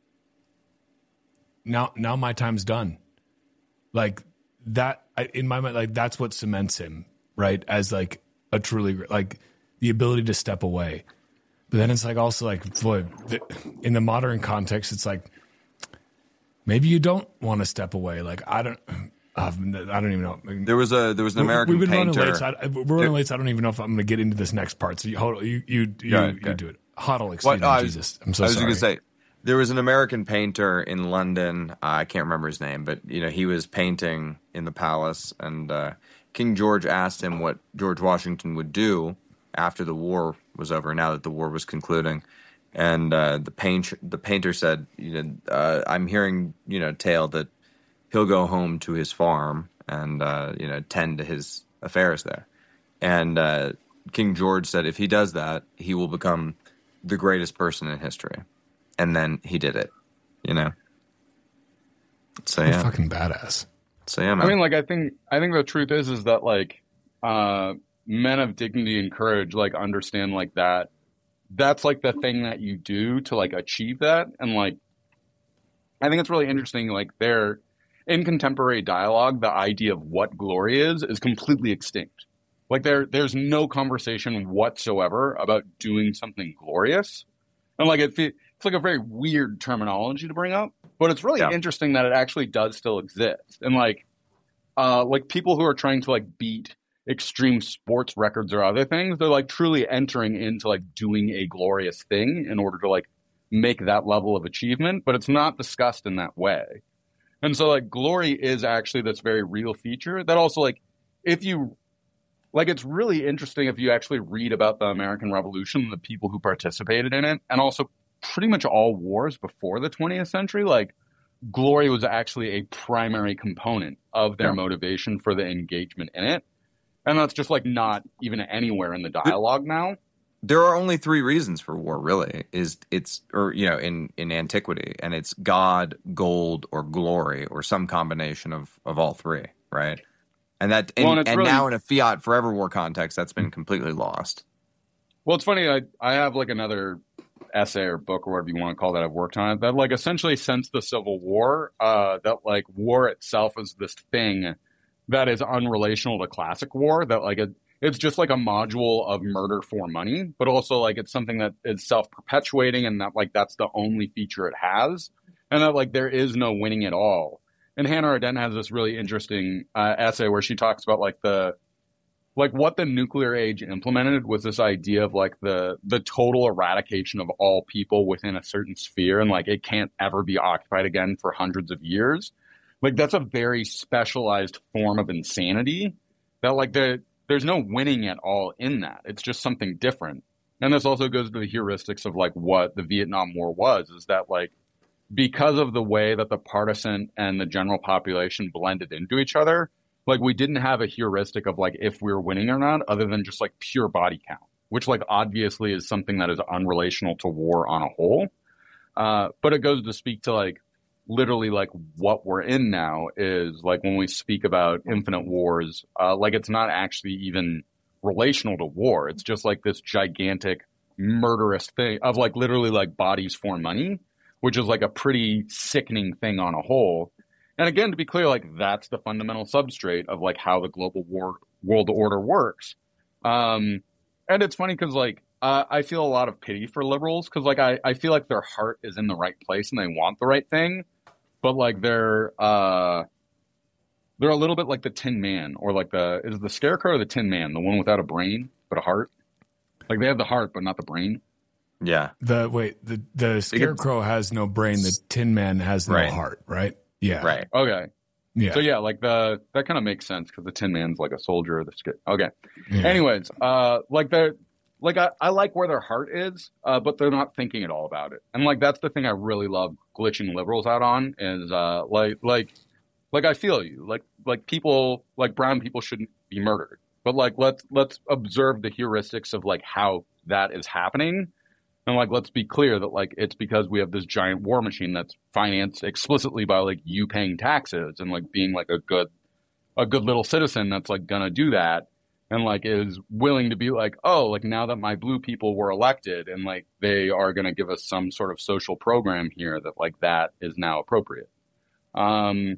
now, now my time's done. Like that, I, in my mind, like that's what cements him, right? As like a truly, like the ability to step away. But then it's like also like, boy, the, in the modern context, it's like, maybe you don't want to step away. Like I don't, uh, I don't even know. There was a there was an American We've been painter. running late. So I, we're running late. So I don't even know if I'm going to get into this next part. So you hold, you you you, Yeah, you okay. do it. Huddle, excuse What- me, oh, I was- Jesus. I'm so I was sorry. going to say, there was an American painter in London. Uh, I can't remember his name, but you know he was painting in the palace, and uh, King George asked him what George Washington would do after the war was over. Now that the war was concluding, and uh, the paint the painter said, "You know, uh, I'm hearing you know tale that he'll go home to his farm and uh, you know tend to his affairs there." And uh, King George said, if he does that, he will become the greatest person in history. And then he did it, you know? So, yeah. Fucking badass. So, yeah, man. I mean, like, I think, I think the truth is, is that like, uh, men of dignity and courage, like, understand like that. That's like the thing that you do to like achieve that. And like, I think it's really interesting. Like they're in contemporary dialogue, the idea of what glory is is completely extinct. Like there, there's no conversation whatsoever about doing something glorious, and like it, it's like a very weird terminology to bring up. But it's really Yeah. interesting that it actually does still exist, and like, uh, like people who are trying to like beat extreme sports records or other things, they're like truly entering into like doing a glorious thing in order to like make that level of achievement, but it's not discussed in that way. And so like glory is actually this very real feature that also like if you like it's really interesting if you actually read about the American Revolution, the people who participated in it, and also pretty much all wars before the twentieth century, like glory was actually a primary component of their Yeah. motivation for the engagement in it. And that's just like not even anywhere in the dialogue now. There are only three reasons for war, really. Is it's or you know in in antiquity, and it's God, gold, or glory, or some combination of of all three, right? And that and, Well, and it's and really- now in a fiat forever war context, that's been completely lost. Well, it's funny. I I have like another essay or book or whatever you want to call that I've worked on it that like essentially since the Civil War, uh, that like war itself is this thing that is unrelational to classic war. That like it, it's just like a module of murder for money, but also like it's something that is self-perpetuating, and that like that's the only feature it has, and that like there is no winning at all. And Hannah Arendt has this really interesting uh, essay where she talks about like the like what the nuclear age implemented was this idea of like the the total eradication of all people within a certain sphere, and like it can't ever be occupied again for hundreds of years. Like that's a very specialized form of insanity that like the there's no winning at all in that. It's just something different. And this also goes to the heuristics of like what the Vietnam War was, is that like because of the way that the partisan and the general population blended into each other, like we didn't have a heuristic of like if we were winning or not, other than just like pure body count, which like obviously is something that is unrelational to war on a whole. Uh, but it goes to speak to like literally like what we're in now is like when we speak about infinite wars, uh, like it's not actually even relational to war. It's just like this gigantic murderous thing of like literally like bodies for money, which is like a pretty sickening thing on a whole. And again, to be clear, like that's the fundamental substrate of like how the global war world order works. Um, and it's funny because like uh, I feel a lot of pity for liberals because like I, I feel like their heart is in the right place and they want the right thing, but like they're uh, they're a little bit like the Tin Man, or like the is the Scarecrow or the Tin Man, the one without a brain but a heart. Like they have the heart but not the brain. Yeah. The wait, the the Scarecrow has no brain. The Tin Man has no Right. heart, right? Yeah. Right. Okay. Yeah. So yeah, like the that kind of makes sense because the Tin Man's like a soldier. The Sca- okay. Yeah. Anyways, uh, like the like I, I like where their heart is, uh, but they're not thinking at all about it. And like that's the thing I really love glitching liberals out on is uh, like like like I feel you like like people like brown people shouldn't be murdered, but like let's let's observe the heuristics of like how that is happening. And like, let's be clear that like it's because we have this giant war machine that's financed explicitly by like you paying taxes and like being like a good, a good little citizen that's like gonna do that and like is willing to be like, oh, like now that my blue people were elected and like they are gonna give us some sort of social program here that like that is now appropriate. Um.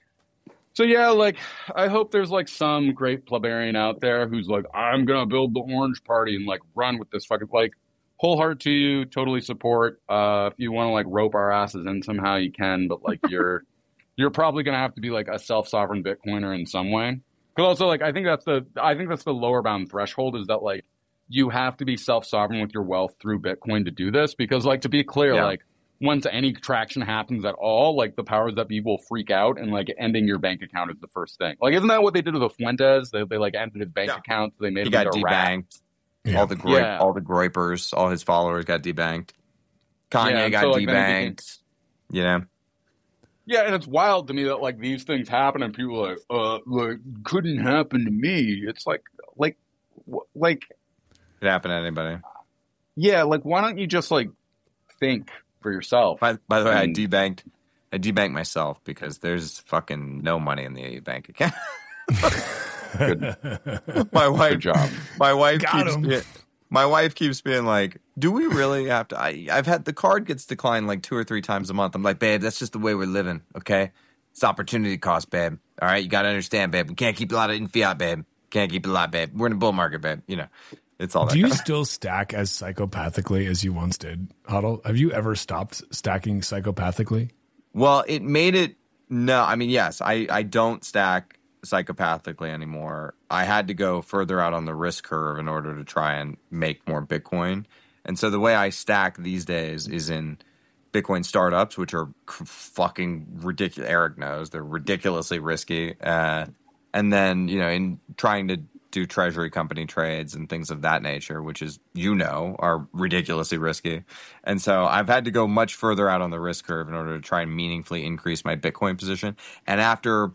So yeah, like I hope there's like some great plebeian out there who's like, I'm gonna build the Orange Party and like run with this fucking like. Whole heart to you, totally support. Uh, if you want to like rope our asses in somehow, you can. But like you're, you're probably gonna have to be like a self-sovereign Bitcoiner in some way. Because also like I think that's the I think that's the lower bound threshold is that like you have to be self-sovereign with your wealth through Bitcoin to do this. Because like to be clear, Yeah. like once any traction happens at all, like the powers that be will freak out and like ending your bank account is the first thing. Like isn't that what they did with Fuentes? They they like ended his bank Yeah. account. So they made He him got into a rat. debanked. Yeah. All the groip, Yeah. all the groipers, all his followers got debanked. Kanye Yeah, and got so, like, then he debanked. You know. Yeah, and it's wild to me that like these things happen and people are like, uh, like couldn't happen to me. It's like, like, wh- like, It happened to anybody. yeah, like why don't you just like think for yourself? By, by the way, I And- debanked. I debanked myself because there's fucking no money in the bank account. my wife, Good job. my wife Got keeps him. being, my wife keeps being like, Do we really have to? I, I've had the card gets declined like two or three times a month. I'm like, babe, that's just the way we're living, okay? It's opportunity cost, babe. All right, you got to understand, babe. We can't keep a lot of in fiat, babe. Can't keep a lot, babe. We're in a bull market, babe. You know, it's all that. Do you kind of- still stack as psychopathically as you once did, Huddle? Have you ever stopped stacking psychopathically? Well, it made it. No, I mean, yes, I, I don't stack psychopathically anymore. I had to go further out on the risk curve in order to try and make more Bitcoin. And so the way I stack these days is in Bitcoin startups, which are fucking ridiculous. Eric knows they're ridiculously risky. Uh, and then, you know, in trying to do treasury company trades and things of that nature, which is, you know, are ridiculously risky. And so I've had to go much further out on the risk curve in order to try and meaningfully increase my Bitcoin position. And after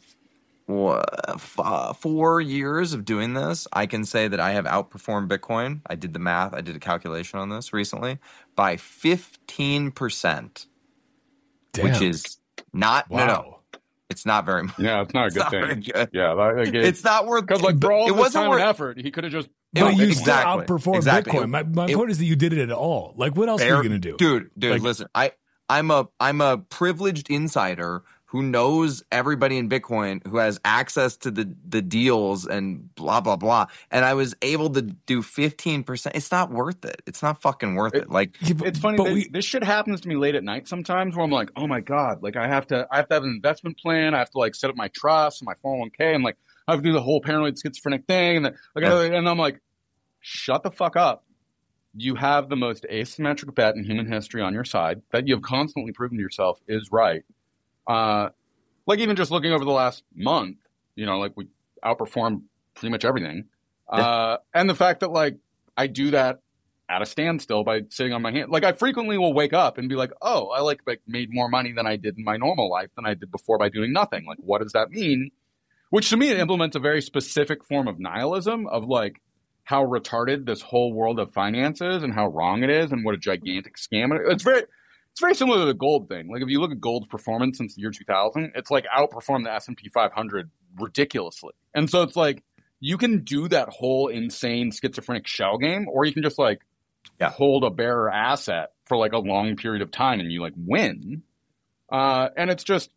four years of doing this, I can say that I have outperformed Bitcoin. I did the math. I did a calculation on this recently by fifteen percent, Damn. which is not, Wow. no, no, it's not very much. Yeah, it's not a It's good not very thing. good. Yeah, like, it, It's not worth because like for all it this wasn't time worth, and effort, he could have just. It- But you exactly, still outperformed exactly. Bitcoin. My, my It- point is that you did it at all. Like, what else are you going to do? Dude, dude, Like- listen, I, I'm a I'm a privileged insider who knows everybody in Bitcoin, who has access to the, the deals and blah, blah, blah. And I was able to do fifteen percent. It's not worth it. It's not fucking worth it. Like, Yeah, but- It's funny. but This, we- this shit happens to me late at night sometimes, where I'm like, oh my god, like I have to, I have to have an investment plan. I have to like set up my trust and my four oh one k, and like I have to do the whole paranoid schizophrenic thing, and then, like, Yeah. and I'm like, shut the fuck up. You have the most asymmetric bet in human history on your side that you have constantly proven to yourself is right. Uh, like even just looking over the last month, you know, like we outperformed pretty much everything. Yeah. Uh, and the fact that like I do that at a standstill by sitting on my hand. Like I frequently will wake up and be like, oh, I like, like made more money than I did in my normal life than I did before by doing nothing. Like, what does that mean? Which to me, it implements a very specific form of nihilism of like how retarded this whole world of finance is and how wrong it is and what a gigantic scam it is. It's very, it's very similar to the gold thing. Like if you look at gold's performance since the year two thousand, it's like outperformed the S and P five hundred ridiculously. And so it's like, you can do that whole insane schizophrenic shell game, or you can just like Yeah. hold a bearer asset for like a long period of time and you like win. Uh, and it's just,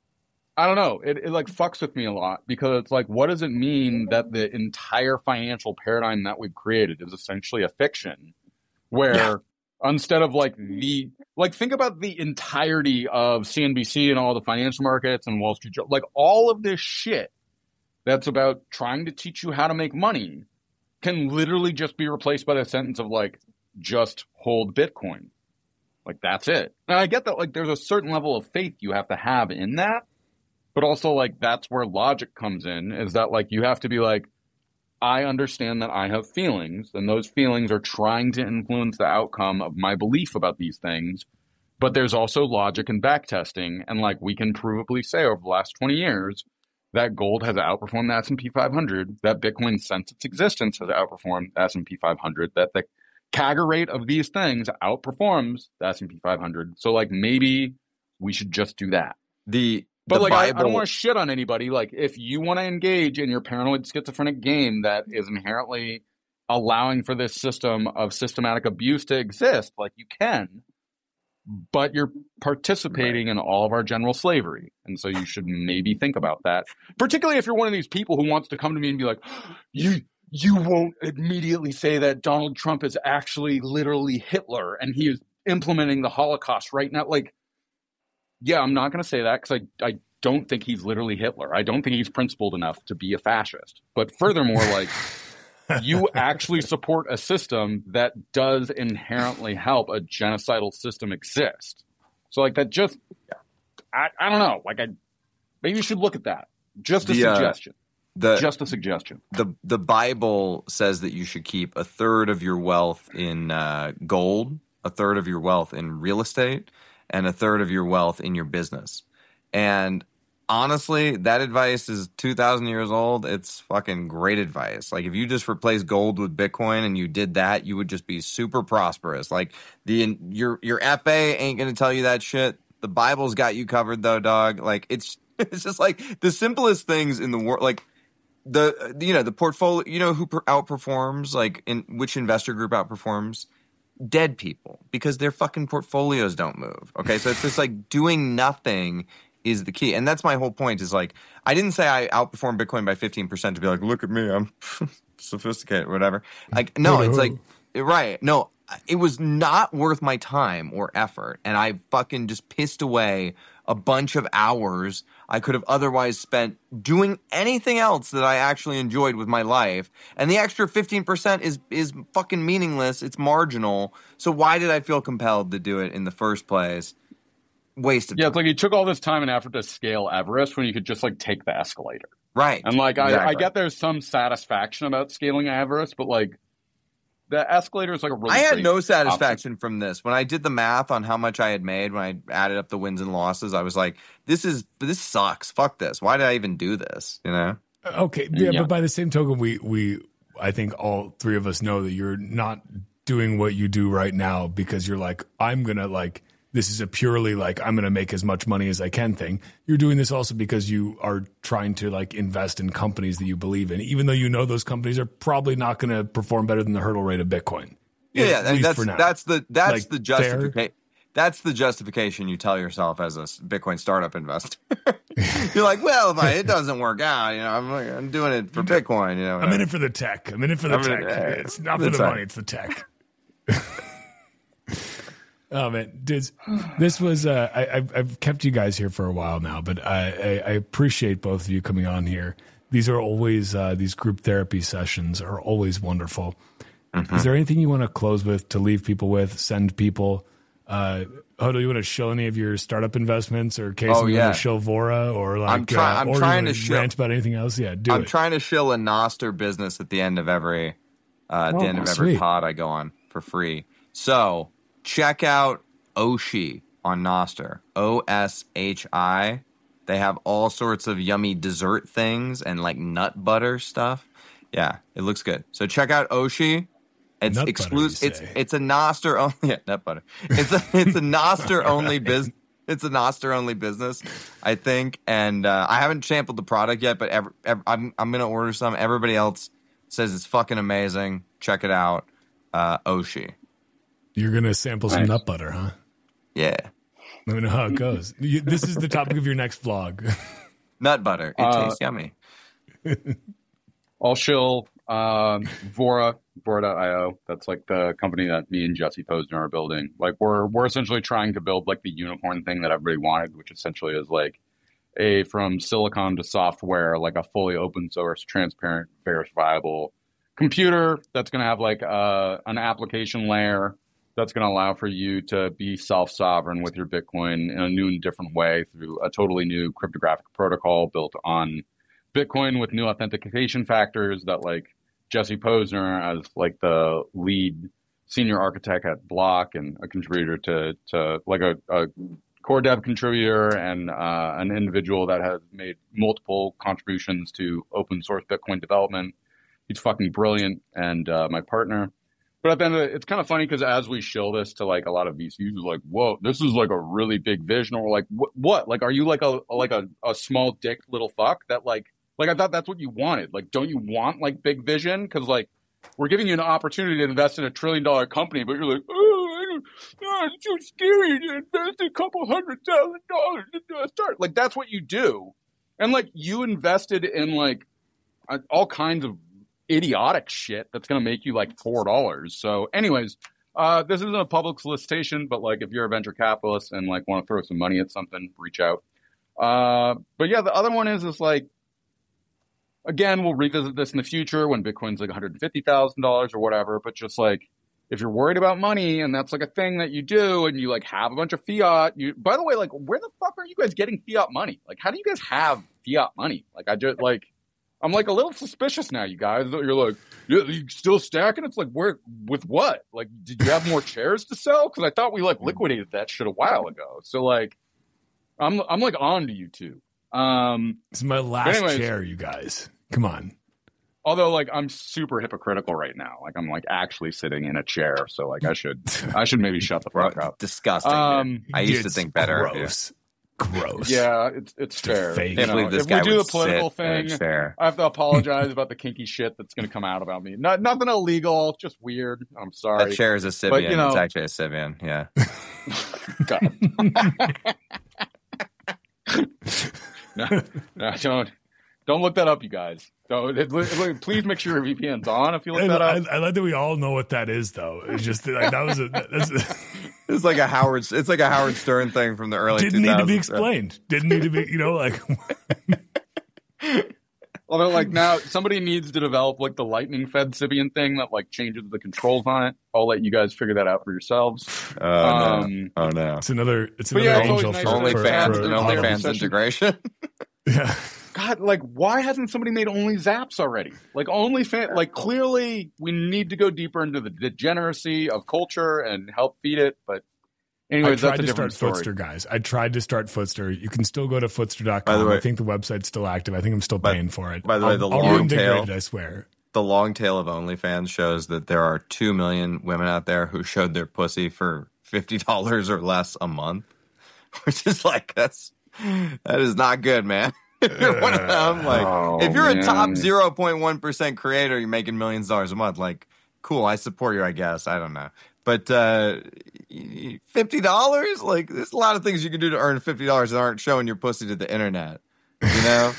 I don't know. It, it like fucks with me a lot because it's like, what does it mean that the entire financial paradigm that we've created is essentially a fiction where Yeah. instead of like the, like think about the entirety of C N B C and all the financial markets and Wall Street, like all of this shit that's about trying to teach you how to make money can literally just be replaced by the sentence of like, just hold Bitcoin. Like that's it. And I get that like there's a certain level of faith you have to have in that, but also like that's where logic comes in, is that like you have to be like, I understand that I have feelings and those feelings are trying to influence the outcome of my belief about these things. But there's also logic and backtesting. And like we can provably say over the last twenty years that gold has outperformed the S and P five hundred, that Bitcoin since its existence has outperformed the S and P five hundred, that the C A G R rate of these things outperforms the S and P five hundred. So like maybe we should just do that. the, But the like I, I Bible, don't want to shit on anybody. Like if you want to engage in your paranoid schizophrenic game that is inherently allowing for this system of systematic abuse to exist, like you can, but you're participating in all of our general slavery. And so you should maybe think about that. Particularly if you're one of these people who wants to come to me and be like, you you won't immediately say that Donald Trump is actually literally Hitler and he is implementing the Holocaust right now. Like, yeah, I'm not going to say that because I, I don't think he's literally Hitler. I don't think he's principled enough to be a fascist. But furthermore, like, you actually support a system that does inherently help a genocidal system exist. So, like, that just, I, I don't know. Like, I maybe you should look at that. Just a The, uh, suggestion. the, Just a suggestion. the the Bible says that you should keep a third of your wealth in uh, gold, a third of your wealth in real estate, and a third of your wealth in your business. And honestly, that advice is two thousand years old. It's fucking great advice. Like if you just replace gold with Bitcoin and you did that, you would just be super prosperous. Like the your your F A ain't going to tell you that shit. The Bible's got you covered though, dog. Like it's it's just like the simplest things in the world. Like the you know the portfolio, you know who per- outperforms, like in which investor group outperforms? dead people because their fucking portfolios don't move. Okay, so it's just like doing nothing is the key. And that's my whole point is like, I didn't say I outperformed Bitcoin by fifteen percent to be like, look at me, I'm sophisticated, whatever. Like, no, it's like, right. No, it was not worth my time or effort. And I fucking just pissed away a bunch of hours I could have otherwise spent doing anything else that I actually enjoyed with my life. And the extra fifteen percent is is fucking meaningless. It's marginal. So why did I feel compelled to do it in the first place? Wasted Yeah, time. it's like you took all this time and effort to scale Everest when you could just like take the escalator. Right. And like exactly. I, I get there's some satisfaction about scaling Everest, but like the escalator is like a really I had great no satisfaction option. from this. When I did the math on how much I had made, when I added up the wins and losses, I was like, this is this sucks. Fuck this. Why did I even do this? You know? Okay. Yeah, Yeah. but by the same token, we we I think all three of us know that you're not doing what you do right now because you're like, I'm gonna like this is a purely like I'm going to make as much money as I can thing. You're doing this also because you are trying to like invest in companies that you believe in, even though you know those companies are probably not going to perform better than the hurdle rate of Bitcoin. Yeah, yeah, at and least that's for now. that's the that's Like, the justification. That's the justification you tell yourself as a Bitcoin startup investor. You're like, well, if I, it doesn't work out, you know, I'm, like, I'm doing it for Bitcoin. You know, I'm in it for the tech. I'm in it for the I'm in tech. it- yeah, it's not the for the tech. money. It's the tech. Oh man, dudes, this was uh, I, I've, I've kept you guys here for a while now, but I, I, I appreciate both of you coming on here. These are always uh, these group therapy sessions are always wonderful. Mm-hmm. Is there anything you want to close with, to leave people with, send people? Uh, Hodo, you want to show any of your startup investments, or Casey, Oh, you yeah. want to show Vora, or like I'm try- uh, I'm or you trying wanna to show- rant about anything else? Yeah, do I'm it. trying to shill a Noster business at the end of every uh, at Oh, the end of every sweet. pod I go on for free. So check out Oshi on Noster, O S H I. They have all sorts of yummy dessert things and like nut butter stuff. Yeah, it looks good. So check out Oshi. It's Nut butter, exclusive. you It's say? it's a Noster only. Yeah, nut butter. It's a it's a Noster only business. It's a Noster only business, I think. And uh, I haven't sampled the product yet, but ever, ever, I'm I'm gonna order some. Everybody else says it's fucking amazing. Check it out, uh, Oshi. You're gonna sample some Nice. nut butter, huh? Yeah, Let me know how it goes. You, this is the topic of your next vlog. nut butter. It Uh, tastes yummy. I'll shill um, Vora, Vora dot io. That's like the company that me and Jesse Posner are building. Like we're we're essentially trying to build like the unicorn thing that everybody wanted, which essentially is like a from silicon to software, like a fully open source, transparent, verifiable computer that's going to have like uh, an application layer that's going to allow for you to be self-sovereign with your Bitcoin in a new and different way through a totally new cryptographic protocol built on Bitcoin with new authentication factors that like Jesse Posner as like the lead senior architect at Block and a contributor to, to like a, a core dev contributor and uh, an individual that has made multiple contributions to open source Bitcoin development. He's fucking brilliant, and uh, my partner. But at the end of it, it's kind of funny because as we show this to like a lot of V Cs, it's like, whoa, this is like a really big vision. Or like, what? what? Like, are you like a like a, a small dick little fuck that like like I thought that's what you wanted? Like, don't you want like big vision? Because like we're giving you an opportunity to invest in a trillion dollar company, but you're like, oh, I don't, oh, it's too scary to invest a couple hundred thousand dollars to start. Like that's what you do, and like you invested in like all kinds of idiotic shit that's going to make you like four dollars. So anyways, uh, this isn't a public solicitation, but like if you're a venture capitalist and like want to throw some money at something, reach out. Uh, but yeah, the other one is, is like, again, we'll revisit this in the future when Bitcoin's like one hundred fifty thousand dollars or whatever. But just like, if you're worried about money and that's like a thing that you do and you like have a bunch of fiat, you, by the way, like where the fuck are you guys getting fiat money? Like, how do you guys have fiat money? Like I just like, I'm like a little suspicious now, you guys. You're like, yeah, you still stacking? It's like, where, with what? Like, did you have more chairs to sell? Because I thought we like liquidated that shit a while ago. So like, I'm I'm like on to you two. Um, This is my last anyways, chair, you guys. Come on. although like I'm super hypocritical right now. Like I'm like actually sitting in a chair, so like I should I should maybe shut the fuck up. Disgusting. Um, I used to It's think better of you. gross. gross. Yeah, it's it's fair. fake. You I can't know, believe this if guy we do would the political sit at a thing, chair. I have to apologize about the kinky shit that's going to come out about me. Not nothing illegal, just weird. I'm sorry. That chair is a Sibian. But, you know- It's actually a Sibian. Yeah. God. no, no, don't don't look that up, you guys. Don't, it, it, please make sure your V P N's on if you look I, that I, up. I like that we all know what that is, though. It's just like, that was a that's, It's like a Howard. It's like a Howard Stern thing from the early. didn't need to be two thousands. explained. Didn't need to be, you know, like Although, like now, somebody needs to develop like the lightning fed Sibian thing that like changes the controls on it. I'll let you guys figure that out for yourselves. Oh Um, no! Oh no! it's another it's But another yeah, it's always angel nice for, to Only for, fans for and Only OnlyFans fans. integration. Yeah. God, like, why hasn't somebody made Only Zaps already? Like, OnlyFans, like, clearly we need to go deeper into the degeneracy of culture and help feed it. But, I anyways, tried that's a to start different story. Footster, guys. I tried to start Footster. You can still go to footster dot By the com. way- I think the website's still active. I think I'm still By- paying for it. by the way, I'll- the I'll long reinvigorate tail- it, I swear. The long tail of OnlyFans shows that there are two million women out there who showed their pussy for fifty dollars or less a month, which is like that's that is not good, man. If you're one of them, like Oh, if you're a man. top zero point one percent creator, you're making millions of dollars a month. Like, cool, I support you, I guess. I don't know, but uh, fifty dollars, like there's a lot of things you can do to earn fifty dollars that aren't showing your pussy to the internet. You know.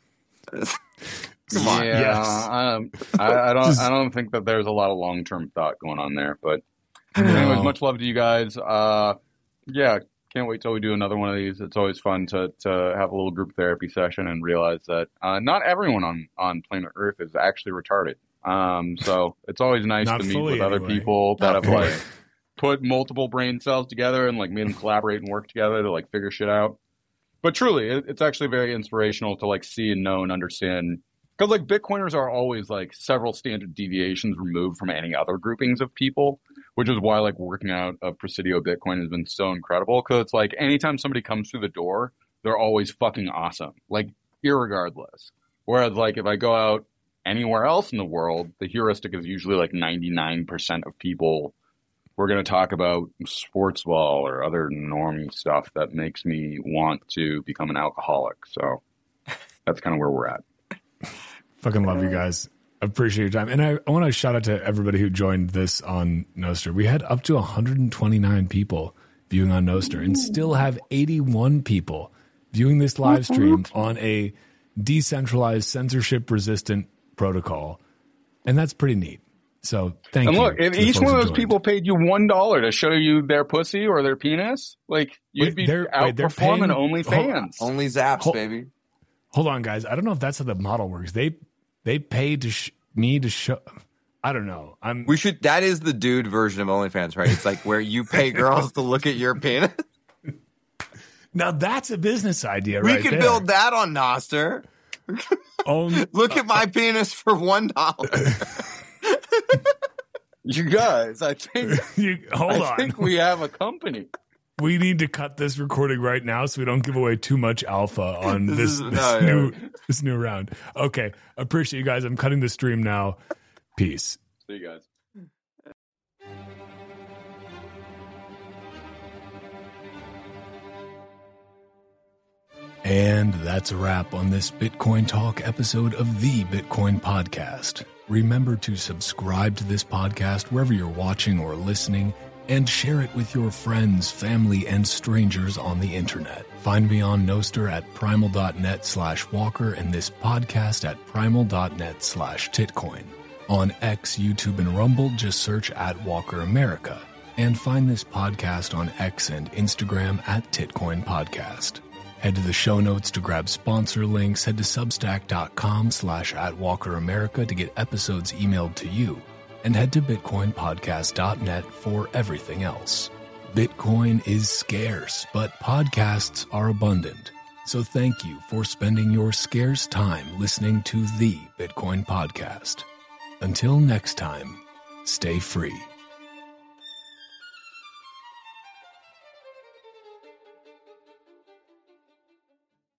Come on. Yeah, Yes. I, I, I don't. I don't think that there's a lot of long term thought going on there. But anyways, No. much love to you guys. Uh, yeah, can't wait till we do another one of these. It's always fun to to have a little group therapy session and realize that uh, not everyone on on planet Earth is actually retarded. Um, so it's always nice Not to meet fully, with other anyway. people that Not have fully. like put multiple brain cells together and like made them collaborate and work together to like figure shit out. But truly, it, it's actually very inspirational to like see and know and understand. Because like Bitcoiners are always like several standard deviations removed from any other groupings of people, which is why like working out of Presidio Bitcoin has been so incredible. Because it's like anytime somebody comes through the door, they're always fucking awesome, like irregardless. Whereas like if I go out anywhere else in the world, the heuristic is usually like ninety-nine percent of people. We're going to talk about sports ball or other normie stuff that makes me want to become an alcoholic. So that's kind of where we're at. Fucking love you guys. Appreciate your time. And I, I want to shout out to everybody who joined this on Nostr. We had up to one hundred twenty-nine people viewing on Nostr and still have eighty-one people viewing this live stream on a decentralized, censorship resistant protocol. And that's pretty neat. So thank And you. look, if to the each folks one of who those joined. people paid you one dollar to show you their pussy or their penis, like you'd Wait, be they're- wait, they're outperforming paying- OnlyFans. Only Zaps, Hold- baby. Hold on, guys. I don't know if that's how the model works. They they paid to sh- me to show. I don't know. I'm We should. That is the dude version of OnlyFans, right? It's like where you pay girls to look at your penis. now that's a business idea, We right could there. build that on Nostr. Own- Look at my penis for one dollar. You guys, I think you, hold I on. think we have a company. We need to cut this recording right now so we don't give away too much alpha on This this, is- this no, new yeah. this new round. Okay, appreciate you guys. I'm cutting the stream now. Peace. See you guys. And that's a wrap on this Bitcoin Talk episode of the Bitcoin Podcast. Remember to subscribe to this podcast wherever you're watching or listening, and share it with your friends, family, and strangers on the internet. Find me on Nostr at primal.net slash walker and this podcast at primal.net slash titcoin. On X, YouTube, and Rumble, just search at Walker America. And find this podcast on X and Instagram at Titcoin Podcast. Head to the show notes to grab sponsor links. Head to substack.com slash at Walker America to get episodes emailed to you. And head to bitcoin podcast dot net for everything else. Bitcoin is scarce, but podcasts are abundant. So thank you for spending your scarce time listening to the Bitcoin Podcast. Until next time, stay free.